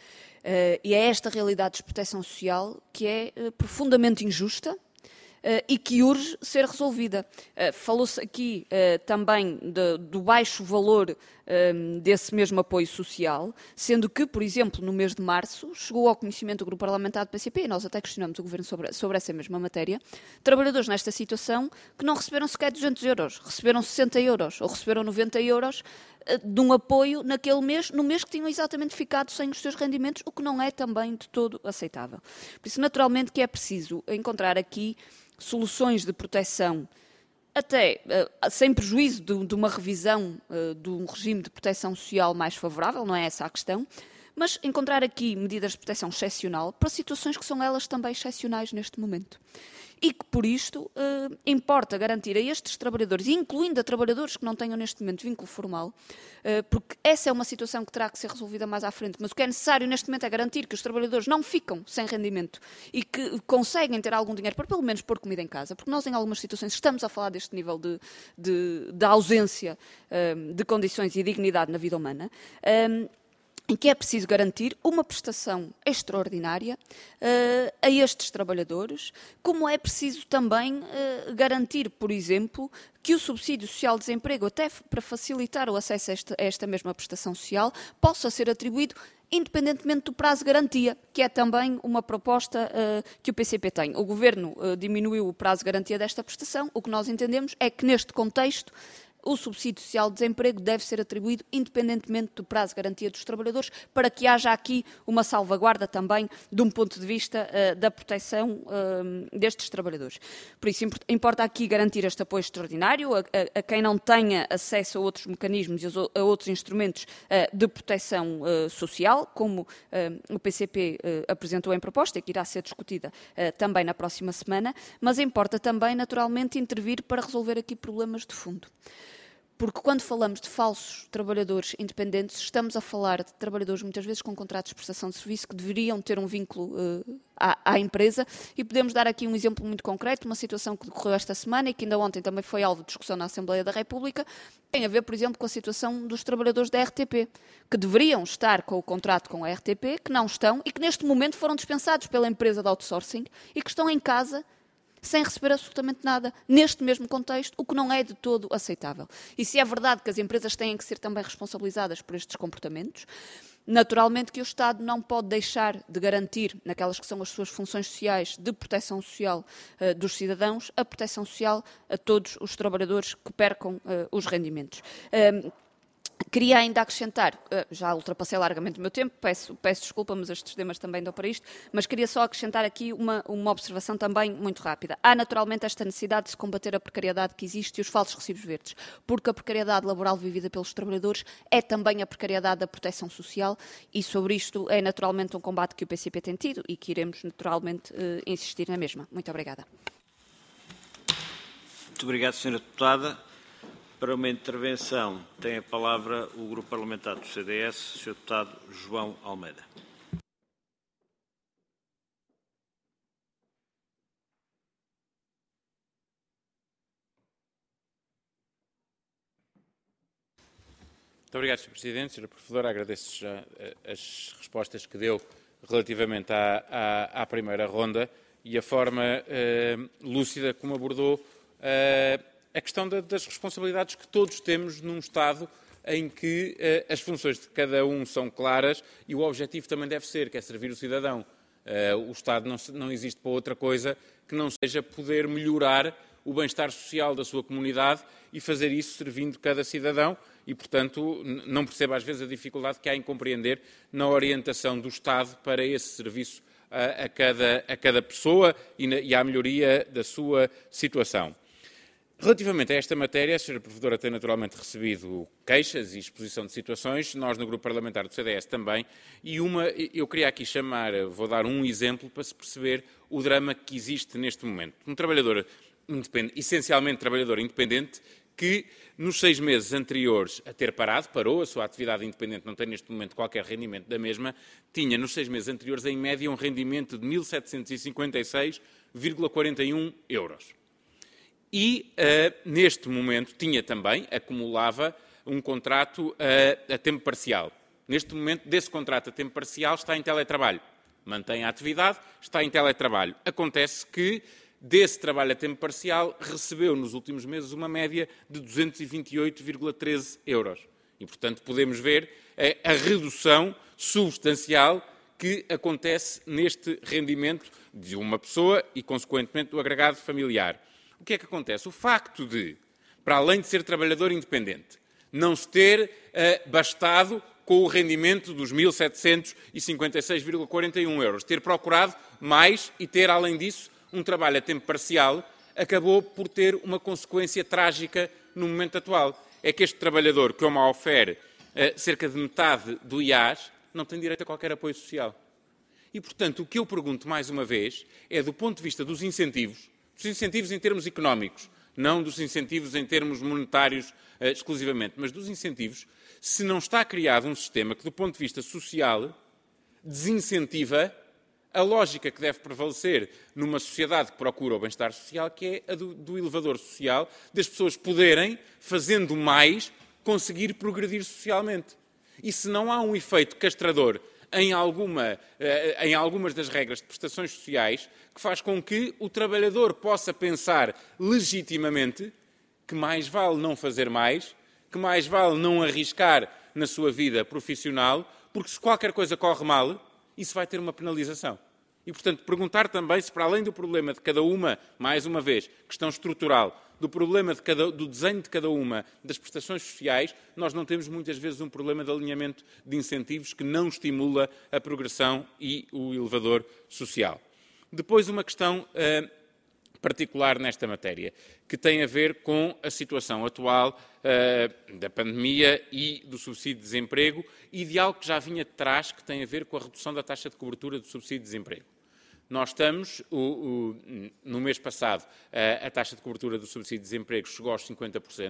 Uh, e é esta realidade de proteção social que é uh, profundamente injusta, Uh, e que urge ser resolvida. Uh, falou-se aqui uh, também de, do baixo valor uh, desse mesmo apoio social, sendo que, por exemplo, no mês de março, chegou ao conhecimento do Grupo Parlamentar do P C P, e nós até questionamos o Governo sobre, sobre essa mesma matéria, trabalhadores nesta situação que não receberam sequer duzentos euros, receberam sessenta euros ou receberam noventa euros uh, de um apoio naquele mês, no mês que tinham exatamente ficado sem os seus rendimentos, o que não é também de todo aceitável. Por isso, naturalmente, que é preciso encontrar aqui soluções de proteção, até uh, sem prejuízo de, de uma revisão uh, de um regime de proteção social mais favorável, não é essa a questão, mas encontrar aqui medidas de proteção excepcional para situações que são elas também excepcionais neste momento. E que, por isto, eh, importa garantir a estes trabalhadores, incluindo a trabalhadores que não tenham neste momento vínculo formal, eh, porque essa é uma situação que terá que ser resolvida mais à frente, mas o que é necessário neste momento é garantir que os trabalhadores não ficam sem rendimento e que conseguem ter algum dinheiro para pelo menos pôr comida em casa, porque nós em algumas situações estamos a falar deste nível de, de, de ausência eh, de condições e dignidade na vida humana, eh, em que é preciso garantir uma prestação extraordinária uh, a estes trabalhadores, como é preciso também uh, garantir, por exemplo, que o subsídio social de desemprego, até para facilitar o acesso a esta, a esta mesma prestação social, possa ser atribuído independentemente do prazo de garantia, que é também uma proposta uh, que o P C P tem. O Governo uh, diminuiu o prazo de garantia desta prestação. O que nós entendemos é que, neste contexto, o subsídio social de desemprego deve ser atribuído independentemente do prazo de garantia dos trabalhadores, para que haja aqui uma salvaguarda também de um ponto de vista uh, da proteção uh, destes trabalhadores. Por isso, importa aqui garantir este apoio extraordinário a, a, a quem não tenha acesso a outros mecanismos e a, a outros instrumentos uh, de proteção uh, social, como uh, o P C P uh, apresentou em proposta e que irá ser discutida uh, também na próxima semana, mas importa também, naturalmente, intervir para resolver aqui problemas de fundo. porque quando falamos de falsos trabalhadores independentes, estamos a falar de trabalhadores muitas vezes com contratos de prestação de serviço que deveriam ter um vínculo uh, à, à empresa, e podemos dar aqui um exemplo muito concreto, uma situação que decorreu esta semana e que ainda ontem também foi alvo de discussão na Assembleia da República, tem a ver, por exemplo, com a situação dos trabalhadores da R T P, que deveriam estar com o contrato com a R T P, que não estão e que neste momento foram dispensados pela empresa de outsourcing e que estão em casa sem receber absolutamente nada, neste mesmo contexto, o que não é de todo aceitável. E se é verdade que as empresas têm que ser também responsabilizadas por estes comportamentos, naturalmente que o Estado não pode deixar de garantir, naquelas que são as suas funções sociais de proteção social uh, dos cidadãos, a proteção social a todos os trabalhadores que percam uh, os rendimentos. Um, Queria ainda acrescentar, já ultrapassei largamente o meu tempo, peço, peço desculpa, mas estes temas também dão para isto, mas queria só acrescentar aqui uma, uma observação também muito rápida. Há naturalmente esta necessidade de se combater a precariedade que existe e os falsos recibos verdes, porque a precariedade laboral vivida pelos trabalhadores é também a precariedade da proteção social, e sobre isto é naturalmente um combate que o P C P tem tido e que iremos naturalmente eh, insistir na mesma. Muito obrigada. Muito obrigado, senhora Deputada. Para uma intervenção, tem a palavra o Grupo Parlamentar do C D S, senhor Deputado João Almeida. Muito obrigado, senhor Presidente. senhora Professora, agradeço já as respostas que deu relativamente à, à, à primeira ronda e a forma eh, lúcida como abordou eh, a questão da, das responsabilidades que todos temos num Estado em que eh, as funções de cada um são claras e o objetivo também deve ser, que é servir o cidadão. Eh, o Estado não, não existe para outra coisa que não seja poder melhorar o bem-estar social da sua comunidade e fazer isso servindo cada cidadão e, portanto, não percebo às vezes a dificuldade que há em compreender na orientação do Estado para esse serviço a, a, cada, a cada pessoa e, na, e à melhoria da sua situação. Relativamente a esta matéria, a senhora Provedora tem naturalmente recebido queixas e exposição de situações, nós no Grupo Parlamentar do C D S também, e uma, eu queria aqui chamar, vou dar um exemplo para se perceber o drama que existe neste momento. Um trabalhador independente, essencialmente trabalhador independente, que nos seis meses anteriores a ter parado, parou a sua atividade independente, não tem neste momento qualquer rendimento da mesma, tinha nos seis meses anteriores em média um rendimento de mil setecentos e cinquenta e seis vírgula quarenta e um euros. E, uh, neste momento, tinha também, acumulava um contrato uh, a tempo parcial. Neste momento, desse contrato a tempo parcial, está em teletrabalho. Mantém a atividade, está em teletrabalho. Acontece que, desse trabalho a tempo parcial, recebeu nos últimos meses uma média de duzentos e vinte e oito vírgula treze euros. E, portanto, podemos ver a, a redução substancial que acontece neste rendimento de uma pessoa e, consequentemente, do agregado familiar. O que é que acontece? O facto de, para além de ser trabalhador independente, não se ter uh, bastado com o rendimento dos mil setecentos e cinquenta e seis vírgula quarenta e um euros, ter procurado mais e ter, além disso, um trabalho a tempo parcial, acabou por ter uma consequência trágica no momento atual. É que este trabalhador, que uma ofere uh, cerca de metade do I A S, não tem direito a qualquer apoio social. E, portanto, o que eu pergunto mais uma vez é, do ponto de vista dos incentivos, dos incentivos em termos económicos, não dos incentivos em termos monetários uh, exclusivamente, mas dos incentivos, se não está criado um sistema que, do ponto de vista social, desincentiva a lógica que deve prevalecer numa sociedade que procura o bem-estar social, que é a do, do elevador social, das pessoas poderem, fazendo mais, conseguir progredir socialmente. E se não há um efeito castrador em, alguma, em algumas das regras de prestações sociais, que faz com que o trabalhador possa pensar legitimamente que mais vale não fazer mais, que mais vale não arriscar na sua vida profissional, porque se qualquer coisa corre mal, isso vai ter uma penalização. E, portanto, perguntar também se, para além do problema de cada uma, mais uma vez, questão estrutural, do problema de cada, do desenho de cada uma das prestações sociais, nós não temos muitas vezes um problema de alinhamento de incentivos que não estimula a progressão e o elevador social. Depois, uma questão uh, particular nesta matéria, que tem a ver com a situação atual uh, da pandemia e do subsídio de desemprego e de algo que já vinha de trás, que tem a ver com a redução da taxa de cobertura do subsídio de desemprego. Nós estamos, o, o, no mês passado, a, a taxa de cobertura do subsídio de desemprego chegou aos cinquenta por cento,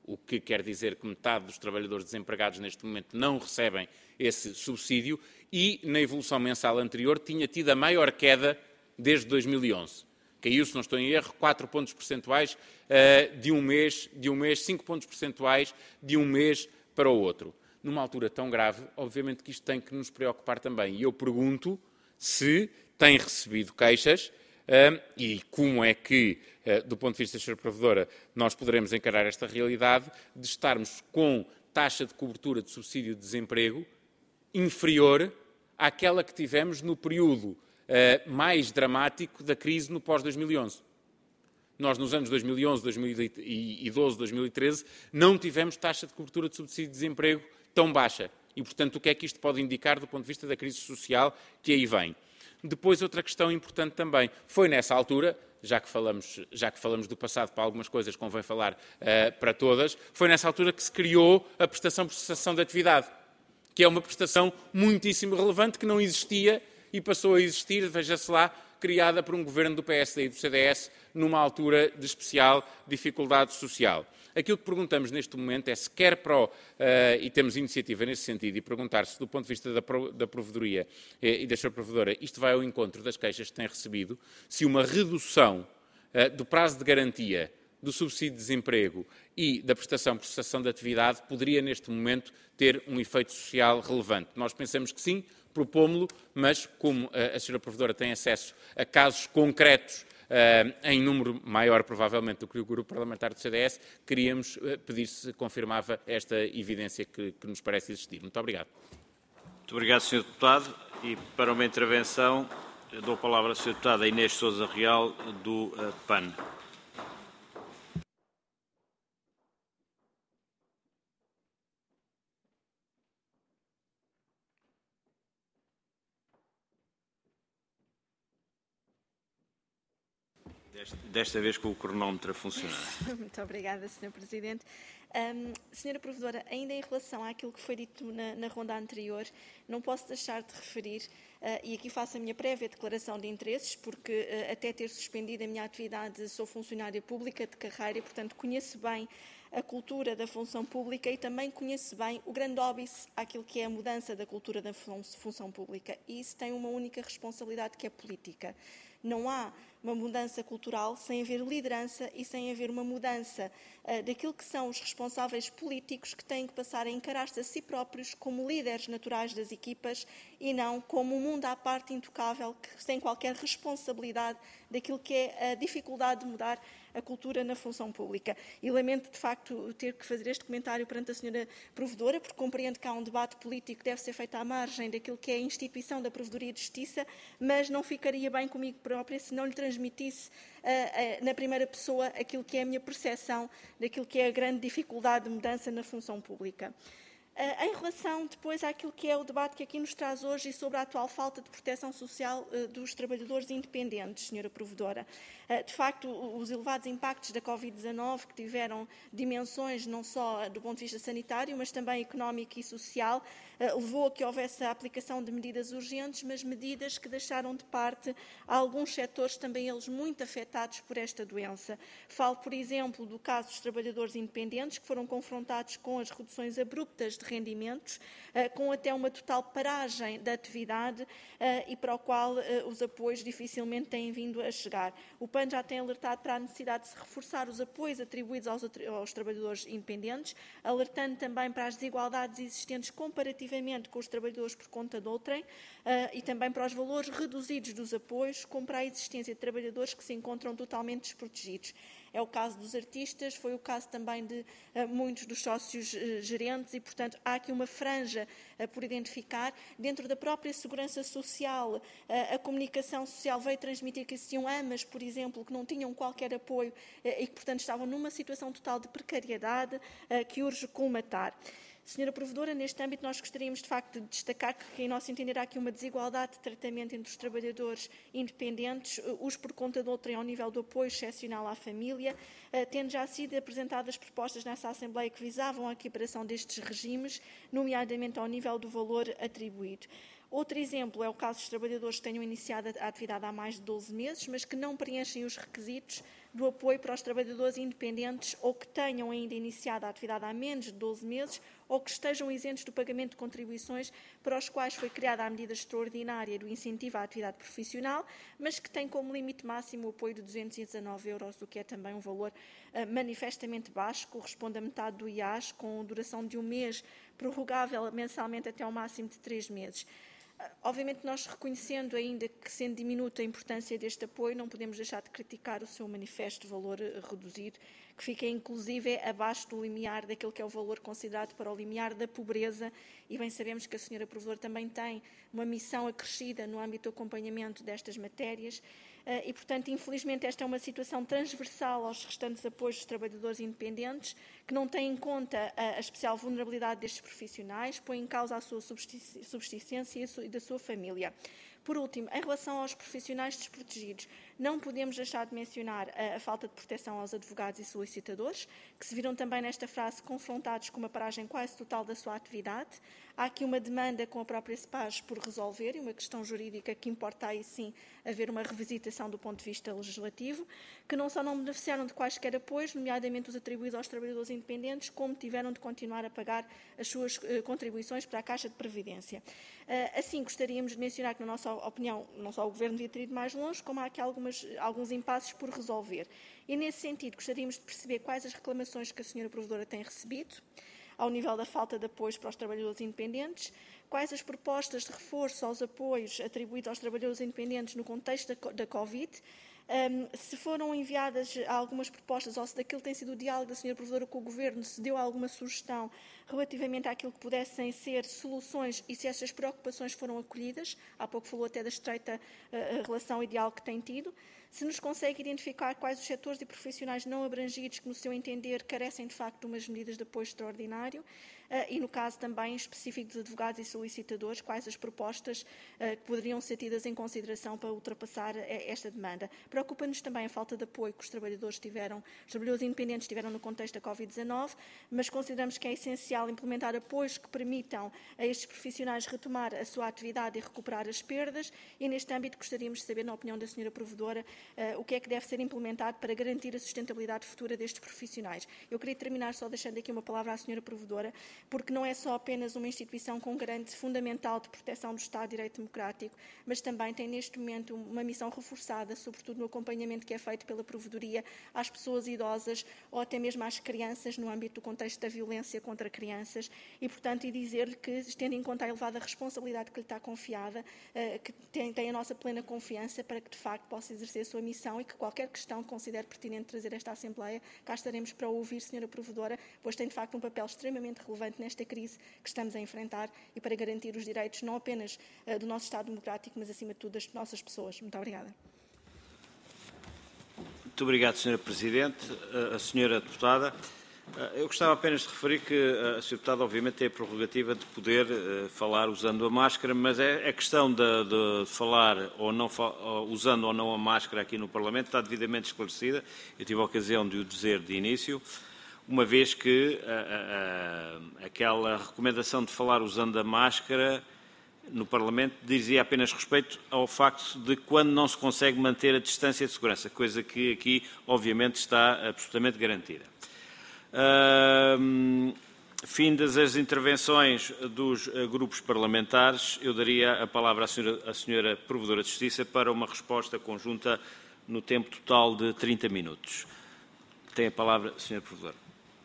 o que quer dizer que metade dos trabalhadores desempregados neste momento não recebem esse subsídio, e na evolução mensal anterior tinha tido a maior queda desde dois mil e onze. Caiu, se não estou em erro, quatro pontos percentuais uh, de um mês, de um mês, cinco pontos percentuais de um mês para o outro. Numa altura tão grave, obviamente que isto tem que nos preocupar também. E eu pergunto se tem recebido queixas uh, e como é que, uh, do ponto de vista da senhora Provedora, nós poderemos encarar esta realidade de estarmos com taxa de cobertura de subsídio de desemprego inferior àquela que tivemos no período Uh, mais dramático da crise no pós dois mil e onze. Nós, nos anos dois mil e onze, dois mil e doze, dois mil e treze, não tivemos taxa de cobertura de subsídio de desemprego tão baixa. E, portanto, o que é que isto pode indicar do ponto de vista da crise social que aí vem? Depois, outra questão importante também. Foi nessa altura, já que falamos, já que falamos do passado para algumas coisas, convém falar uh, para todas, foi nessa altura que se criou a prestação por cessação de atividade, que é uma prestação muitíssimo relevante, que não existia e passou a existir, veja-se lá, criada por um governo do P S D e do C D S numa altura de especial dificuldade social. Aquilo que perguntamos neste momento é se quer para o, uh, e temos iniciativa nesse sentido, e perguntar se do ponto de vista da, da provedoria e da senhora Provedora isto vai ao encontro das queixas que tem recebido, se uma redução uh, do prazo de garantia do subsídio de desemprego e da prestação por cessação de atividade poderia neste momento ter um efeito social relevante. Nós pensamos que sim, propomos-lo, mas como a senhora Provedora tem acesso a casos concretos uh, em número maior, provavelmente, do que o Grupo Parlamentar do C D S, queríamos uh, pedir se confirmava esta evidência que, que nos parece existir. Muito obrigado. Muito obrigado, senhor Deputado. E para uma intervenção, eu dou a palavra à senhora Deputada Inês Sousa Real, do uh, P A N. Desta vez com o cronómetro a funcionar. Muito obrigada, senhor Presidente. Um, senhora Provedora, ainda em relação àquilo que foi dito na, na ronda anterior, não posso deixar de referir, uh, e aqui faço a minha prévia declaração de interesses, porque uh, até ter suspendido a minha atividade sou funcionária pública de carreira e, portanto, conheço bem a cultura da função pública e também conheço bem o grande óbice àquilo que é a mudança da cultura da função pública. E isso tem uma única responsabilidade, que é política. Não há uma mudança cultural sem haver liderança e sem haver uma mudança uh, daquilo que são os responsáveis políticos que têm que passar a encarar-se a si próprios como líderes naturais das equipas e não como um mundo à parte intocável, que, sem qualquer responsabilidade daquilo que é a dificuldade de mudar a cultura na função pública. E lamento, de facto, ter que fazer este comentário perante a senhora Provedora, porque compreendo que há um debate político que deve ser feito à margem daquilo que é a instituição da Provedoria de Justiça, mas não ficaria bem comigo própria se não lhe transmitisse uh, uh, na primeira pessoa aquilo que é a minha percepção daquilo que é a grande dificuldade de mudança na função pública. Uh, em relação depois àquilo que é o debate que aqui nos traz hoje e sobre a atual falta de proteção social uh, dos trabalhadores independentes, senhora Provedora. Uh, de facto, os elevados impactos da Covid dezanove, que tiveram dimensões não só do ponto de vista sanitário, mas também económico e social, uh, levou a que houvesse a aplicação de medidas urgentes, mas medidas que deixaram de parte alguns setores, também eles muito afetados por esta doença. Falo, por exemplo, do caso dos trabalhadores independentes, que foram confrontados com as reduções abruptas de rendimentos, com até uma total paragem da atividade e para o qual os apoios dificilmente têm vindo a chegar. O P A N já tem alertado para a necessidade de se reforçar os apoios atribuídos aos, aos trabalhadores independentes, alertando também para as desigualdades existentes comparativamente com os trabalhadores por conta de outrem e também para os valores reduzidos dos apoios, como para a existência de trabalhadores que se encontram totalmente desprotegidos. É o caso dos artistas, foi o caso também de uh, muitos dos sócios uh, gerentes e, portanto, há aqui uma franja uh, por identificar. Dentro da própria segurança social, uh, a comunicação social veio transmitir que existiam amas, por exemplo, que não tinham qualquer apoio uh, e que, portanto, estavam numa situação total de precariedade uh, que urge colmatar. Senhora Provedora, neste âmbito nós gostaríamos de facto de destacar que, em nosso entender, há aqui uma desigualdade de tratamento entre os trabalhadores independentes, os por conta de outrem ao nível do apoio excepcional à família, tendo já sido apresentadas propostas nessa Assembleia que visavam a equiparação destes regimes, nomeadamente ao nível do valor atribuído. Outro exemplo é o caso dos trabalhadores que tenham iniciado a atividade há mais de doze meses, mas que não preenchem os requisitos do apoio para os trabalhadores independentes ou que tenham ainda iniciado a atividade há menos de doze meses ou que estejam isentos do pagamento de contribuições para os quais foi criada a medida extraordinária do incentivo à atividade profissional, mas que tem como limite máximo o apoio de duzentos e dezanove euros, o que é também um valor uh, manifestamente baixo, corresponde a metade do I A S, com duração de um mês, prorrogável mensalmente até ao máximo de três meses. Obviamente, nós reconhecendo ainda que, sendo diminuta a importância deste apoio, não podemos deixar de criticar o seu manifesto de valor reduzido, que fica inclusive abaixo do limiar daquele que é o valor considerado para o limiar da pobreza, e bem sabemos que a senhora Provedora também tem uma missão acrescida no âmbito do acompanhamento destas matérias. E, portanto, infelizmente, esta é uma situação transversal aos restantes apoios dos trabalhadores independentes, que não tem em conta a especial vulnerabilidade destes profissionais, põe em causa a sua subsistência e da sua família. Por último, em relação aos profissionais desprotegidos, não podemos deixar de mencionar a, a falta de proteção aos advogados e solicitadores, que se viram também nesta frase confrontados com uma paragem quase total da sua atividade. Há aqui uma demanda com a própria SEPAS por resolver e uma questão jurídica que importa aí sim haver uma revisitação do ponto de vista legislativo, que não só não beneficiaram de quaisquer apoios, nomeadamente os atribuídos aos trabalhadores independentes, como tiveram de continuar a pagar as suas uh, contribuições para a Caixa de Previdência. Uh, assim, gostaríamos de mencionar que, na nossa opinião, não só o Governo devia ter ido mais longe, como há aqui algumas, alguns impasses por resolver. E, nesse sentido, gostaríamos de perceber quais as reclamações que a senhora Provedora tem recebido, ao nível da falta de apoios para os trabalhadores independentes, quais as propostas de reforço aos apoios atribuídos aos trabalhadores independentes no contexto da, da Covid, um, se foram enviadas algumas propostas ou se daquilo tem sido o diálogo da senhora Provedora com o Governo, se deu alguma sugestão relativamente àquilo que pudessem ser soluções e se essas preocupações foram acolhidas. Há pouco falou até da estreita uh, relação e diálogo que tem tido. Se nos consegue identificar quais os setores e profissionais não abrangidos que, no seu entender, carecem de facto de umas medidas de apoio extraordinário uh, e, no caso também específico dos advogados e solicitadores, quais as propostas uh, que poderiam ser tidas em consideração para ultrapassar esta demanda. Preocupa-nos também a falta de apoio que os trabalhadores tiveram, os trabalhadores independentes tiveram no contexto da Covid dezanove, mas consideramos que é essencial implementar apoios que permitam a estes profissionais retomar a sua atividade e recuperar as perdas, e neste âmbito gostaríamos de saber, na opinião da senhora Provedora, Uh, o que é que deve ser implementado para garantir a sustentabilidade futura destes profissionais. Eu queria terminar só deixando aqui uma palavra à senhora Provedora, porque não é só apenas uma instituição com garante fundamental de proteção do Estado de Direito Democrático, mas também tem neste momento uma missão reforçada, sobretudo no acompanhamento que é feito pela Provedoria às pessoas idosas ou até mesmo às crianças no âmbito do contexto da violência contra crianças e, portanto, e dizer-lhe que, tendo em conta a elevada responsabilidade que lhe está confiada, uh, que tem, tem a nossa plena confiança para que, de facto, possa exercer a sua missão e que qualquer questão que considere pertinente trazer esta Assembleia, cá estaremos para ouvir, senhora Provedora, pois tem de facto um papel extremamente relevante nesta crise que estamos a enfrentar e para garantir os direitos não apenas uh, do nosso Estado democrático, mas acima de tudo das nossas pessoas. Muito obrigada. Muito obrigado, senhora Presidente. A senhora Deputada, eu gostava apenas de referir que a senhora Deputada obviamente tem a prerrogativa de poder uh, falar usando a máscara, mas é a questão de, de falar ou não, ou usando ou não a máscara aqui no Parlamento está devidamente esclarecida. Eu tive a ocasião de o dizer de início, uma vez que uh, uh, aquela recomendação de falar usando a máscara no Parlamento dizia apenas respeito ao facto de quando não se consegue manter a distância de segurança, coisa que aqui obviamente está absolutamente garantida. Uh, findas as intervenções dos uh, grupos parlamentares, eu daria a palavra à senhora, à senhora Provedora de Justiça para uma resposta conjunta no tempo total de trinta minutos. Tem a palavra a senhora Provedora.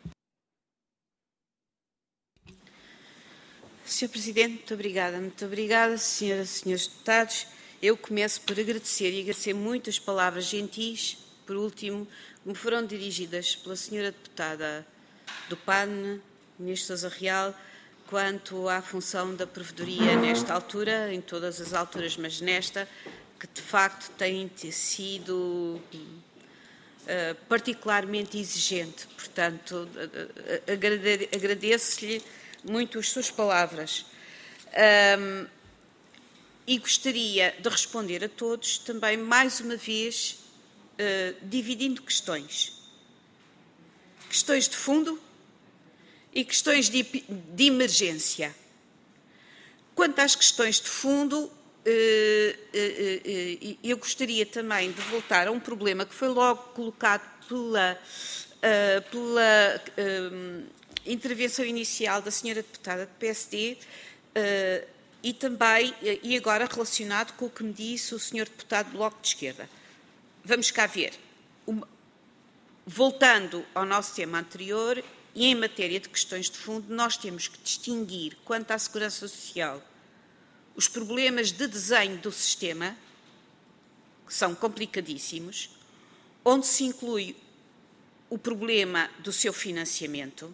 senhor Presidente, muito obrigada. Muito obrigada, senhoras e senhores deputados. Eu começo por agradecer e agradecer muito as palavras gentis, por último, que me foram dirigidas pela senhora deputada do P A N, Inês Sousa Real, quanto à função da Provedoria nesta altura, em todas as alturas, mas nesta, que de facto tem sido uh, particularmente exigente. Portanto, uh, agrade agradeço-lhe muito as suas palavras. Um, e gostaria de responder a todos também, mais uma vez, uh, dividindo questões. Questões de fundo e questões de, de emergência. Quanto às questões de fundo, eu gostaria também de voltar a um problema que foi logo colocado pela, pela intervenção inicial da senhora deputada do P S D e também, e agora relacionado com o que me disse o senhor deputado do Bloco de Esquerda. Vamos cá ver. Voltando ao nosso tema anterior, e em matéria de questões de fundo, nós temos que distinguir, quanto à segurança social, os problemas de desenho do sistema, que são complicadíssimos, onde se inclui o problema do seu financiamento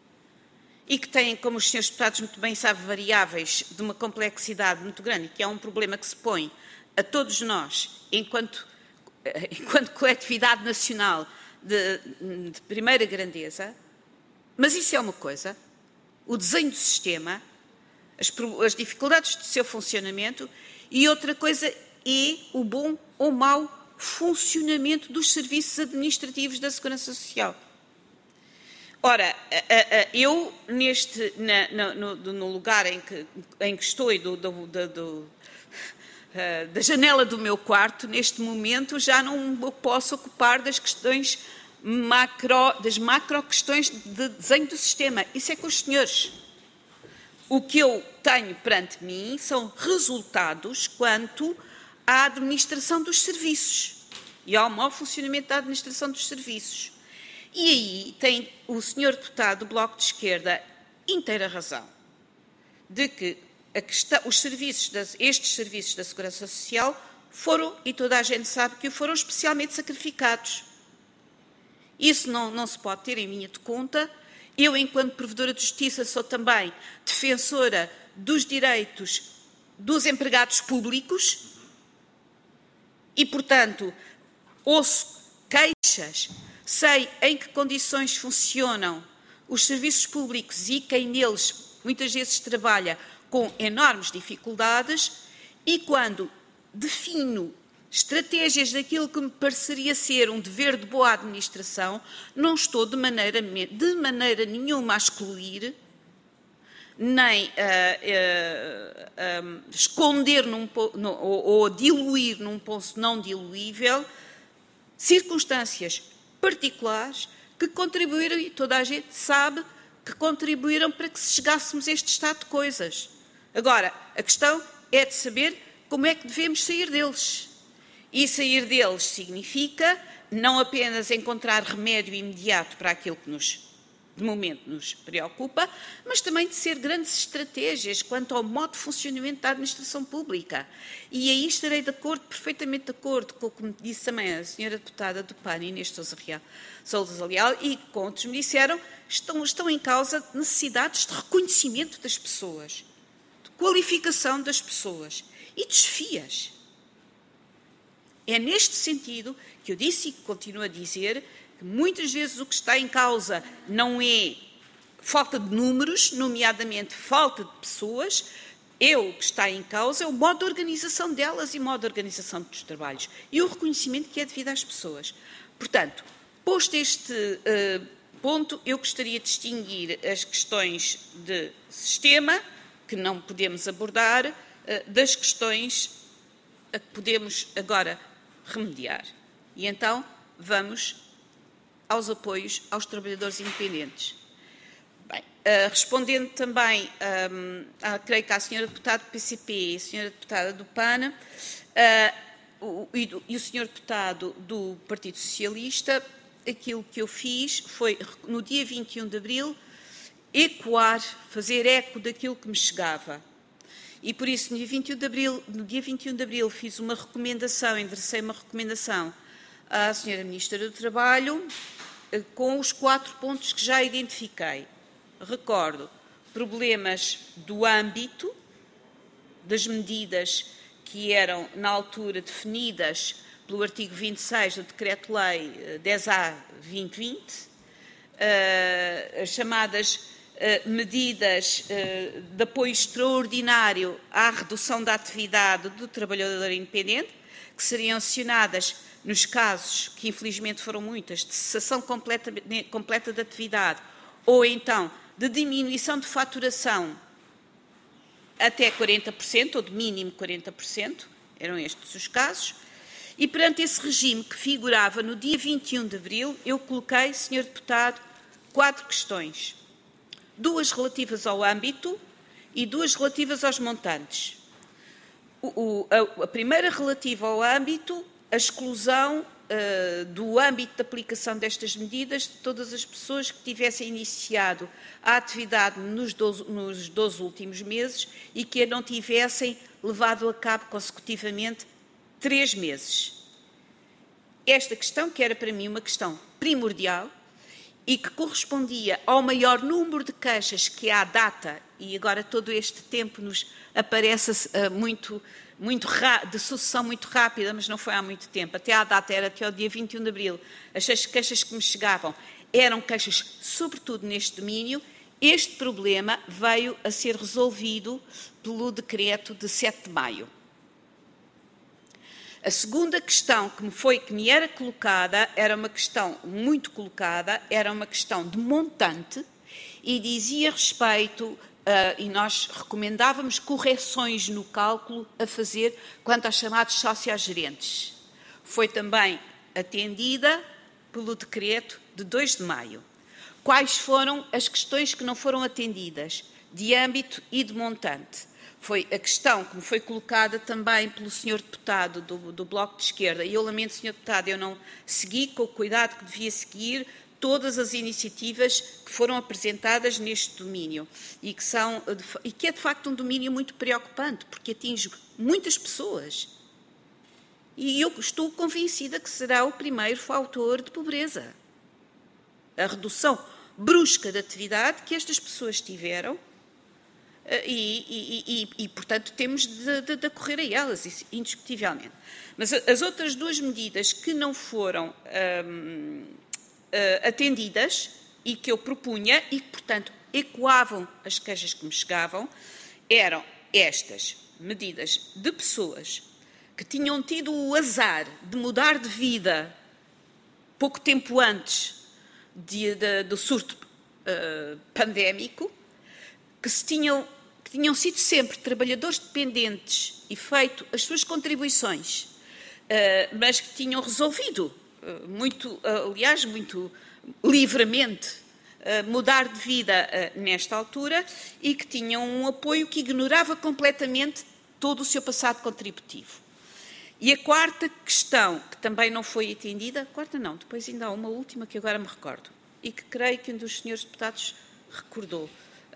e que têm, como os senhores deputados muito bem sabem, variáveis de uma complexidade muito grande, e que é um problema que se põe a todos nós, enquanto, enquanto coletividade nacional de, de primeira grandeza. Mas isso é uma coisa, o desenho do sistema, as, as dificuldades do seu funcionamento, e outra coisa é o bom ou mau funcionamento dos serviços administrativos da Segurança Social. Ora, eu, neste, na, no, no lugar em que, em que estou e do, do, do, do, da janela do meu quarto, neste momento já não posso ocupar das questões macro, das macro questões de desenho do sistema. Isso é com os senhores. O que eu tenho perante mim são resultados quanto à administração dos serviços e ao mau funcionamento da administração dos serviços. E aí tem o senhor deputado do Bloco de Esquerda inteira razão de que a questão, os serviços das, estes serviços da Segurança Social foram, e toda a gente sabe que foram especialmente sacrificados. Isso não, não se pode ter em linha de conta. Eu, enquanto Provedora de Justiça, sou também defensora dos direitos dos empregados públicos e, portanto, ouço queixas, sei em que condições funcionam os serviços públicos e quem neles muitas vezes trabalha com enormes dificuldades, e quando defino estratégias daquilo que me pareceria ser um dever de boa administração, não estou de maneira, de maneira nenhuma a excluir, nem a, a, a esconder num, no, ou, ou diluir num poço não diluível circunstâncias particulares que contribuíram, e toda a gente sabe que contribuíram para que chegássemos a este estado de coisas. Agora, a questão é de saber como é que devemos sair deles. E sair deles significa não apenas encontrar remédio imediato para aquilo que nos, de momento, nos preocupa, mas também de ser grandes estratégias quanto ao modo de funcionamento da administração pública. E aí estarei de acordo, perfeitamente de acordo com o que me disse também a senhora deputada do P A N, Inês Sousa Leal, e com outros me disseram, estão, estão em causa necessidades de reconhecimento das pessoas, de qualificação das pessoas e desfias. É neste sentido que eu disse e que continuo a dizer que muitas vezes o que está em causa não é falta de números, nomeadamente falta de pessoas, é o que está em causa é o modo de organização delas e o modo de organização dos trabalhos e o reconhecimento que é devido às pessoas. Portanto, posto este uh, ponto, eu gostaria de distinguir as questões de sistema, que não podemos abordar, uh, das questões a que podemos agora remediar. E então vamos aos apoios aos trabalhadores independentes. Bem, uh, respondendo também, um, a, creio que à senhora deputada do P C P e à senhora deputada do P A N, uh, o, e, do, e o senhor deputado do Partido Socialista, aquilo que eu fiz foi, no dia vinte e um de abril, ecoar, fazer eco daquilo que me chegava. E por isso, no dia vinte e um de abril, no dia vinte e um de abril fiz uma recomendação, enderecei uma recomendação à senhora Ministra do Trabalho, com os quatro pontos que já identifiquei. Recordo problemas do âmbito, das medidas que eram, na altura, definidas pelo artigo vinte e seis do Decreto-Lei dez A vinte vinte, as chamadas medidas de apoio extraordinário à redução da atividade do trabalhador independente, que seriam acionadas nos casos, que infelizmente foram muitas, de cessação completa, completa da atividade, ou então de diminuição de faturação até quarenta por cento, ou de mínimo quarenta por cento, eram estes os casos, e perante esse regime que figurava no dia vinte e um de abril, eu coloquei, senhor Deputado, quatro questões. Duas relativas ao âmbito e duas relativas aos montantes. O, o, a, a primeira relativa ao âmbito, a exclusão uh, do âmbito de aplicação destas medidas de todas as pessoas que tivessem iniciado a atividade nos doze, nos doze últimos meses e que a não tivessem levado a cabo consecutivamente três meses. Esta questão, que era para mim uma questão primordial e que correspondia ao maior número de queixas que à data, e agora todo este tempo nos aparece uh, muito, muito de sucessão muito rápida, mas não foi há muito tempo, até à data, era até ao dia vinte e um de abril, as queixas que me chegavam eram queixas sobretudo neste domínio. Este problema veio a ser resolvido pelo decreto de sete de maio. A segunda questão que me, foi, que me era colocada, era uma questão muito colocada, era uma questão de montante e dizia respeito, uh, e nós recomendávamos correções no cálculo a fazer quanto aos chamados sociogerentes. Foi também atendida pelo decreto de dois de maio. Quais foram as questões que não foram atendidas, de âmbito e de montante? Foi a questão que me foi colocada também pelo senhor Deputado do, do Bloco de Esquerda, e eu lamento, senhor Deputado, eu não segui com o cuidado que devia seguir todas as iniciativas que foram apresentadas neste domínio, e que, são, e que é de facto um domínio muito preocupante, porque atinge muitas pessoas. E eu estou convencida que será o primeiro fator de pobreza. A redução brusca da atividade que estas pessoas tiveram, E, e, e, e, portanto, temos de, de, de acorrer a elas, indiscutivelmente. Mas as outras duas medidas que não foram hum, uh, atendidas e que eu propunha e que, portanto, ecoavam as queixas que me chegavam, eram estas medidas de pessoas que tinham tido o azar de mudar de vida pouco tempo antes de, de, do surto uh, pandémico, que se tinham que tinham sido sempre trabalhadores dependentes e feito as suas contribuições, mas que tinham resolvido, muito, aliás, muito livremente, mudar de vida nesta altura e que tinham um apoio que ignorava completamente todo o seu passado contributivo. E a quarta questão, que também não foi atendida, quarta não, depois ainda há uma última que agora me recordo, e que creio que um dos senhores deputados recordou.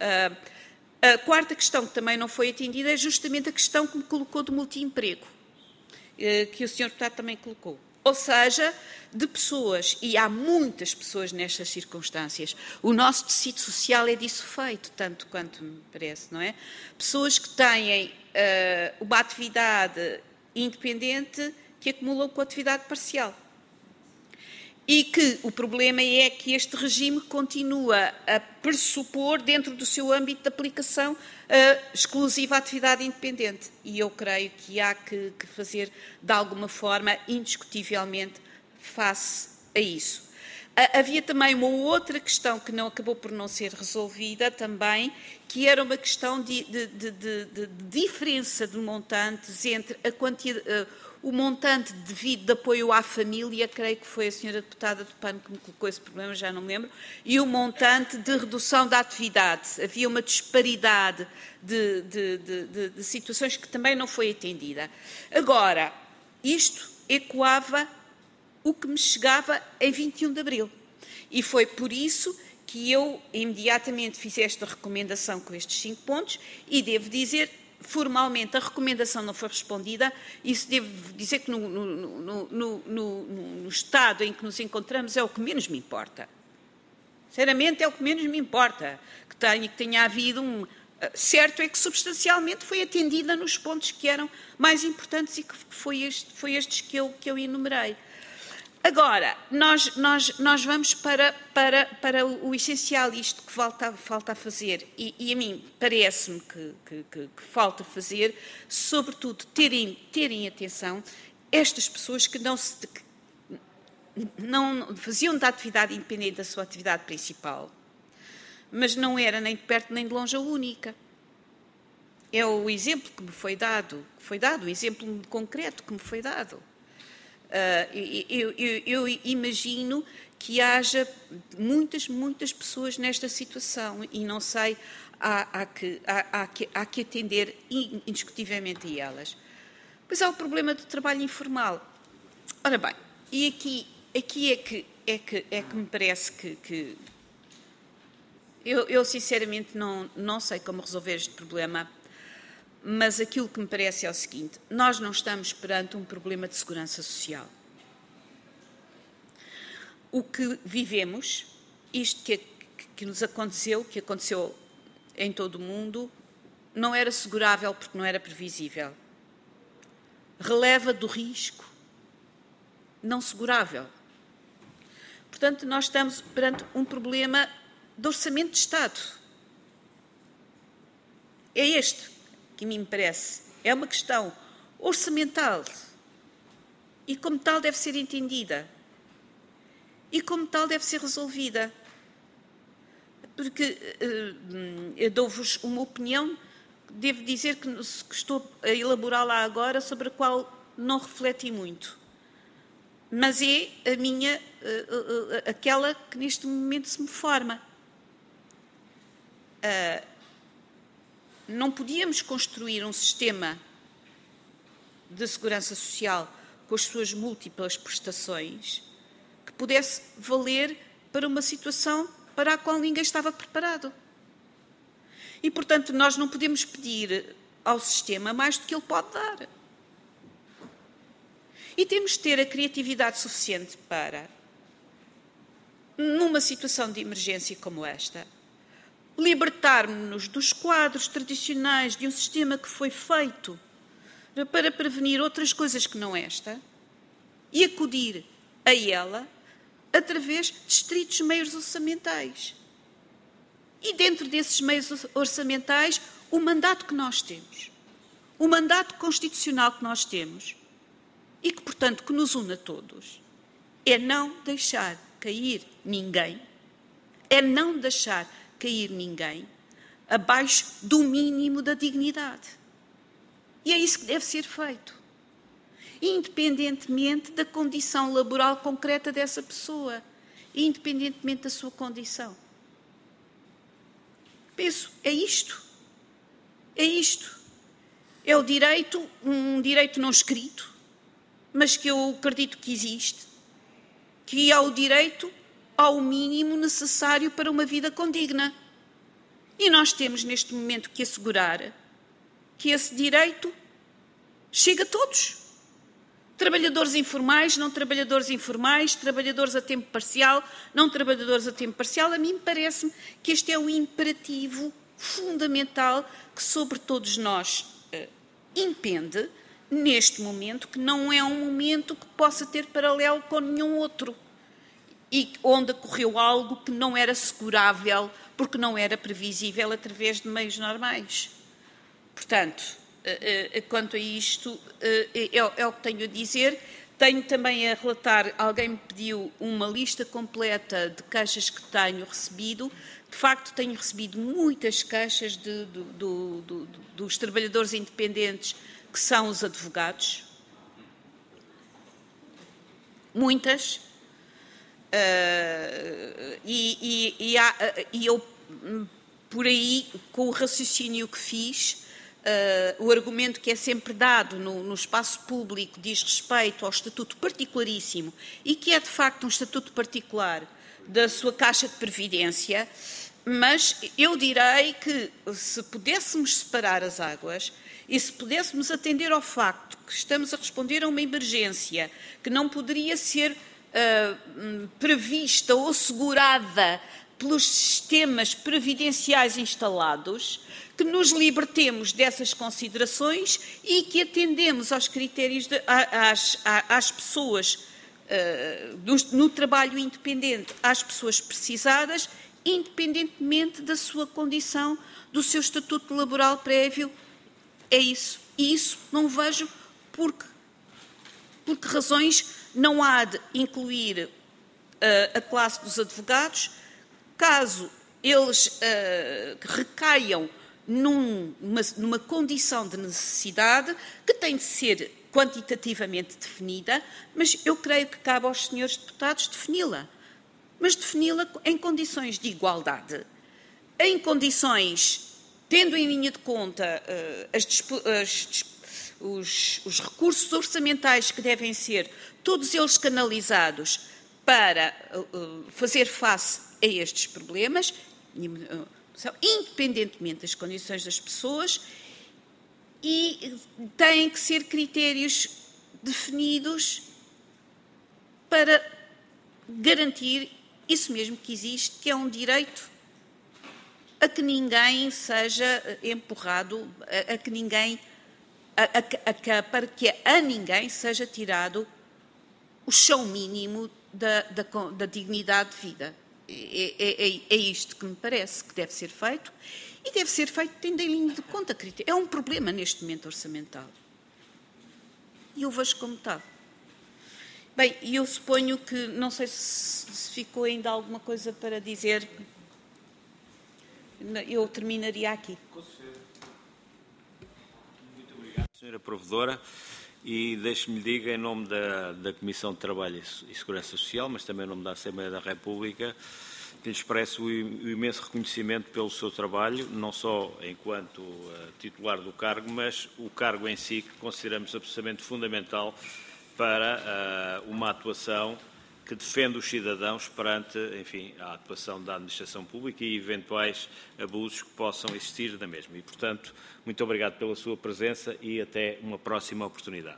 A quarta questão que também não foi atendida é justamente a questão que me colocou do multiemprego, que o senhor deputado também colocou. Ou seja, de pessoas, e há muitas pessoas nestas circunstâncias, o nosso tecido social é disso feito, tanto quanto me parece, não é? Pessoas que têm uh, uma atividade independente que acumulam com a atividade parcial. E que o problema é que este regime continua a pressupor, dentro do seu âmbito de aplicação, a exclusiva atividade independente. E eu creio que há que, que fazer, de alguma forma, indiscutivelmente, face a isso. Havia também uma outra questão que não acabou por não ser resolvida também, que era uma questão de, de, de, de, de diferença de montantes entre a quantidade... O montante devido de apoio à família, creio que foi a senhora deputada do P A N que me colocou esse problema, já não me lembro, e o montante de redução da atividade. Havia uma disparidade de, de, de, de, de situações que também não foi atendida. Agora, isto ecoava o que me chegava em vinte e um de abril. E foi por isso que eu imediatamente fiz esta recomendação com estes cinco pontos e devo dizer... Formalmente, a recomendação não foi respondida. Isso devo dizer que no, no, no, no, no, no estado em que nos encontramos é o que menos me importa. Sinceramente, é o que menos me importa. Que tenha, que tenha havido um... Certo é que substancialmente foi atendida nos pontos que eram mais importantes e que foi, este, foi estes que eu, que eu enumerei. Agora, nós, nós, nós vamos para, para, para o essencial, isto que falta, falta a fazer, e, e a mim parece-me que, que, que, que falta fazer, sobretudo terem, terem atenção estas pessoas que não, se, que não faziam da atividade independente a sua atividade principal, mas não era nem de perto nem de longe a única. é o exemplo que me foi dado, que foi dado, o exemplo concreto que me foi dado. Uh, eu, eu, eu imagino que haja muitas, muitas pessoas nesta situação e não sei, há, há, que, há, há, que, há que atender indiscutivelmente a elas. Pois há o problema do trabalho informal. Ora bem, e aqui, aqui é, que, é, que, é que me parece que... que eu, eu sinceramente não, não sei como resolver este problema, mas aquilo que me parece é o seguinte: nós não estamos perante um problema de segurança social. O que vivemos, isto que, que, que nos aconteceu, que aconteceu em todo o mundo, não era segurável porque não era previsível. Releva do risco não segurável. Portanto, nós estamos perante um problema de orçamento de Estado. É este que me parece. É uma questão orçamental e, como tal, deve ser entendida. E, como tal, deve ser resolvida. Porque uh, eu dou-vos uma opinião, devo dizer que, que estou a elaborá-la agora, sobre a qual não refleti muito. Mas é a minha, uh, uh, aquela que neste momento se me forma. Uh, não podíamos construir um sistema de segurança social com as suas múltiplas prestações que pudesse valer para uma situação para a qual ninguém estava preparado. E, portanto, nós não podemos pedir ao sistema mais do que ele pode dar. E temos de ter a criatividade suficiente para, numa situação de emergência como esta, libertarmos-nos dos quadros tradicionais de um sistema que foi feito para prevenir outras coisas que não esta e acudir a ela através de estritos meios orçamentais. E dentro desses meios orçamentais, o mandato que nós temos, o mandato constitucional que nós temos e que, portanto, que nos une a todos, é não deixar cair ninguém, é não deixar cair ninguém abaixo do mínimo da dignidade. E é isso que deve ser feito, independentemente da condição laboral concreta dessa pessoa, independentemente da sua condição. Penso, é isto, é isto. É o direito, um direito não escrito, mas que eu acredito que existe, que é o direito ao mínimo necessário para uma vida condigna. E nós temos neste momento que assegurar que esse direito chega a todos. Trabalhadores informais, não trabalhadores informais, trabalhadores a tempo parcial, não trabalhadores a tempo parcial. A mim parece-me que este é o imperativo fundamental que sobre todos nós uh, impende neste momento, que não é um momento que possa ter paralelo com nenhum outro e onde ocorreu algo que não era segurável porque não era previsível através de meios normais. Portanto, quanto a isto, é o que tenho a dizer. Tenho também a relatar, alguém me pediu uma lista completa de queixas que tenho recebido. De facto, tenho recebido muitas queixas de, de, de, de, dos trabalhadores independentes que são os advogados. Muitas. Uh, e, e, e, há, e eu, por aí, com o raciocínio que fiz, uh, o argumento que é sempre dado no, no espaço público diz respeito ao estatuto particularíssimo e que é, de facto, um estatuto particular da sua Caixa de Previdência, mas eu direi que, se pudéssemos separar as águas e se pudéssemos atender ao facto que estamos a responder a uma emergência que não poderia ser Uh, prevista ou assegurada pelos sistemas previdenciais instalados, que nos libertemos dessas considerações e que atendemos aos critérios, de, às, às pessoas uh, no, no trabalho independente, às pessoas precisadas, independentemente da sua condição, do seu estatuto laboral prévio. É isso. E isso não vejo porque, porque razões não há de incluir uh, a classe dos advogados, caso eles uh, recaiam num, numa, numa condição de necessidade que tem de ser quantitativamente definida, mas eu creio que cabe aos senhores deputados defini-la. Mas defini-la em condições de igualdade, em condições, tendo em linha de conta uh, as, as, os, os recursos orçamentais que devem ser, todos eles canalizados para uh, fazer face a estes problemas, uh, independentemente das condições das pessoas, e têm que ser critérios definidos para garantir isso mesmo que existe, que é um direito a que ninguém seja empurrado, a, a que ninguém, a, a, a, para que a ninguém seja tirado o chão mínimo da, da, da dignidade de vida. É, é, é isto que me parece que deve ser feito. E deve ser feito tendo em linha de conta crítica. É um problema neste momento orçamental. E eu vejo como está. Bem, e eu suponho que, não sei se, se ficou ainda alguma coisa para dizer, eu terminaria aqui. Com certeza. Muito obrigado, senhora Provedora. E deixe-me diga, em nome da, da Comissão de Trabalho e Segurança Social, mas também em nome da Assembleia da República, que lhe expresso o imenso reconhecimento pelo seu trabalho, não só enquanto uh, titular do cargo, mas o cargo em si, que consideramos absolutamente fundamental para uh, uma atuação que defende os cidadãos perante, enfim, a atuação da administração pública e eventuais abusos que possam existir da mesma. E, portanto, muito obrigado pela sua presença e até uma próxima oportunidade.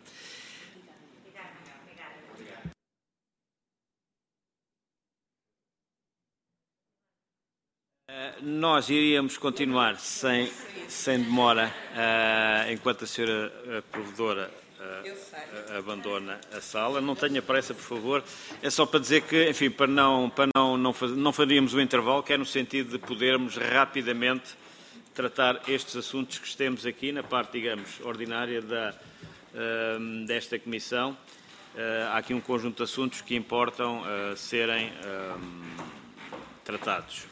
Nós iríamos continuar sem, sem demora, uh, enquanto a senhora a provedora uh, abandona a sala. Não tenha pressa, por favor. É só para dizer que, enfim, para não, para não, não, faz, não faríamos o intervalo, que é no sentido de podermos rapidamente tratar estes assuntos que temos aqui na parte, digamos, ordinária da, uh, desta Comissão. Uh, há aqui um conjunto de assuntos que importam uh, serem uh, tratados.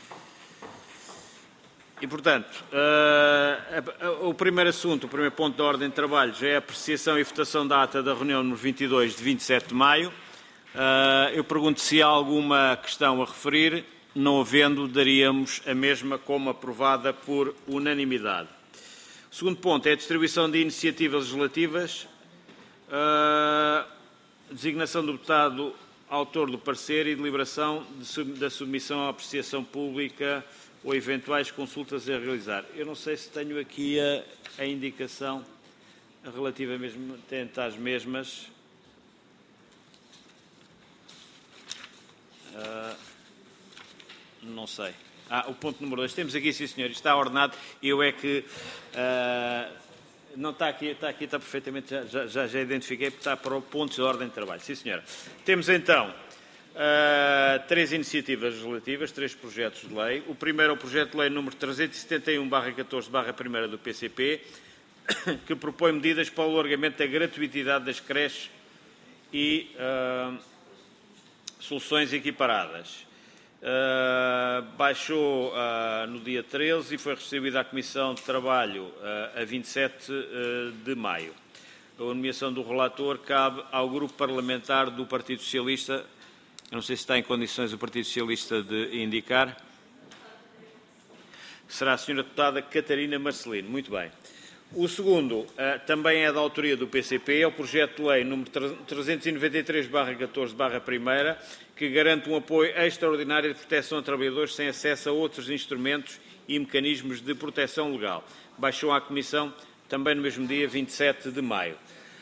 E, portanto, uh, o primeiro assunto, o primeiro ponto da ordem de trabalho, já é a apreciação e votação da ata da reunião número vinte e dois de vinte e sete de maio. Uh, eu pergunto se há alguma questão a referir. Não havendo, daríamos a mesma como aprovada por unanimidade. O segundo ponto é a distribuição de iniciativas legislativas. Uh, designação do deputado autor do parecer e deliberação de sub, da submissão à apreciação pública ou eventuais consultas a realizar. Eu não sei se tenho aqui a, a indicação relativa mesmo, tenta às mesmas. Uh, não sei. Ah, o ponto número dois. Temos aqui, sim senhor, está ordenado. Eu é que... Uh, não está aqui, está aqui, está perfeitamente, já, já, já identifiquei, porque está para o ponto de ordem de trabalho. Sim senhora. Temos então... Uh, três iniciativas legislativas, três projetos de lei. O primeiro é o projeto de lei número trezentos e setenta e um barra catorze barra primeira do P C P, que propõe medidas para o alargamento da gratuitidade das creches e uh, soluções equiparadas. Uh, baixou uh, no dia treze e foi recebida à Comissão de Trabalho uh, a vinte e sete de maio. A nomeação do relator cabe ao Grupo Parlamentar do Partido Socialista. Eu não sei se está em condições o Partido Socialista de indicar. Será a senhora deputada Catarina Marcelino. Muito bem. O segundo uh, também é da autoria do P C P, é o projeto de lei número trezentos e noventa e três barra catorze barra primeira, que garante um apoio extraordinário de proteção a trabalhadores sem acesso a outros instrumentos e mecanismos de proteção legal. Baixou à Comissão também no mesmo dia, vinte e sete de maio.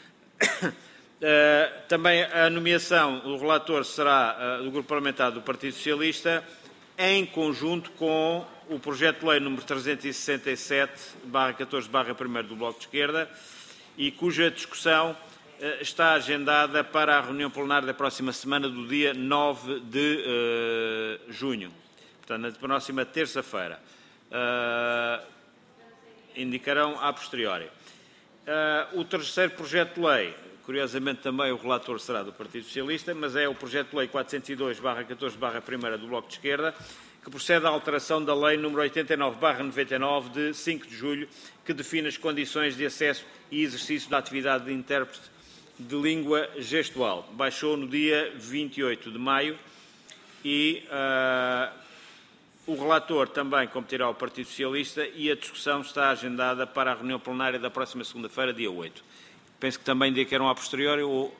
Uh, também a nomeação do relator será uh, do Grupo Parlamentar do Partido Socialista, em conjunto com o projeto de lei número trezentos e sessenta e sete barra catorze barra primeira do Bloco de Esquerda, e cuja discussão uh, está agendada para a reunião plenária da próxima semana, do dia nove de uh, junho. Portanto, na próxima terça-feira. Uh, indicarão a posteriori. Uh, o terceiro projeto de lei, curiosamente também o relator será do Partido Socialista, mas é o projeto de lei quatrocentos e dois barra catorze barra primeira do Bloco de Esquerda, que procede à alteração da Lei número oitenta e nove barra noventa e nove, de cinco de julho, que define as condições de acesso e exercício da atividade de intérprete de língua gestual. Baixou no dia vinte e oito de maio e uh, o relator também competirá ao Partido Socialista e a discussão está agendada para a reunião plenária da próxima segunda-feira, dia oito. Penso que também indicaram a posteriori o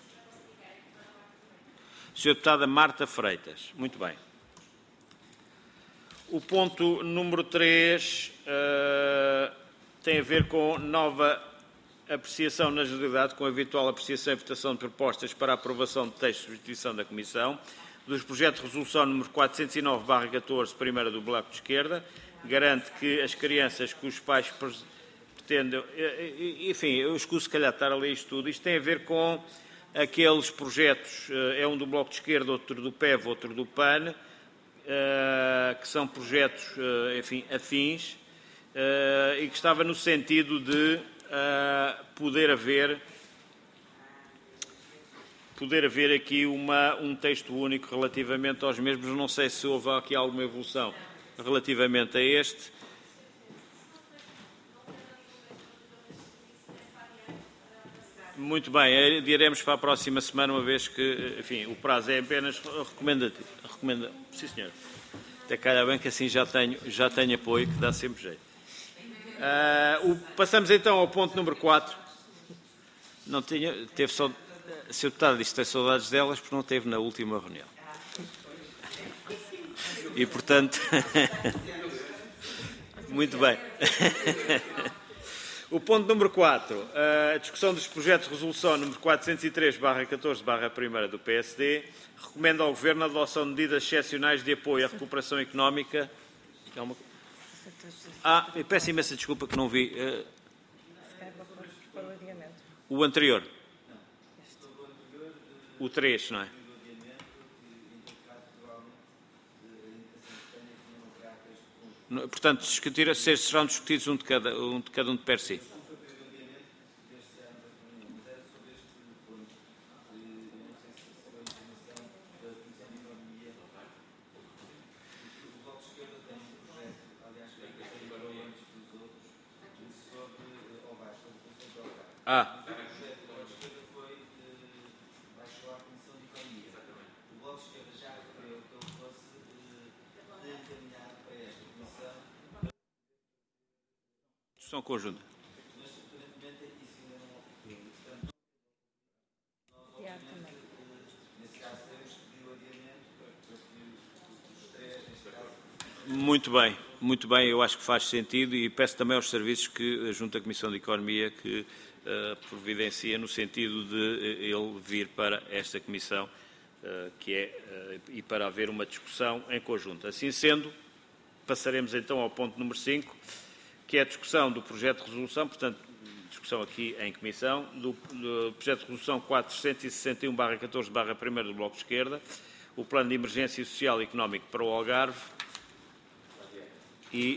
senhora Deputada Marta Freitas. Muito bem. O ponto número três uh, tem a ver com nova apreciação na generalidade, com a habitual apreciação e votação de propostas para a aprovação de textos de substituição da Comissão, dos projetos de resolução número quatrocentos e nove barra catorze, primeira do Bloco de Esquerda, garante que as crianças cujos pais pretendem... Enfim, eu escuso se calhar estar a ler isto tudo. Isto tem a ver com aqueles projetos, é um do Bloco de Esquerda, outro do P E V, outro do P A N, que são projetos, enfim, afins, e que estava no sentido de poder haver... poder haver aqui uma, um texto único relativamente aos mesmos. Não sei se houve aqui alguma evolução relativamente a este. Muito bem, diremos para a próxima semana, uma vez que, enfim, o prazo é apenas recomendativo. Recomenda... Sim, senhor. Até calhar bem que assim já tenho, já tenho apoio, que dá sempre jeito. Uh, o, passamos então ao ponto número quatro. Não tinha, teve só... A senhora Deputada disse que tem saudades delas porque não esteve na última reunião. E, portanto... Muito bem. O ponto número quatro. A discussão dos projetos de resolução número quatrocentos e três barra catorze barra primeira do P S D recomenda ao Governo a adoção de medidas excepcionais de apoio à recuperação económica. Ah, eu peço imensa desculpa que não vi. O anterior. O três, não é? Portanto, discutir, serão discutidos um de cada um de, cada um de per si. Ah. Discussão conjunta. Muito bem, muito bem, eu acho que faz sentido e peço também aos serviços que, junto à Comissão de Economia, que uh, providencia no sentido de uh, ele vir para esta Comissão, uh, que é, uh, e para haver uma discussão em conjunto. Assim sendo, passaremos então ao ponto número cinco, que é a discussão do projeto de resolução, portanto, discussão aqui em Comissão, do, do projeto de resolução quatrocentos e sessenta e um barra catorze barra primeiro do Bloco de Esquerda, o Plano de Emergência Social e Económico para o Algarve e...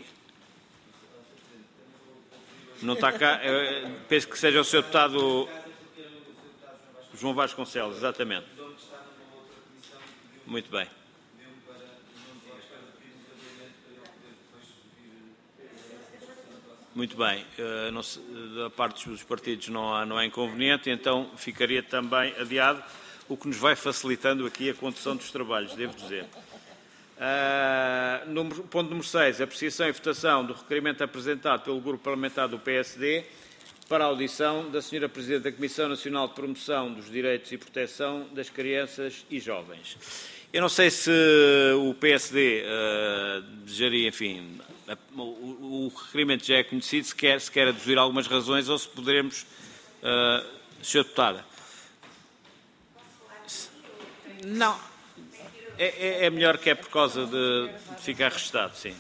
Não está cá, eu penso que seja o senhor Deputado João Vasconcelos, exatamente. Muito bem. Muito bem, uh, não se, da parte dos partidos não há, não há inconveniente, então ficaria também adiado, o que nos vai facilitando aqui a condução dos trabalhos, devo dizer. Uh, número, ponto número seis, apreciação e votação do requerimento apresentado pelo Grupo Parlamentar do P S D para a audição da senhora Presidente da Comissão Nacional de Promoção dos Direitos e Proteção das Crianças e Jovens. Eu não sei se o P S D uh, desejaria, enfim... O, o requerimento já é conhecido, se quer, se quer aduzir algumas razões ou se poderemos... Uh, senhora Deputada. Não. É, é melhor que é por causa de ficar registado, sim.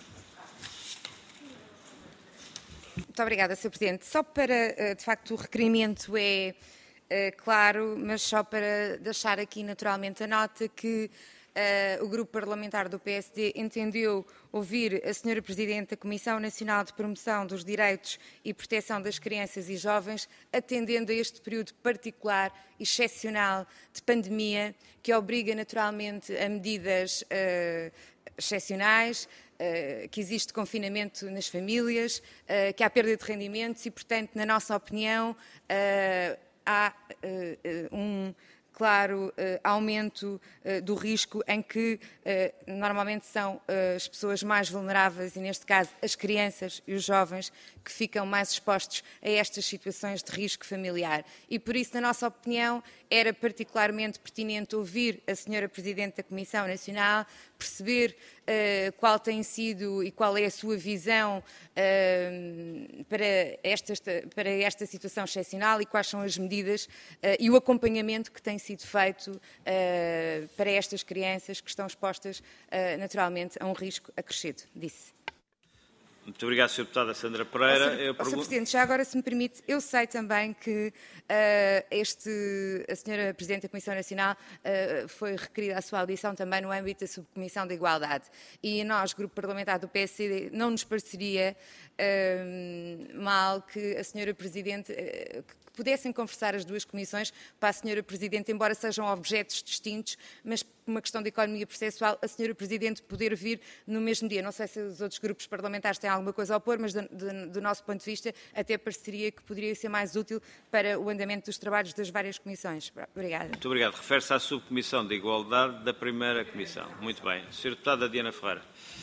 Muito obrigada, senhor Presidente. Só para, de facto, o requerimento é, é claro, mas só para deixar aqui naturalmente a nota que uh, o Grupo Parlamentar do P S D entendeu ouvir a senhora Presidente da Comissão Nacional de Promoção dos Direitos e Proteção das Crianças e Jovens, atendendo a este período particular, excepcional, de pandemia, que obriga naturalmente a medidas uh, excepcionais, uh, que existe confinamento nas famílias, uh, que há perda de rendimentos e, portanto, na nossa opinião, uh, há uh, uh, um claro uh, aumento uh, do risco em que uh, normalmente são uh, as pessoas mais vulneráveis e, neste caso, as crianças e os jovens que ficam mais expostos a estas situações de risco familiar. E, por isso, na nossa opinião, era particularmente pertinente ouvir a senhora Presidente da Comissão Nacional, perceber uh, qual tem sido e qual é a sua visão uh, para, esta, para esta situação excepcional e quais são as medidas uh, e o acompanhamento que tem sido feito uh, para estas crianças que estão expostas uh, naturalmente a um risco acrescido. Disse. Muito obrigado, senhora Deputada Sandra Pereira. Oh, senhor, eu oh, pergunto... senhor Presidente, já agora, se me permite, eu sei também que uh, este, a senhora Presidente da Comissão Nacional uh, foi requerida a sua audição também no âmbito da Subcomissão de Igualdade. E nós, Grupo Parlamentar do P S D, não nos pareceria uh, mal que a senhora Presidente... Uh, que pudessem conversar as duas comissões para a senhora Presidente, embora sejam objetos distintos, mas por uma questão de economia processual, a senhora Presidente poder vir no mesmo dia. Não sei se os outros grupos parlamentares têm alguma coisa a opor, mas do, do, do nosso ponto de vista até pareceria que poderia ser mais útil para o andamento dos trabalhos das várias comissões. Obrigada. Muito obrigado. Refere-se à Subcomissão de Igualdade da primeira Comissão. Muito bem. senhora Deputada Diana Ferreira.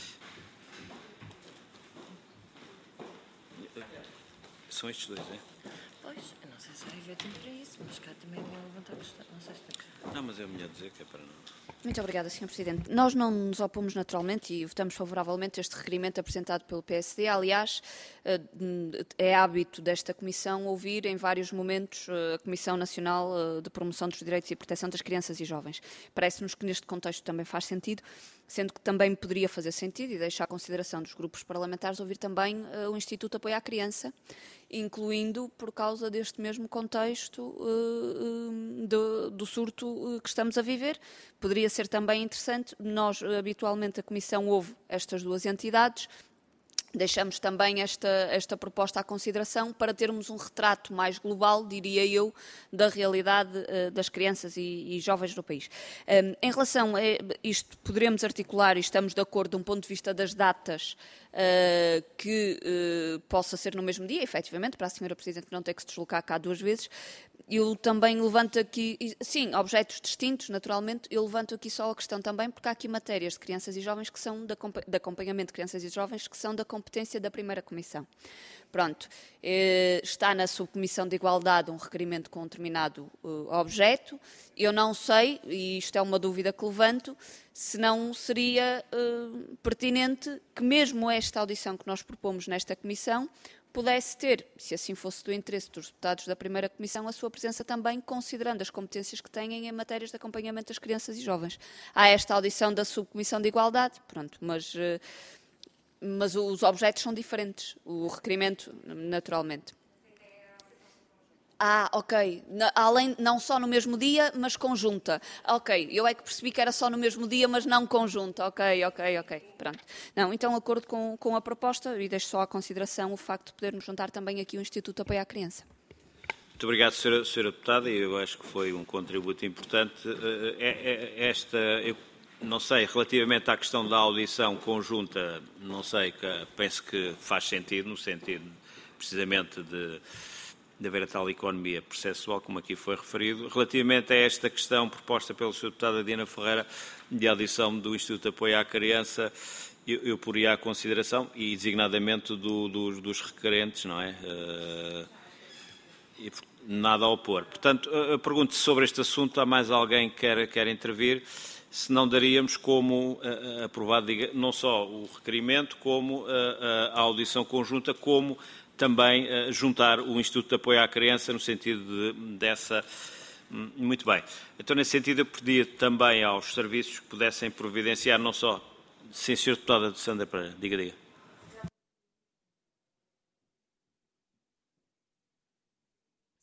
São estes dois, é? Pois, eu não sei se vai haver tempo para isso, mas cá também me levantar a questão. Não sei se tem. Não, mas é melhor dizer que é para não. Muito obrigada, senhor Presidente. Nós não nos opomos naturalmente e votamos favoravelmente este requerimento apresentado pelo P S D. Aliás, é hábito desta Comissão ouvir em vários momentos a Comissão Nacional de Promoção dos Direitos e Proteção das Crianças e Jovens. Parece-nos que neste contexto também faz sentido, sendo que também poderia fazer sentido e deixar à consideração dos grupos parlamentares ouvir também o Instituto de Apoio à Criança, incluindo por causa deste mesmo contexto uh, do, do surto uh, que estamos a viver. Poderia ser também interessante, nós habitualmente a Comissão ouve estas duas entidades, deixamos também esta, esta proposta à consideração para termos um retrato mais global, diria eu, da realidade uh, das crianças e, e jovens no país. Um, em relação a isto, poderemos articular, e estamos de acordo, de um ponto de vista das datas, uh, que uh, possa ser no mesmo dia, efetivamente, para a senhora Presidente não ter que se deslocar cá duas vezes. Eu também levanto aqui, sim, objetos distintos, naturalmente, eu levanto aqui só a questão também, porque há aqui matérias de crianças e jovens que são, de, de acompanhamento de crianças e jovens, que são da competência da primeira Comissão. Pronto, eh, está na Subcomissão de Igualdade um requerimento com um determinado uh, objeto, eu não sei, e isto é uma dúvida que levanto, se não seria uh, pertinente que mesmo esta audição que nós propomos nesta Comissão pudesse ter, se assim fosse do interesse dos deputados da primeira Comissão, a sua presença também, considerando as competências que têm em matérias de acompanhamento das crianças e jovens. Há esta audição da Subcomissão de Igualdade, pronto, mas, mas os objetos são diferentes, o requerimento, naturalmente. Ah, ok. Além, não só no mesmo dia, mas conjunta. Ok, eu é que percebi que era só no mesmo dia, mas não conjunta. Ok, ok, ok. Pronto. Não, então, acordo com, com a proposta e deixo só à consideração o facto de podermos juntar também aqui o Instituto de Apoio à Criança. Muito obrigado, senhora, senhora Deputada, e eu acho que foi um contributo importante. Esta, eu não sei, relativamente à questão da audição conjunta, não sei, penso que faz sentido, no sentido precisamente de... de haver a tal economia processual, como aqui foi referido. Relativamente a esta questão proposta pela senhora Deputada Diana Ferreira, de audição do Instituto de Apoio à Criança, eu, eu poria à consideração, e designadamente do, do, dos requerentes, não é? Uh, e, nada a opor. Portanto, eu pergunto sobre este assunto, há mais alguém que quer, quer intervir? Se não daríamos como uh, aprovado, não só o requerimento, como uh, a audição conjunta, como também uh, juntar o Instituto de Apoio à Criança no sentido de, dessa... Muito bem. Então, nesse sentido, eu pedia também aos serviços que pudessem providenciar, não só... Sim, senhora Deputada Sandra Pereira, diga, diga.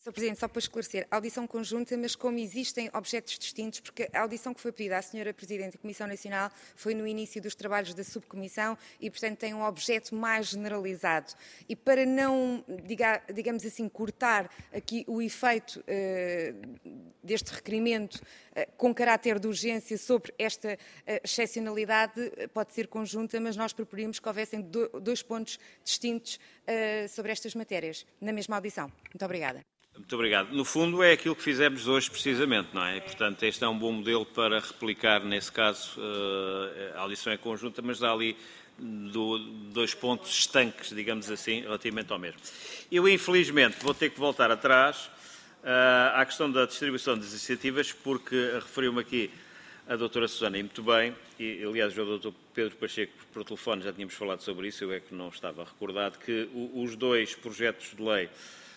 senhor Presidente, só para esclarecer, audição conjunta, mas como existem objetos distintos, porque a audição que foi pedida à senhora Presidente da Comissão Nacional foi no início dos trabalhos da subcomissão e, portanto, tem um objeto mais generalizado. E para não, diga, digamos assim, cortar aqui o efeito eh, deste requerimento eh, com caráter de urgência sobre esta eh, excepcionalidade, pode ser conjunta, mas nós proporíamos que houvessem do, dois pontos distintos eh, sobre estas matérias, na mesma audição. Muito obrigada. Muito obrigado. No fundo, é aquilo que fizemos hoje, precisamente, não é? E, portanto, este é um bom modelo para replicar, nesse caso, a audição é conjunta, mas dá ali dois pontos estanques, digamos assim, relativamente ao mesmo. Eu, infelizmente, vou ter que voltar atrás à questão da distribuição das iniciativas, porque referiu-me aqui a doutora Susana, e muito bem, e, aliás, o doutor Pedro Pacheco, por telefone, já tínhamos falado sobre isso, eu é que não estava recordado, que os dois projetos de lei,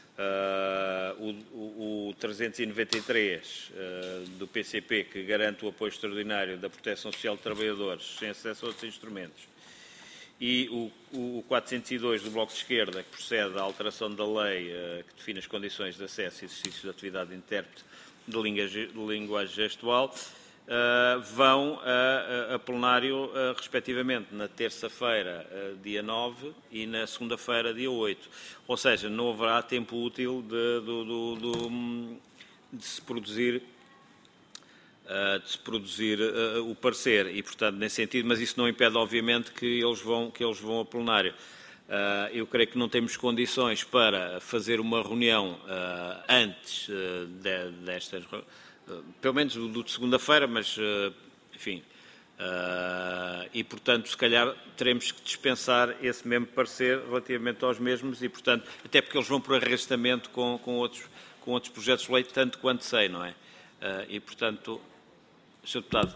Uh, o, o, o trezentos e noventa e três uh, do P C P, que garante o apoio extraordinário da proteção social de trabalhadores sem acesso a outros instrumentos, e o, o quatrocentos e dois do Bloco de Esquerda, que procede à alteração da lei uh, que define as condições de acesso e exercício da atividade de intérprete de, língua, de linguagem gestual, Uh, vão a, a, a plenário, uh, respectivamente, na terça-feira, uh, dia nove, e na segunda-feira, dia oito. Ou seja, não haverá tempo útil de, de, de, de, de se produzir, uh, de se produzir uh, o parecer. E, portanto, nesse sentido, mas isso não impede, obviamente, que eles vão, que eles vão a plenário. Uh, eu creio que não temos condições para fazer uma reunião uh, antes uh, de, destas reuniões. Uh, pelo menos o de segunda-feira, mas, uh, enfim, uh, e, portanto, se calhar teremos que dispensar esse mesmo parecer relativamente aos mesmos e, portanto, até porque eles vão por arrastamento com, com, outros, com outros projetos de lei, tanto quanto sei, não é? Uh, e, portanto, senhor Deputado.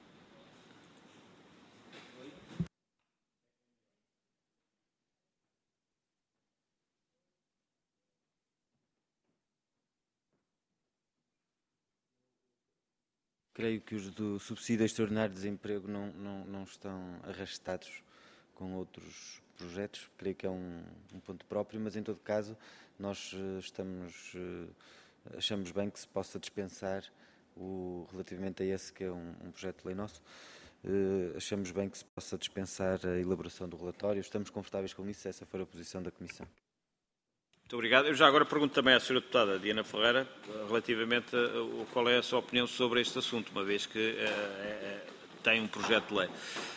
Creio que os do subsídio extraordinário de desemprego não, não, não estão arrastados com outros projetos. Creio que é um, um ponto próprio, mas em todo caso nós estamos, achamos bem que se possa dispensar o, relativamente a esse que é um, um projeto de lei nosso. Uh, achamos bem que se possa dispensar a elaboração do relatório. Estamos confortáveis com isso, se essa for a posição da Comissão. Muito obrigado. Eu já agora pergunto também à senhora Deputada Diana Ferreira, relativamente a, a qual é a sua opinião sobre este assunto, uma vez que é, é, tem um projeto de lei.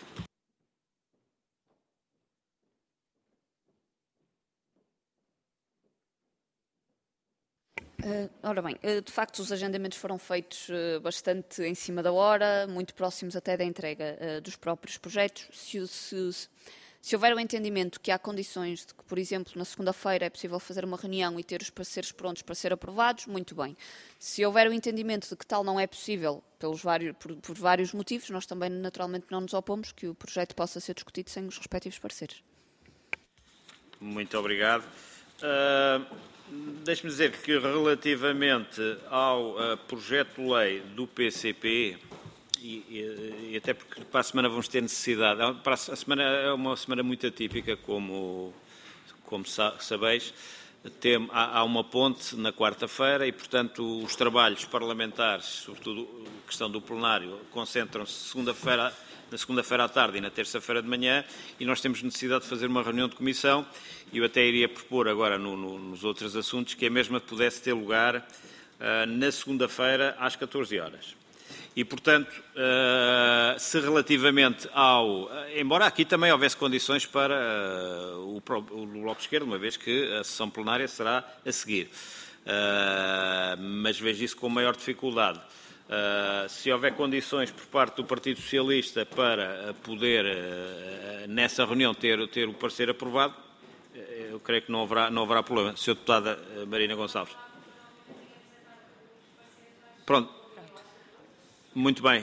Uh, ora bem, uh, de facto os agendamentos foram feitos uh, bastante em cima da hora, muito próximos até da entrega uh, dos próprios projetos. Se, se, se houver o entendimento que há condições de que, por exemplo, na segunda-feira é possível fazer uma reunião e ter os pareceres prontos para ser aprovados, muito bem. Se houver o entendimento de que tal não é possível pelos vários, por, por vários motivos, nós também naturalmente não nos opomos que o projeto possa ser discutido sem os respectivos pareceres. Muito obrigado. Uh... Deixe-me dizer que, relativamente ao uh, projeto de lei do P C P, e, e, e até porque para a semana vamos ter necessidade, para a semana é uma semana muito atípica, como, como sabeis, tem, há, há uma ponte na quarta-feira e, portanto, os trabalhos parlamentares, sobretudo a questão do plenário, concentram-se segunda-feira, na segunda-feira à tarde e na terça-feira de manhã, e nós temos necessidade de fazer uma reunião de comissão, e eu até iria propor agora no, no, nos outros assuntos que a mesma pudesse ter lugar uh, na segunda-feira às catorze horas. E, portanto, uh, se relativamente ao... Uh, embora aqui também houvesse condições para uh, o, o Bloco de Esquerda, uma vez que a sessão plenária será a seguir. Uh, mas vejo isso com maior dificuldade. Uh, se houver condições por parte do Partido Socialista para poder, uh, nessa reunião, ter, ter o parecer aprovado, eu creio que não haverá, não haverá problema. senhora Deputada Marina Gonçalves. Pronto. Muito bem.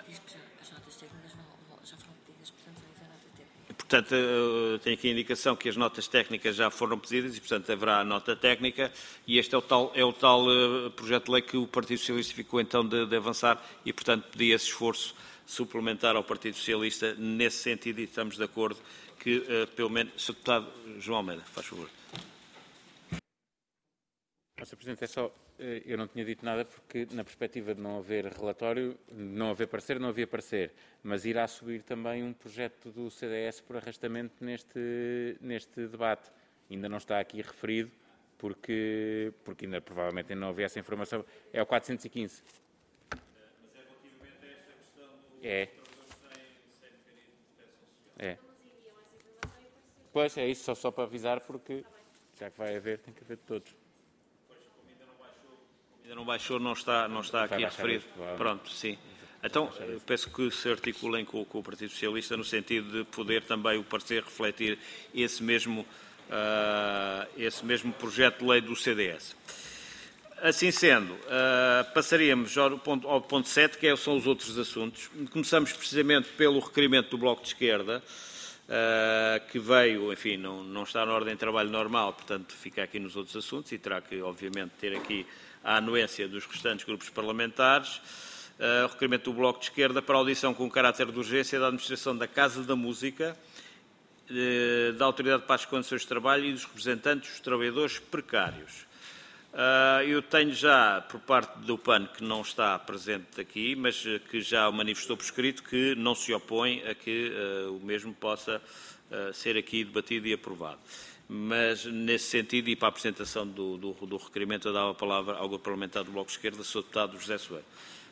Portanto, tenho aqui a indicação que as notas técnicas já foram pedidas e, portanto, haverá a nota técnica e este é o tal, é o tal uh, projeto de lei que o Partido Socialista ficou, então, de, de avançar e, portanto, pedi esse esforço suplementar ao Partido Socialista nesse sentido e estamos de acordo que, uh, pelo menos, senhor Deputado João Almeida, faz favor. senhor Presidente, é só, eu não tinha dito nada porque, na perspectiva de não haver relatório, não haver parecer, não havia parecer, mas irá subir também um projeto do C D S por arrastamento neste, neste debate. Ainda não está aqui referido, porque, porque ainda provavelmente ainda não havia essa informação. É o quatrocentos e quinze. Mas é relativamente a esta questão do... É. Sem mecanismo de proteção social. É. Pois, é isso, só, só para avisar, porque já que vai haver, tem que haver de todos. Pois, como ainda não baixou, ainda não, baixou, não está, não está aqui referido. Isso, pronto, sim. Então, peço que se articulem com, com o Partido Socialista no sentido de poder também o parecer refletir esse mesmo, uh, esse mesmo projeto de lei do C D S. Assim sendo, uh, passaríamos ao ponto, ao ponto sete, que são os outros assuntos. Começamos precisamente pelo requerimento do Bloco de Esquerda, uh, que veio, enfim, não, não está na ordem de trabalho normal, portanto fica aqui nos outros assuntos e terá que, obviamente, ter aqui a anuência dos restantes grupos parlamentares. Uh, o requerimento do Bloco de Esquerda para audição com caráter de urgência da Administração da Casa da Música, uh, da Autoridade para as Condições de Trabalho e dos representantes dos trabalhadores precários. Uh, eu tenho já, por parte do P A N, que não está presente aqui, mas que já manifestou por escrito que não se opõe a que uh, o mesmo possa uh, ser aqui debatido e aprovado. Mas, nesse sentido, e para a apresentação do, do, do requerimento, eu dava a palavra ao parlamentar do Bloco de Esquerda, Senhor Deputado José Soeiro.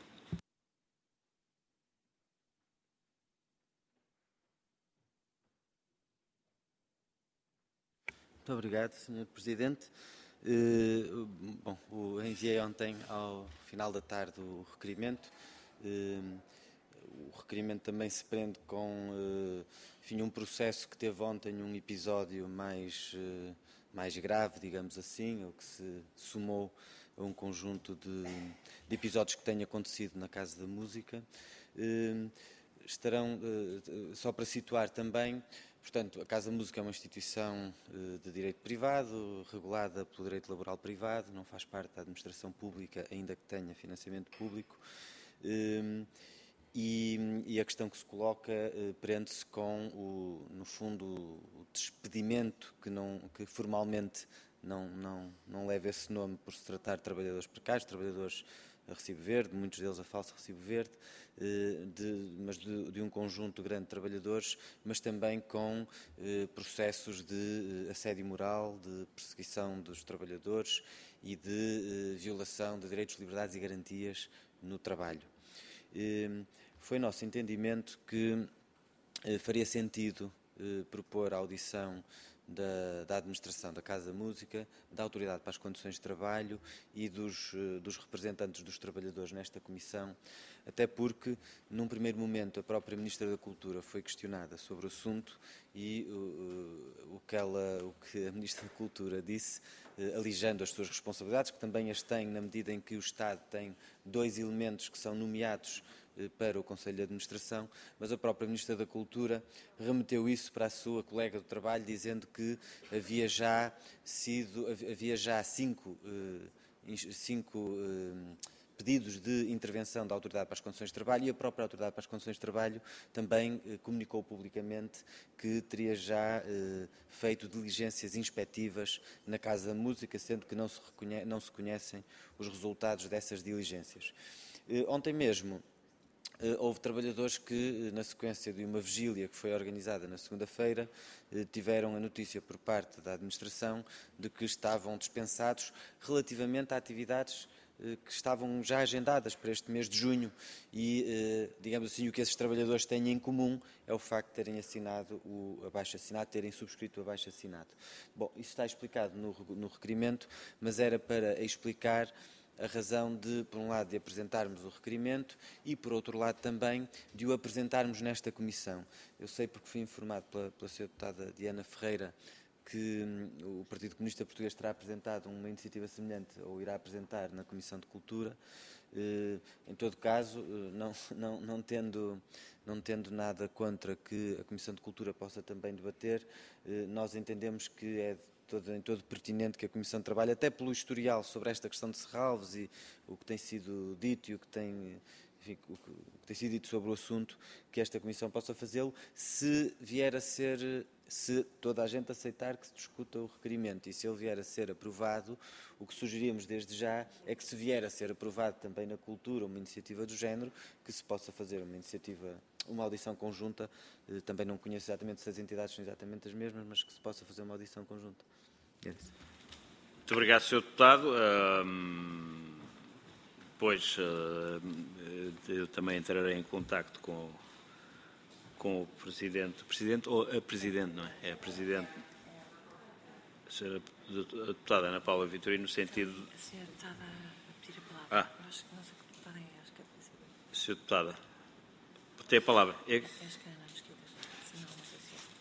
Muito obrigado, senhor Presidente. Uh, bom, o, enviei ontem, ao final da tarde, o requerimento. Uh, o requerimento também se prende com uh, enfim, um processo que teve ontem um episódio mais, uh, mais grave, digamos assim, ou que se somou a um conjunto de, de episódios que têm acontecido na Casa da Música. Uh, estarão, uh, só para situar também, portanto, a Casa da Música é uma instituição de direito privado, regulada pelo direito laboral privado, não faz parte da administração pública, ainda que tenha financiamento público. E, e a questão que se coloca prende-se com, o, no fundo, o despedimento que, não, que formalmente não, não, não leva esse nome por se tratar de trabalhadores precários, trabalhadores a recibo verde, muitos deles a falso recibo verde, de, mas de, de um conjunto grande de trabalhadores, mas também com eh, processos de assédio moral, de perseguição dos trabalhadores e de eh, violação de direitos, liberdades e garantias no trabalho. Eh, foi nosso entendimento que eh, faria sentido eh, propor a audição Da, da administração da Casa da Música, da Autoridade para as Condições de Trabalho e dos, dos representantes dos trabalhadores nesta comissão, até porque, num primeiro momento, a própria Ministra da Cultura foi questionada sobre o assunto e uh, o, que ela, o que a Ministra da Cultura disse, uh, alijando as suas responsabilidades, que também as tem na medida em que o Estado tem dois elementos que são nomeados para o Conselho de Administração, mas a própria Ministra da Cultura remeteu isso para a sua colega do trabalho, dizendo que havia já sido, havia já cinco, cinco pedidos de intervenção da Autoridade para as Condições de Trabalho e a própria Autoridade para as Condições de Trabalho também comunicou publicamente que teria já feito diligências inspectivas na Casa da Música, sendo que não se, reconhe- não se conhecem os resultados dessas diligências. Ontem mesmo, houve trabalhadores que, na sequência de uma vigília que foi organizada na segunda-feira, tiveram a notícia por parte da administração de que estavam dispensados relativamente a atividades que estavam já agendadas para este mês de junho e, digamos assim, o que esses trabalhadores têm em comum é o facto de terem assinado o abaixo-assinado, terem subscrito o abaixo-assinado. Bom, isso está explicado no, no requerimento, mas era para explicar a razão de, por um lado, de apresentarmos o requerimento e, por outro lado, também de o apresentarmos nesta comissão. Eu sei, porque fui informado pela, pela senhora deputada Diana Ferreira, que hum, o Partido Comunista Português terá apresentado uma iniciativa semelhante, ou irá apresentar na Comissão de Cultura. Eh, em todo caso, não, não, não, tendo, não tendo nada contra que a Comissão de Cultura possa também debater, eh, nós entendemos que é Todo, em todo pertinente que a Comissão de Trabalho, até pelo historial sobre esta questão de Serralves e o que tem sido dito e o que tem, enfim, o que tem sido dito sobre o assunto, que esta Comissão possa fazê-lo, se vier a ser, se toda a gente aceitar que se discuta o requerimento, e se ele vier a ser aprovado, o que sugerimos desde já é que, se vier a ser aprovado também na cultura uma iniciativa do género, que se possa fazer uma iniciativa, uma audição conjunta. Também não conheço exatamente se as entidades são exatamente as mesmas, mas que se possa fazer uma audição conjunta. É isso. Muito obrigado, senhor Deputado. Uh, pois, uh, eu também entrarei em contacto com, com o Presidente, Presidente ou a Presidente, não é? É a Presidente, a senhora Deputada Ana Paula Vitorino, no sentido... A senhora estava a pedir a palavra. Ah. Acho que não sei que podem, acho que é possível. senhora Deputada, tem a palavra. É... Acho que é na esquerda, se não, não sei se é.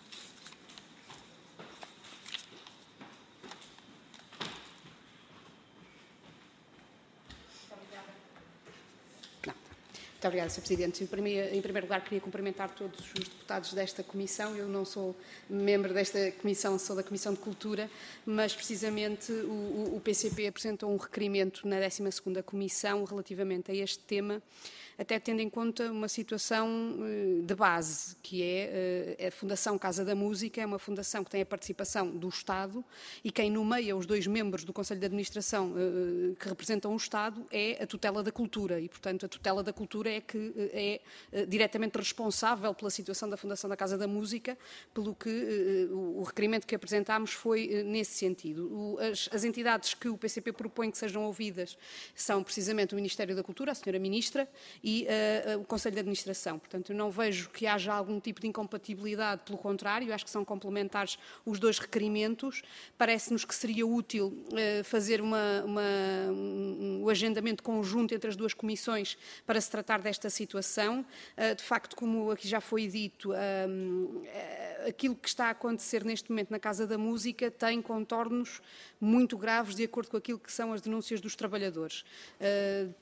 Muito obrigada, senhor Presidente. Em primeiro, em primeiro lugar, queria cumprimentar todos os deputados desta Comissão. Eu não sou membro desta Comissão, sou da Comissão de Cultura, mas precisamente o, o P C P apresentou um requerimento na décima segunda Comissão relativamente a este tema, até tendo em conta uma situação de base, que é a Fundação Casa da Música, é uma fundação que tem a participação do Estado, e quem nomeia os dois membros do Conselho de Administração que representam o Estado é a tutela da cultura, e, portanto, a tutela da cultura é que é diretamente responsável pela situação da Fundação da Casa da Música, pelo que o requerimento que apresentámos foi nesse sentido. As, as entidades que o P C P propõe que sejam ouvidas são precisamente o Ministério da Cultura, a senhora Ministra, e uh, o Conselho de Administração. Portanto, eu não vejo que haja algum tipo de incompatibilidade, pelo contrário, acho que são complementares os dois requerimentos. Parece-nos que seria útil uh, fazer uma, uma, um, um agendamento conjunto entre as duas comissões para se tratar desta situação. Uh, de facto, como aqui já foi dito, um, uh, aquilo que está a acontecer neste momento na Casa da Música tem contornos muito graves de acordo com aquilo que são as denúncias dos trabalhadores. Uh,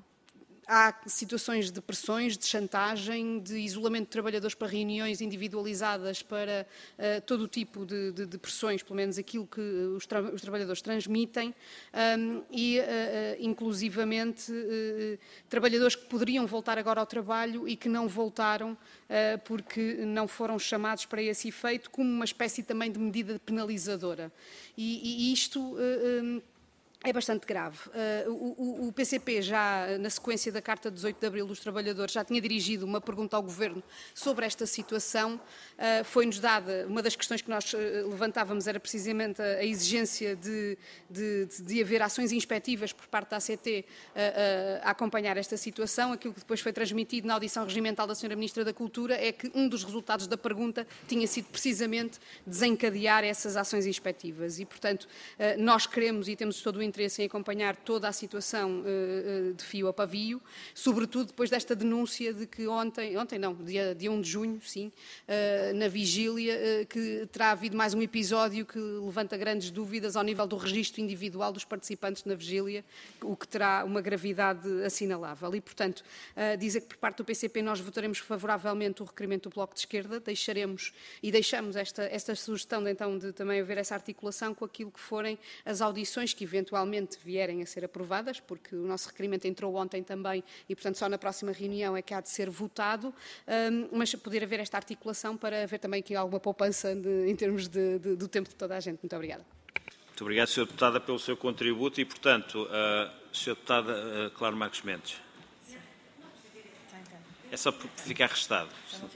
Há situações de pressões, de chantagem, de isolamento de trabalhadores para reuniões individualizadas, para uh, todo o tipo de, de, de pressões, pelo menos aquilo que os, tra os trabalhadores transmitem, um, e uh, inclusivamente uh, trabalhadores que poderiam voltar agora ao trabalho e que não voltaram uh, porque não foram chamados para esse efeito, como uma espécie também de medida penalizadora. E, e isto... Uh, um, É bastante grave. Uh, o, o P C P já, na sequência da Carta de dezoito de abril dos Trabalhadores, já tinha dirigido uma pergunta ao Governo sobre esta situação. Uh, foi-nos dada, uma das questões que nós uh, levantávamos era precisamente a, a exigência de, de, de, de haver ações inspectivas por parte da A C T uh, uh, a acompanhar esta situação. Aquilo que depois foi transmitido na audição regimental da senhora Ministra da Cultura é que um dos resultados da pergunta tinha sido precisamente desencadear essas ações inspectivas. E, portanto, uh, nós queremos e temos todo o interesse em acompanhar toda a situação uh, de fio a pavio, sobretudo depois desta denúncia de que ontem, ontem não, dia, dia um de junho, sim, uh, na vigília, uh, que terá havido mais um episódio que levanta grandes dúvidas ao nível do registro individual dos participantes na vigília, o que terá uma gravidade assinalável. E, portanto, uh, dizer que por parte do P C P nós votaremos favoravelmente o requerimento do Bloco de Esquerda, deixaremos e deixamos esta, esta sugestão de, então, de também haver essa articulação com aquilo que forem as audições que eventualmente vierem a ser aprovadas, porque o nosso requerimento entrou ontem também e, portanto, só na próxima reunião é que há de ser votado, um, mas poder haver esta articulação para haver também aqui alguma poupança de, em termos de, de, do tempo de toda a gente. Muito obrigada. Muito obrigado, senhora Deputada, pelo seu contributo e, portanto, uh, senhora Deputada uh, Claro Marques Mendes. É só para ficar restado.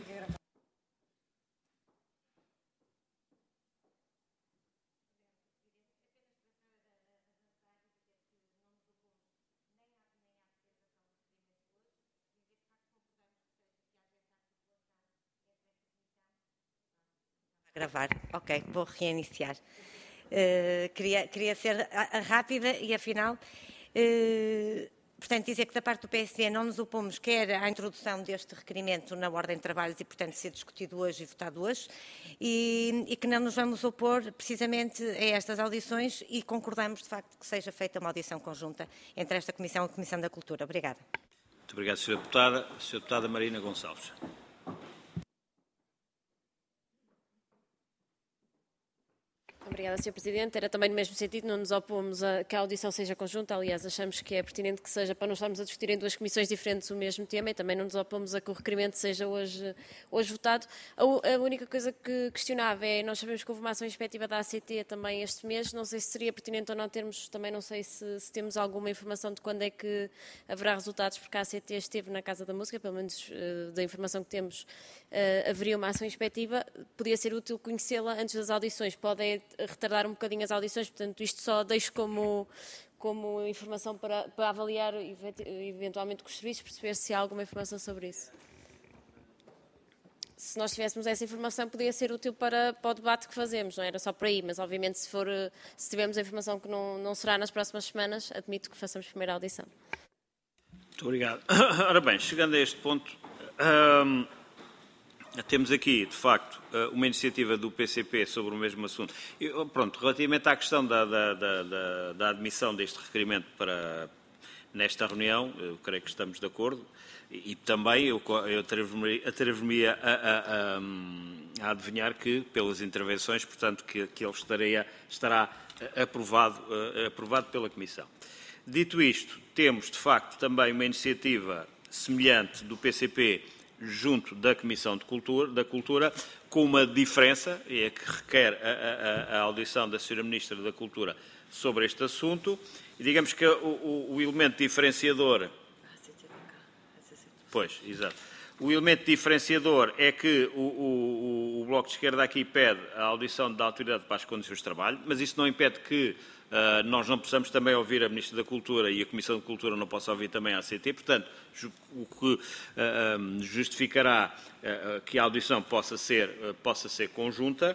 Gravar. Ok, vou reiniciar. Uh, queria, queria ser a, a rápida e, afinal, uh, portanto, dizer que da parte do P S D não nos opomos quer à introdução deste requerimento na ordem de trabalhos e, portanto, ser discutido hoje e votado hoje, e, e que não nos vamos opor precisamente a estas audições e concordamos, de facto, que seja feita uma audição conjunta entre esta Comissão e a Comissão da Cultura. Obrigada. Muito obrigado, senhora Deputada. senhora Deputada Marina Gonçalves. Obrigada, senhor Presidente. Era também no mesmo sentido, não nos opomos a que a audição seja conjunta, aliás, achamos que é pertinente que seja para não estarmos a discutir em duas comissões diferentes o mesmo tema e também não nos opomos a que o requerimento seja hoje, hoje votado. A, a única coisa que questionava é, nós sabemos que houve uma ação inspectiva da A C T também este mês, não sei se seria pertinente ou não termos, também não sei se, se temos alguma informação de quando é que haverá resultados, porque a A C T esteve na Casa da Música, pelo menos uh, da informação que temos, uh, haveria uma ação inspectiva, podia ser útil conhecê-la antes das audições, pode retardar um bocadinho as audições, portanto isto só deixo como, como informação para, para avaliar eventualmente com os serviços, perceber se há alguma informação sobre isso. Se nós tivéssemos essa informação, podia ser útil para, para o debate que fazemos, não era só por aí, mas obviamente se, for, se tivermos a informação que não, não será nas próximas semanas, admito que façamos a primeira audição. Muito obrigado. Ora bem, chegando a este ponto, hum, temos aqui, de facto, uma iniciativa do P C P sobre o mesmo assunto. Eu, pronto, relativamente à questão da, da, da, da admissão deste requerimento para, nesta reunião, eu creio que estamos de acordo. E, e também eu, eu atrevo-me atrevo-me a, a, a, a adivinhar que, pelas intervenções, portanto, que, que ele estaria, estará aprovado, aprovado pela Comissão. Dito isto, temos, de facto, também uma iniciativa semelhante do P C P junto da Comissão de Cultura, da Cultura, com uma diferença, e é que requer a, a, a audição da senhora Ministra da Cultura sobre este assunto, e digamos que o, o, o elemento diferenciador... Pois, exato. O elemento diferenciador é que o, o, o Bloco de Esquerda aqui pede a audição da Autoridade para as Condições de Trabalho, mas isso não impede que uh, nós não possamos também ouvir a Ministra da Cultura e a Comissão de Cultura não possa ouvir também a A C T, portanto, o que uh, um, justificará uh, que a audição possa ser, uh, possa ser conjunta.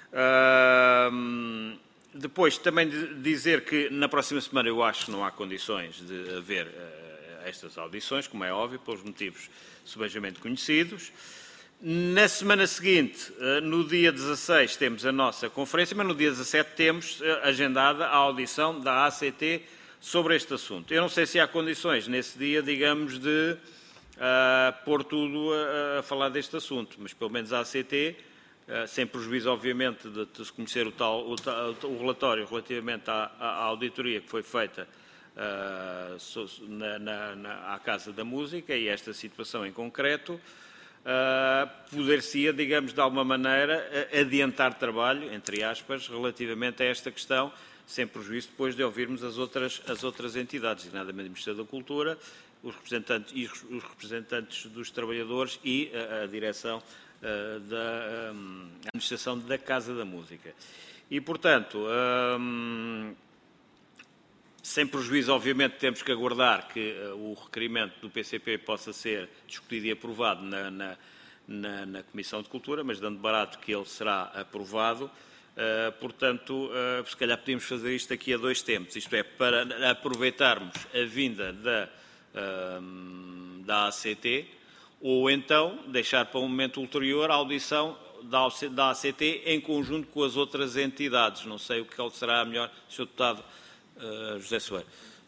Uh, depois, também de dizer que na próxima semana eu acho que não há condições de haver uh, estas audições, como é óbvio, pelos motivos subejamente conhecidos. Na semana seguinte, no dia dezasseis, temos a nossa conferência, mas no dia dezassete temos agendada a audição da A C T sobre este assunto. Eu não sei se há condições nesse dia, digamos, de uh, pôr tudo a, a falar deste assunto, mas pelo menos a A C T, uh, sem prejuízo, obviamente, de, de se conhecer o, tal, o, o relatório relativamente à, à auditoria que foi feita Uh, na, na, na, à Casa da Música e esta situação em concreto, uh, poder-se-ia, digamos, de alguma maneira, adiantar trabalho, entre aspas, relativamente a esta questão, sem prejuízo depois de ouvirmos as outras, as outras entidades, designadamente o Ministério da Cultura, os representantes, e os representantes dos trabalhadores e a, a direção uh, da um, administração da Casa da Música. E, portanto, um, sem prejuízo, obviamente, temos que aguardar que uh, o requerimento do P C P possa ser discutido e aprovado na, na, na, na Comissão de Cultura, mas dando barato que ele será aprovado, uh, portanto, uh, se calhar podíamos fazer isto aqui a dois tempos, isto é, para aproveitarmos a vinda da, uh, da A C T, ou então deixar para um momento ulterior a audição da, da A C T em conjunto com as outras entidades. Não sei o que será melhor, senhor Deputado Uh, José Soeiro.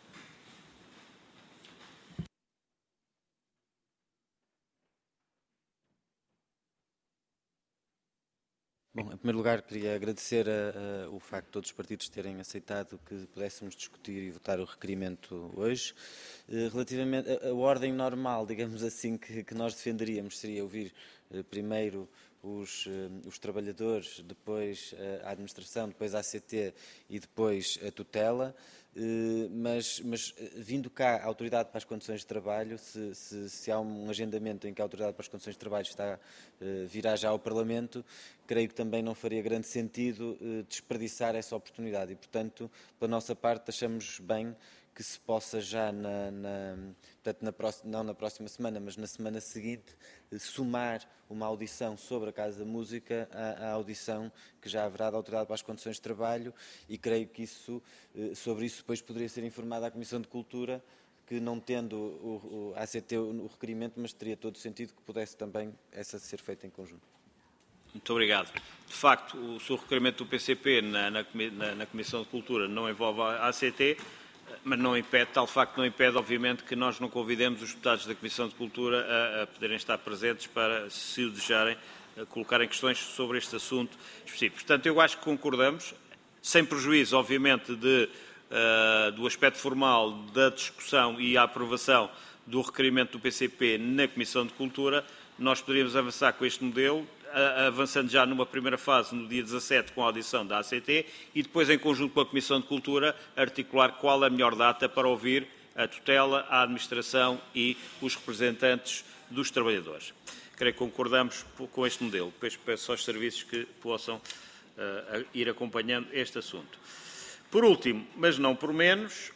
Bom, em primeiro lugar, queria agradecer a, a, o facto de todos os partidos terem aceitado que pudéssemos discutir e votar o requerimento hoje. Uh, relativamente a, a ordem normal, digamos assim, que, que nós defenderíamos seria ouvir uh, primeiro Os, os trabalhadores, depois a administração, depois a A C T e depois a tutela, mas, mas vindo cá a Autoridade para as Condições de Trabalho, se, se, se há um agendamento em que a Autoridade para as Condições de Trabalho está, virá já ao Parlamento, creio que também não faria grande sentido desperdiçar essa oportunidade e, portanto, pela nossa parte, achamos bem que se possa já, na, na, portanto, na próxima, não na próxima semana, mas na semana seguinte, somar uma audição sobre a Casa da Música à, à audição que já haverá da Autoridade para as Condições de Trabalho e creio que isso, sobre isso depois poderia ser informada à Comissão de Cultura, que não tendo o, o A C T o requerimento, mas teria todo o sentido que pudesse também essa ser feita em conjunto. Muito obrigado. De facto, o seu requerimento do P C P na, na, na Comissão de Cultura não envolve a A C T, mas não impede, tal facto não impede, obviamente, que nós não convidemos os deputados da Comissão de Cultura a, a poderem estar presentes para, se o desejarem, colocarem questões sobre este assunto específico. Portanto, eu acho que concordamos. sem prejuízo, obviamente, de, uh, do aspecto formal da discussão e a aprovação do requerimento do P C P na Comissão de Cultura, nós poderíamos avançar com este modelo, avançando já numa primeira fase, no dia dezassete, com a audição da A C T, e depois, em conjunto com a Comissão de Cultura, articular qual a melhor data para ouvir a tutela, a administração e os representantes dos trabalhadores. Creio que concordamos com este modelo. Depois peço aos serviços que possam uh, ir acompanhando este assunto. Por último, mas não por menos,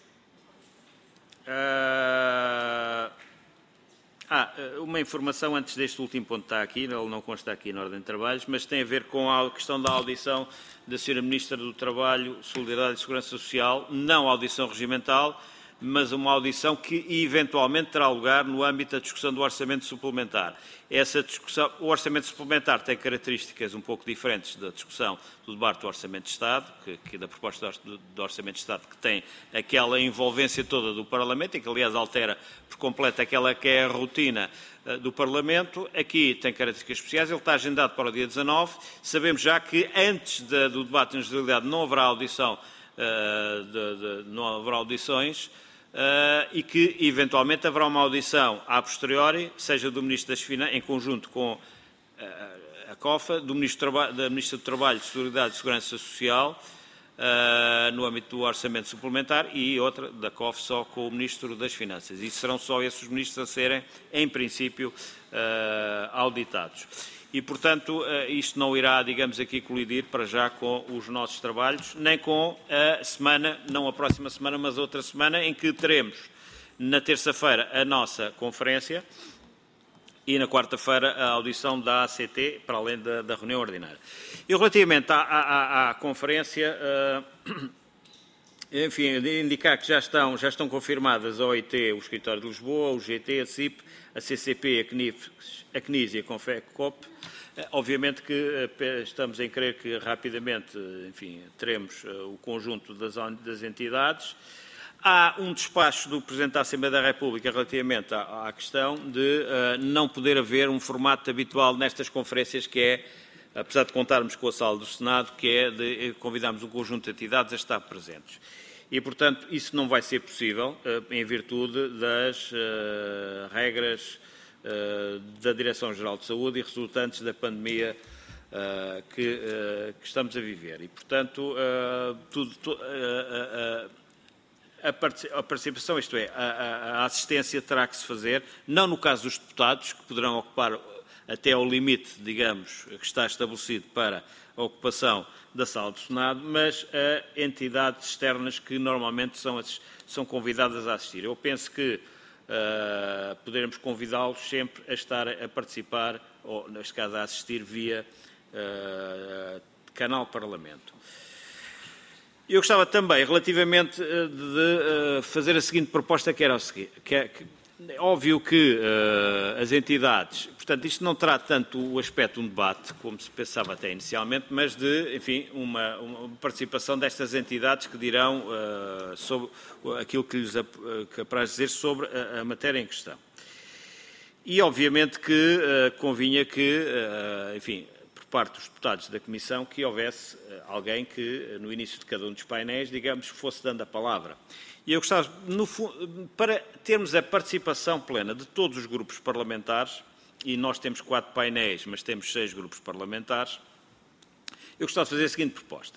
uh, Ah, uma informação antes deste último ponto está aqui, ele não consta aqui na ordem de trabalhos, mas tem a ver com a questão da audição da senhora Ministra do Trabalho, Solidariedade e Segurança Social, não audição regimental, mas uma audição que eventualmente terá lugar no âmbito da discussão do orçamento suplementar. Essa discussão, o orçamento suplementar tem características um pouco diferentes da discussão do debate do Orçamento de Estado, que, que da proposta do, do Orçamento de Estado, que tem aquela envolvência toda do Parlamento e que, aliás, altera por completo aquela que é a rotina uh, do Parlamento. Aqui tem características especiais, ele está agendado para o dia dezanove. Sabemos já que antes de, do debate em generalidade não haverá audição, uh, de, de, não haverá audições, Uh, e que, eventualmente, haverá uma audição a posteriori, seja do Ministro das Finanças, em conjunto com uh, a COFA, do Ministro da Ministra do Trabalho, Solidariedade e Segurança Social, uh, no âmbito do Orçamento Suplementar, e outra da COF só com o Ministro das Finanças. E serão só esses ministros a serem, em princípio, uh, auditados. E, portanto, isto não irá, digamos aqui, colidir para já com os nossos trabalhos, nem com a semana, não a próxima semana, mas outra semana, em que teremos, na terça-feira, a nossa conferência e, na quarta-feira, a audição da A C T, para além da, da reunião ordinária. E, relativamente à, à, à conferência, uh, enfim, de indicar que já estão, já estão confirmadas a O I T, o Escritório de Lisboa, o G T, a C I P, a C C P, a C N I F, a C N I S e a Confecop. Obviamente que estamos em crer que rapidamente, enfim, teremos o conjunto das, das entidades. Há um despacho do Presidente da Assembleia da República relativamente à, à questão de uh, não poder haver um formato habitual nestas conferências, que é, apesar de contarmos com a sala do Senado, que é de convidarmos um conjunto de entidades a estar presentes. E, portanto, isso não vai ser possível uh, em virtude das uh, regras uh, da Direção-Geral de Saúde e resultantes da pandemia uh, que, uh, que estamos a viver. E, portanto, uh, tudo, tu, uh, uh, uh, a participação, isto é, a, a assistência terá que se fazer, não no caso dos deputados, que poderão ocupar até ao limite, digamos, que está estabelecido para a ocupação da sala do Senado, mas a entidades externas que normalmente são, são convidadas a assistir. Eu penso que uh, poderemos convidá-los sempre a estar a participar, ou neste caso a assistir via uh, canal Parlamento. Eu gostava também, relativamente, de uh, fazer a seguinte proposta, que era o seguinte, que é, que, é óbvio que uh, as entidades, portanto, isto não terá tanto o aspecto de um debate, como se pensava até inicialmente, mas de, enfim, uma, uma participação destas entidades que dirão uh, sobre aquilo que lhes apraz dizer sobre a, a matéria em questão. E, obviamente, que uh, convinha que, uh, enfim, por parte dos deputados da Comissão, que houvesse uh, alguém que, uh, no início de cada um dos painéis, digamos, fosse dando a palavra. E eu gostava, no, para termos a participação plena de todos os grupos parlamentares, e nós temos quatro painéis, mas temos seis grupos parlamentares, eu gostava de fazer a seguinte proposta.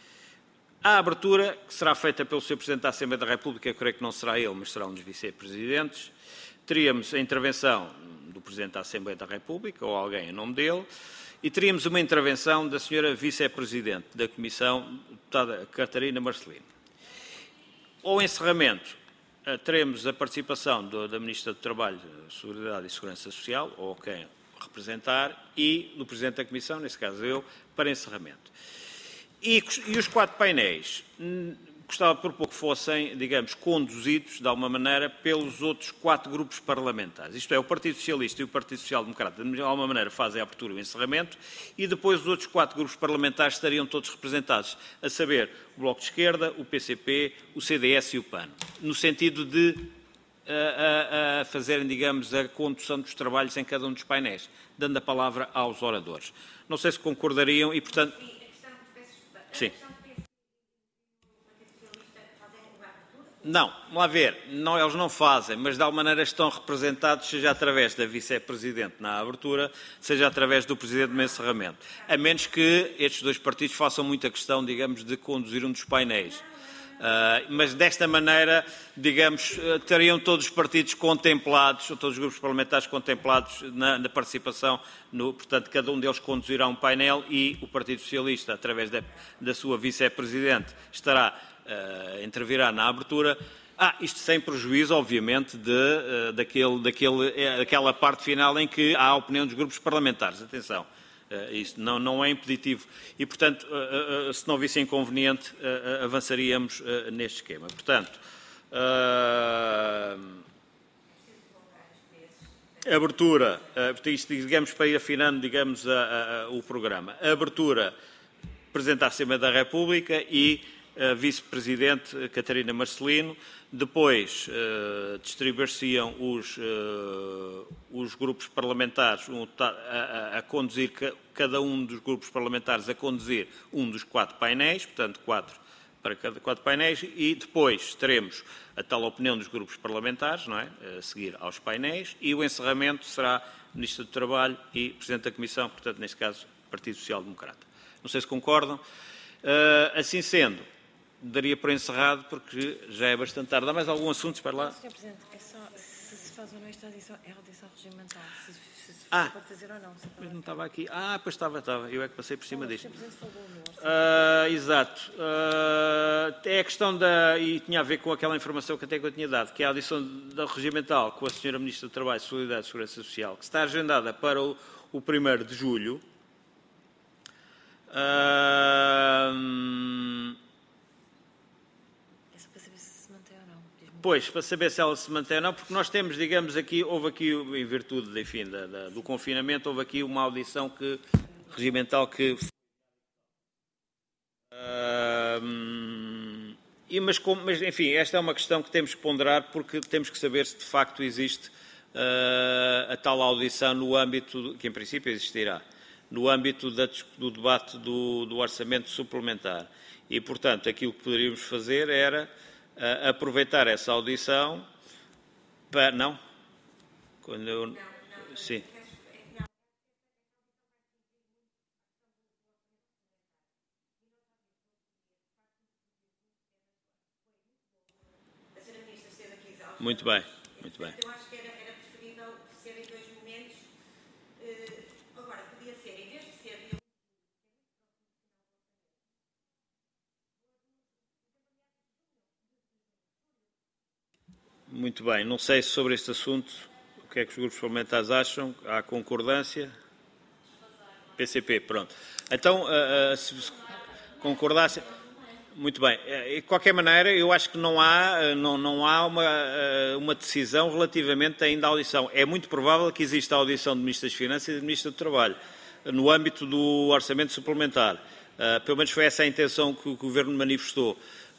A abertura, que será feita pelo senhor Presidente da Assembleia da República, eu creio que não será ele, mas será um dos vice-presidentes, teríamos a intervenção do Presidente da Assembleia da República, ou alguém em nome dele, e teríamos uma intervenção da senhora Vice-Presidente da Comissão, deputada Catarina Marcelino. Ao encerramento, teremos a participação do, da Ministra do Trabalho, Solidariedade e Segurança Social, ou quem representar, e do Presidente da Comissão, nesse caso eu, para encerramento. E, e os quatro painéis, gostava de propor que fossem, digamos, conduzidos, de alguma maneira, pelos outros quatro grupos parlamentares. Isto é, o Partido Socialista e o Partido Social Democrata, de alguma maneira, fazem a abertura e o encerramento, e depois os outros quatro grupos parlamentares estariam todos representados, a saber, o Bloco de Esquerda, o P C P, o C D S e o P A N, no sentido de a, a, a fazerem, digamos, a condução dos trabalhos em cada um dos painéis, dando a palavra aos oradores. Não sei se concordariam e, portanto... Sim. Não, vamos lá ver, não, eles não fazem, mas de alguma maneira estão representados, seja através da vice-presidente na abertura, seja através do presidente no encerramento. A menos que estes dois partidos façam muita questão, digamos, de conduzir um dos painéis. Uh, mas desta maneira, digamos, teriam todos os partidos contemplados, ou todos os grupos parlamentares contemplados na, na participação, no, portanto, cada um deles conduzirá um painel e o Partido Socialista, através da, da sua vice-presidente, estará Uh, intervirá na abertura. Ah, isto sem prejuízo, obviamente, de, uh, daquele, daquele, uh, daquela parte final em que há a opinião dos grupos parlamentares. Atenção, uh, isso não, não é impeditivo. E, portanto, uh, uh, se não visse inconveniente, uh, uh, avançaríamos uh, neste esquema. Portanto, uh, abertura, uh, isto, digamos, para ir afinando, digamos, a, a, a, o programa. A abertura, Presidente da Assembleia da República e a Vice-Presidente Catarina Marcelino, depois uh, distribuir-se-iam os, uh, os grupos parlamentares um, a, a, a conduzir, cada um dos grupos parlamentares a conduzir um dos quatro painéis, portanto quatro para cada quatro painéis, e depois teremos a tal opinião dos grupos parlamentares, não é? A seguir aos painéis, e o encerramento será Ministro do Trabalho e Presidente da Comissão, portanto neste caso Partido Social Democrata. Não sei se concordam. Uh, assim sendo, daria por encerrado, porque já é bastante tarde. Há mais algum assunto? Espera lá. senhor Presidente, é só se se faz ou não esta audição, é audição regimental. Se, se, se ah, pode fazer ou não. Se mas não estava aqui. Ah, pois estava, estava. Eu é que passei por cima oh, disto. O senhor Presidente falou no Uh, exato. Uh, é a questão da... E tinha a ver com aquela informação que até que eu tinha dado, que é a audição da regimental com a senhora Ministra do Trabalho, Solidariedade e Segurança Social, que está agendada para o, o primeiro de julho. Uh, Pois, para saber se ela se mantém ou não, porque nós temos, digamos, aqui, houve aqui, em virtude, enfim, da, da, do confinamento, houve aqui uma audição que, regimental que... Uh, e, mas, como, mas, enfim, esta é uma questão que temos que ponderar, porque temos que saber se de facto existe uh, a tal audição no âmbito, que em princípio existirá, no âmbito da, do debate do, do orçamento suplementar. E, portanto, aquilo que poderíamos fazer era Uh, aproveitar essa audição para... Não? Quando eu... Não, não. Sim. Muito bem, muito bem. Eu acho que era, era preferível ser em dois momentos. Uh, agora, podia ser, em vez de ser... Muito bem. Não sei sobre este assunto o que é que os grupos parlamentares acham. Há concordância? P C P, pronto. Então, uh, uh, se concordasse... Muito bem. De qualquer maneira, eu acho que não há, não, não há uma, uma decisão relativamente ainda à audição. É muito provável que exista a audição do Ministro das Finanças e do Ministro do Trabalho, no âmbito do orçamento suplementar. Uh, pelo menos foi essa a intenção que o Governo manifestou.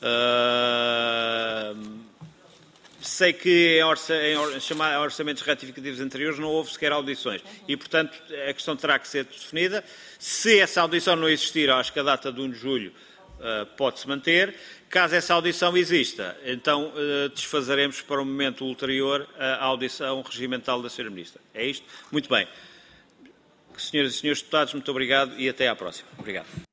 Uh, Sei que em, orça, em orçamentos retificativos anteriores não houve sequer audições e, portanto, a questão terá que ser definida. Se essa audição não existir, acho que a data de um de julho uh, pode-se manter. Caso essa audição exista, então uh, desfazeremos para um momento ulterior a audição regimental da senhora Ministra. É isto? Muito bem. Senhoras e senhores deputados, muito obrigado e até à próxima. Obrigado.